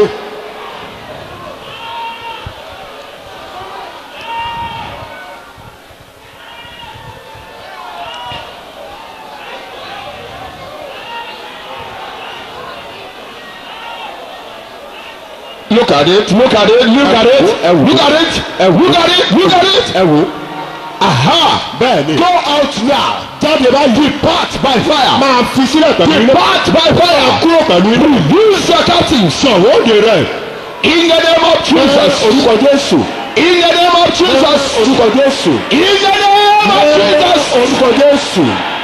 Speaker 2: Look at it, look at it, look at it,
Speaker 4: Ẹ wò.
Speaker 2: look at it, look at it, look at it.
Speaker 4: Ẹ wò.
Speaker 2: Aha.
Speaker 4: Bẹ́ẹ̀ni.
Speaker 2: Go out now.
Speaker 4: Jáde báyìí.
Speaker 2: Depart by fire.
Speaker 4: Máa fi sílẹ̀ pẹ̀lú iná.
Speaker 2: Depart by fire.
Speaker 4: Kúrò pẹ̀lú iná.
Speaker 2: Use your captive.
Speaker 4: Sọ̀rọ̀ òde rẹ̀.
Speaker 2: In the name of Jesus.
Speaker 4: Orúkọ Jésù.
Speaker 2: In the name of Jesus.
Speaker 4: Orúkọ Jésù.
Speaker 2: In the name of Jesus.
Speaker 4: Orúkọ Jésù.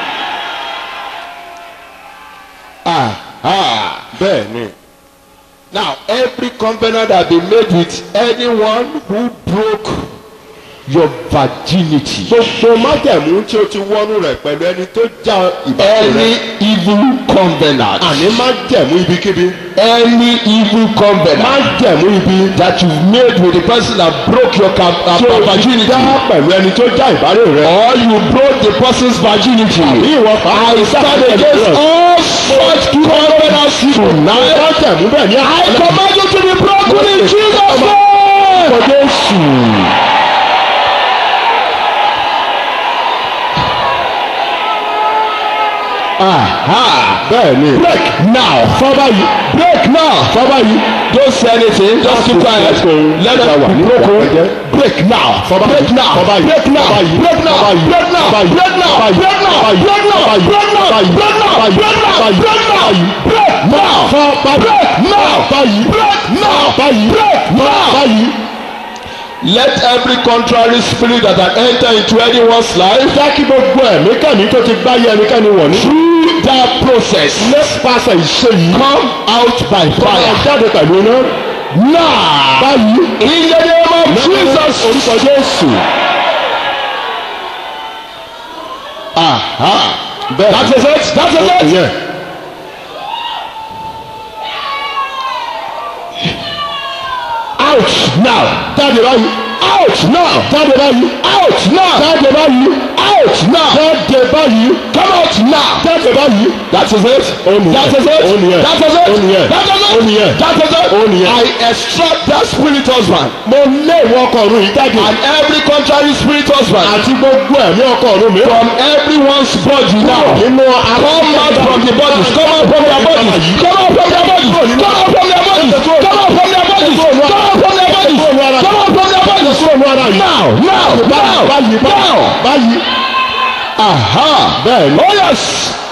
Speaker 2: Aha.
Speaker 4: Bẹ́ẹ̀ni.
Speaker 2: Now, every covenant that been made with anyone who broke your virginity,
Speaker 4: Gbogbo májẹ̀mú tí o ti wọnú rẹ̀ pẹ̀lú ẹni tó já ìbátan
Speaker 2: any
Speaker 4: rẹ̀.
Speaker 2: evil covenant,
Speaker 4: Àní májẹ̀mú ibikíbi.
Speaker 2: any evil covenant
Speaker 4: Májẹ̀mú ibi.
Speaker 2: that you've made with the person that broke your ca- uh,
Speaker 4: Tí o ti
Speaker 2: virginity,
Speaker 4: dá pẹ̀lú ẹni tó já ìbárè rẹ̀.
Speaker 2: or you broke the person's virginity,
Speaker 4: Bí ìwọ pa
Speaker 2: I stand against all such covenants tonight.
Speaker 4: Májẹ̀mú bẹ́ẹ̀ ni
Speaker 2: I command you to be broken in Jesus' name.
Speaker 4: Orúkọ Jésù. Aha. Bẹ́ẹ̀ni.
Speaker 2: break now fọba yìí break now fọba yìí
Speaker 4: Don't say anything. Just keep quiet. Let them be broken.
Speaker 2: break now fọba
Speaker 4: Break now.
Speaker 2: fọba yìí
Speaker 4: Break now.
Speaker 2: break now break now break now break now break now break now break now break now break now break now fọba break now fọba yìí break now fọba yìí break now fọba yìí.
Speaker 4: Let every contrary spirit that had entered into anyone's life
Speaker 2: jẹ́ kí gbogbo ẹ̀mí kẹ́mi tó ti gbáyé ẹnikẹ́ni wọ̀ ní.
Speaker 4: through that process
Speaker 2: nípasẹ̀ ìṣe yìí.
Speaker 4: come out by
Speaker 2: fire
Speaker 4: fire.
Speaker 2: jáde pẹ̀lú iná.
Speaker 4: Now,
Speaker 2: báyìí.
Speaker 4: in the name of Jesus.
Speaker 2: orúkọ Jésù.
Speaker 4: Aha.
Speaker 2: bẹ́ẹ̀
Speaker 4: That is it. That is it.
Speaker 2: Yeah. Out now. Jáde báyìí. Out now. Jáde báyìí. Out now. Jáde báyìí. Out now. Jáde báyìí. Come out now. Jáde báyìí.
Speaker 4: That is it. That is it.
Speaker 2: Ó nìyẹn.
Speaker 4: That is it.
Speaker 2: Ó nìyẹn.
Speaker 4: That is
Speaker 2: Ó
Speaker 4: it.
Speaker 2: nìyẹn.
Speaker 4: That is it.
Speaker 2: Ó nìyẹn.
Speaker 4: I extract that spirit husband
Speaker 2: Mo lé ìwọ ọkọ ọ̀run yìí jáde.
Speaker 4: and every contrary spirit husband
Speaker 2: Àti gbogbo ẹ̀mí ọkọ ọ̀run mi.
Speaker 4: from everyone's body now.
Speaker 2: Nínú ara.
Speaker 4: Come out from the bodies. Come out from their bodies. Come out from their bodies. Come out from their bodies. Come out from their bodies. Come out from their bodies. Come out from their bodies.
Speaker 2: Kúrò ní ara yìí.
Speaker 4: Now, now, now,
Speaker 2: Báyìí
Speaker 4: now.
Speaker 2: báyìí.
Speaker 4: Aha.
Speaker 2: Bẹ́ẹ̀ ni.
Speaker 4: Oh yes.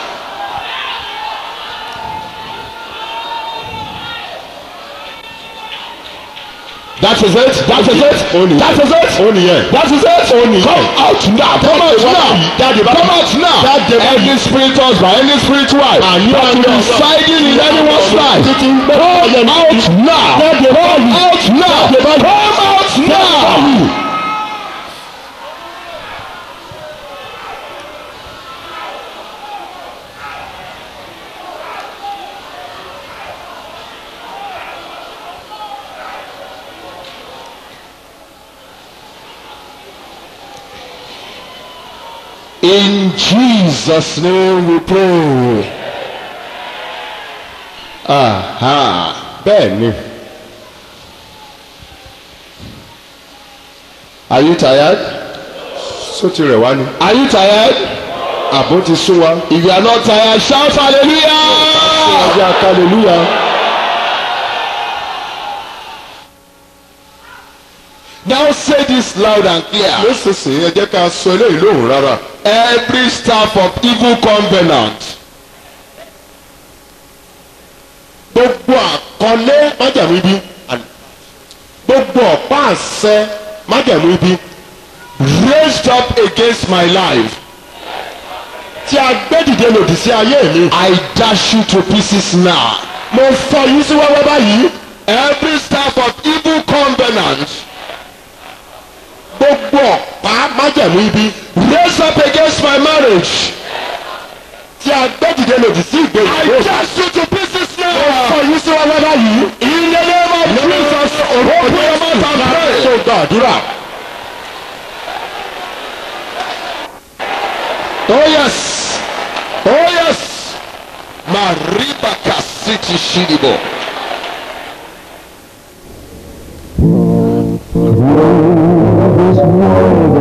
Speaker 4: That is it. That is it.
Speaker 2: Ó nìyẹn.
Speaker 4: That is it.
Speaker 2: Ó nìyẹn.
Speaker 4: That is it.
Speaker 2: Ó nìyẹn.
Speaker 4: Come out now. Come out now.
Speaker 2: Jáde báyìí.
Speaker 4: Come out now.
Speaker 2: Jáde báyìí.
Speaker 4: Any spirit husband, any spirit wife
Speaker 2: Àní
Speaker 4: that
Speaker 2: àní
Speaker 4: is
Speaker 2: ọ̀rọ̀.
Speaker 4: residing in anyone's life.
Speaker 2: Títí ń gbé ọyẹ
Speaker 4: Come
Speaker 2: ní.
Speaker 4: out now.
Speaker 2: Jáde
Speaker 4: Come
Speaker 2: báyìí.
Speaker 4: out now.
Speaker 2: Jáde báyìí.
Speaker 4: Come out now.
Speaker 2: In Jesus' name we pray. Aha. Bẹ́ẹ̀ ni.
Speaker 4: Are you tired?
Speaker 2: Sotí rẹ̀ wá ni.
Speaker 4: Are you tired?
Speaker 2: Àbó ti sún wa.
Speaker 4: If you are not tired, shout hallelujah.
Speaker 2: Ọjà hallelujah.
Speaker 4: Now say this loud and clear.
Speaker 2: Nísinsìnyí ẹ jẹ́ ká sọ eléyìí lóhùn rárá.
Speaker 4: Every staff of evil covenant
Speaker 2: Gbogbo àkọlé májàmú ibi. Gbogbo ọ̀pá àṣẹ májàmú ibi.
Speaker 4: raised up against my life,
Speaker 2: Tí a gbé dìde lòdì sí ayé mi.
Speaker 4: I dash you to pieces now.
Speaker 2: Mo fọ́ yín sí wẹ́wẹ́ báyìí.
Speaker 4: Every staff of evil covenant
Speaker 2: Gbogbo ọ̀pá májàmú ibi.
Speaker 4: raised up against my marriage,
Speaker 2: Tí a gbé dìde lòdì sí
Speaker 4: I
Speaker 2: ìgbéyàwó.
Speaker 4: dash you to pieces
Speaker 2: Mo
Speaker 4: now.
Speaker 2: fọ́ yín sí wẹ́wẹ́ báyìí.
Speaker 4: In the name of Jesus, open your mouth and pray.
Speaker 2: Ṣé o gba àdúrà?
Speaker 4: Oh yes, oh yes. Mariba kasiti shidibo.
Speaker 1: This morning,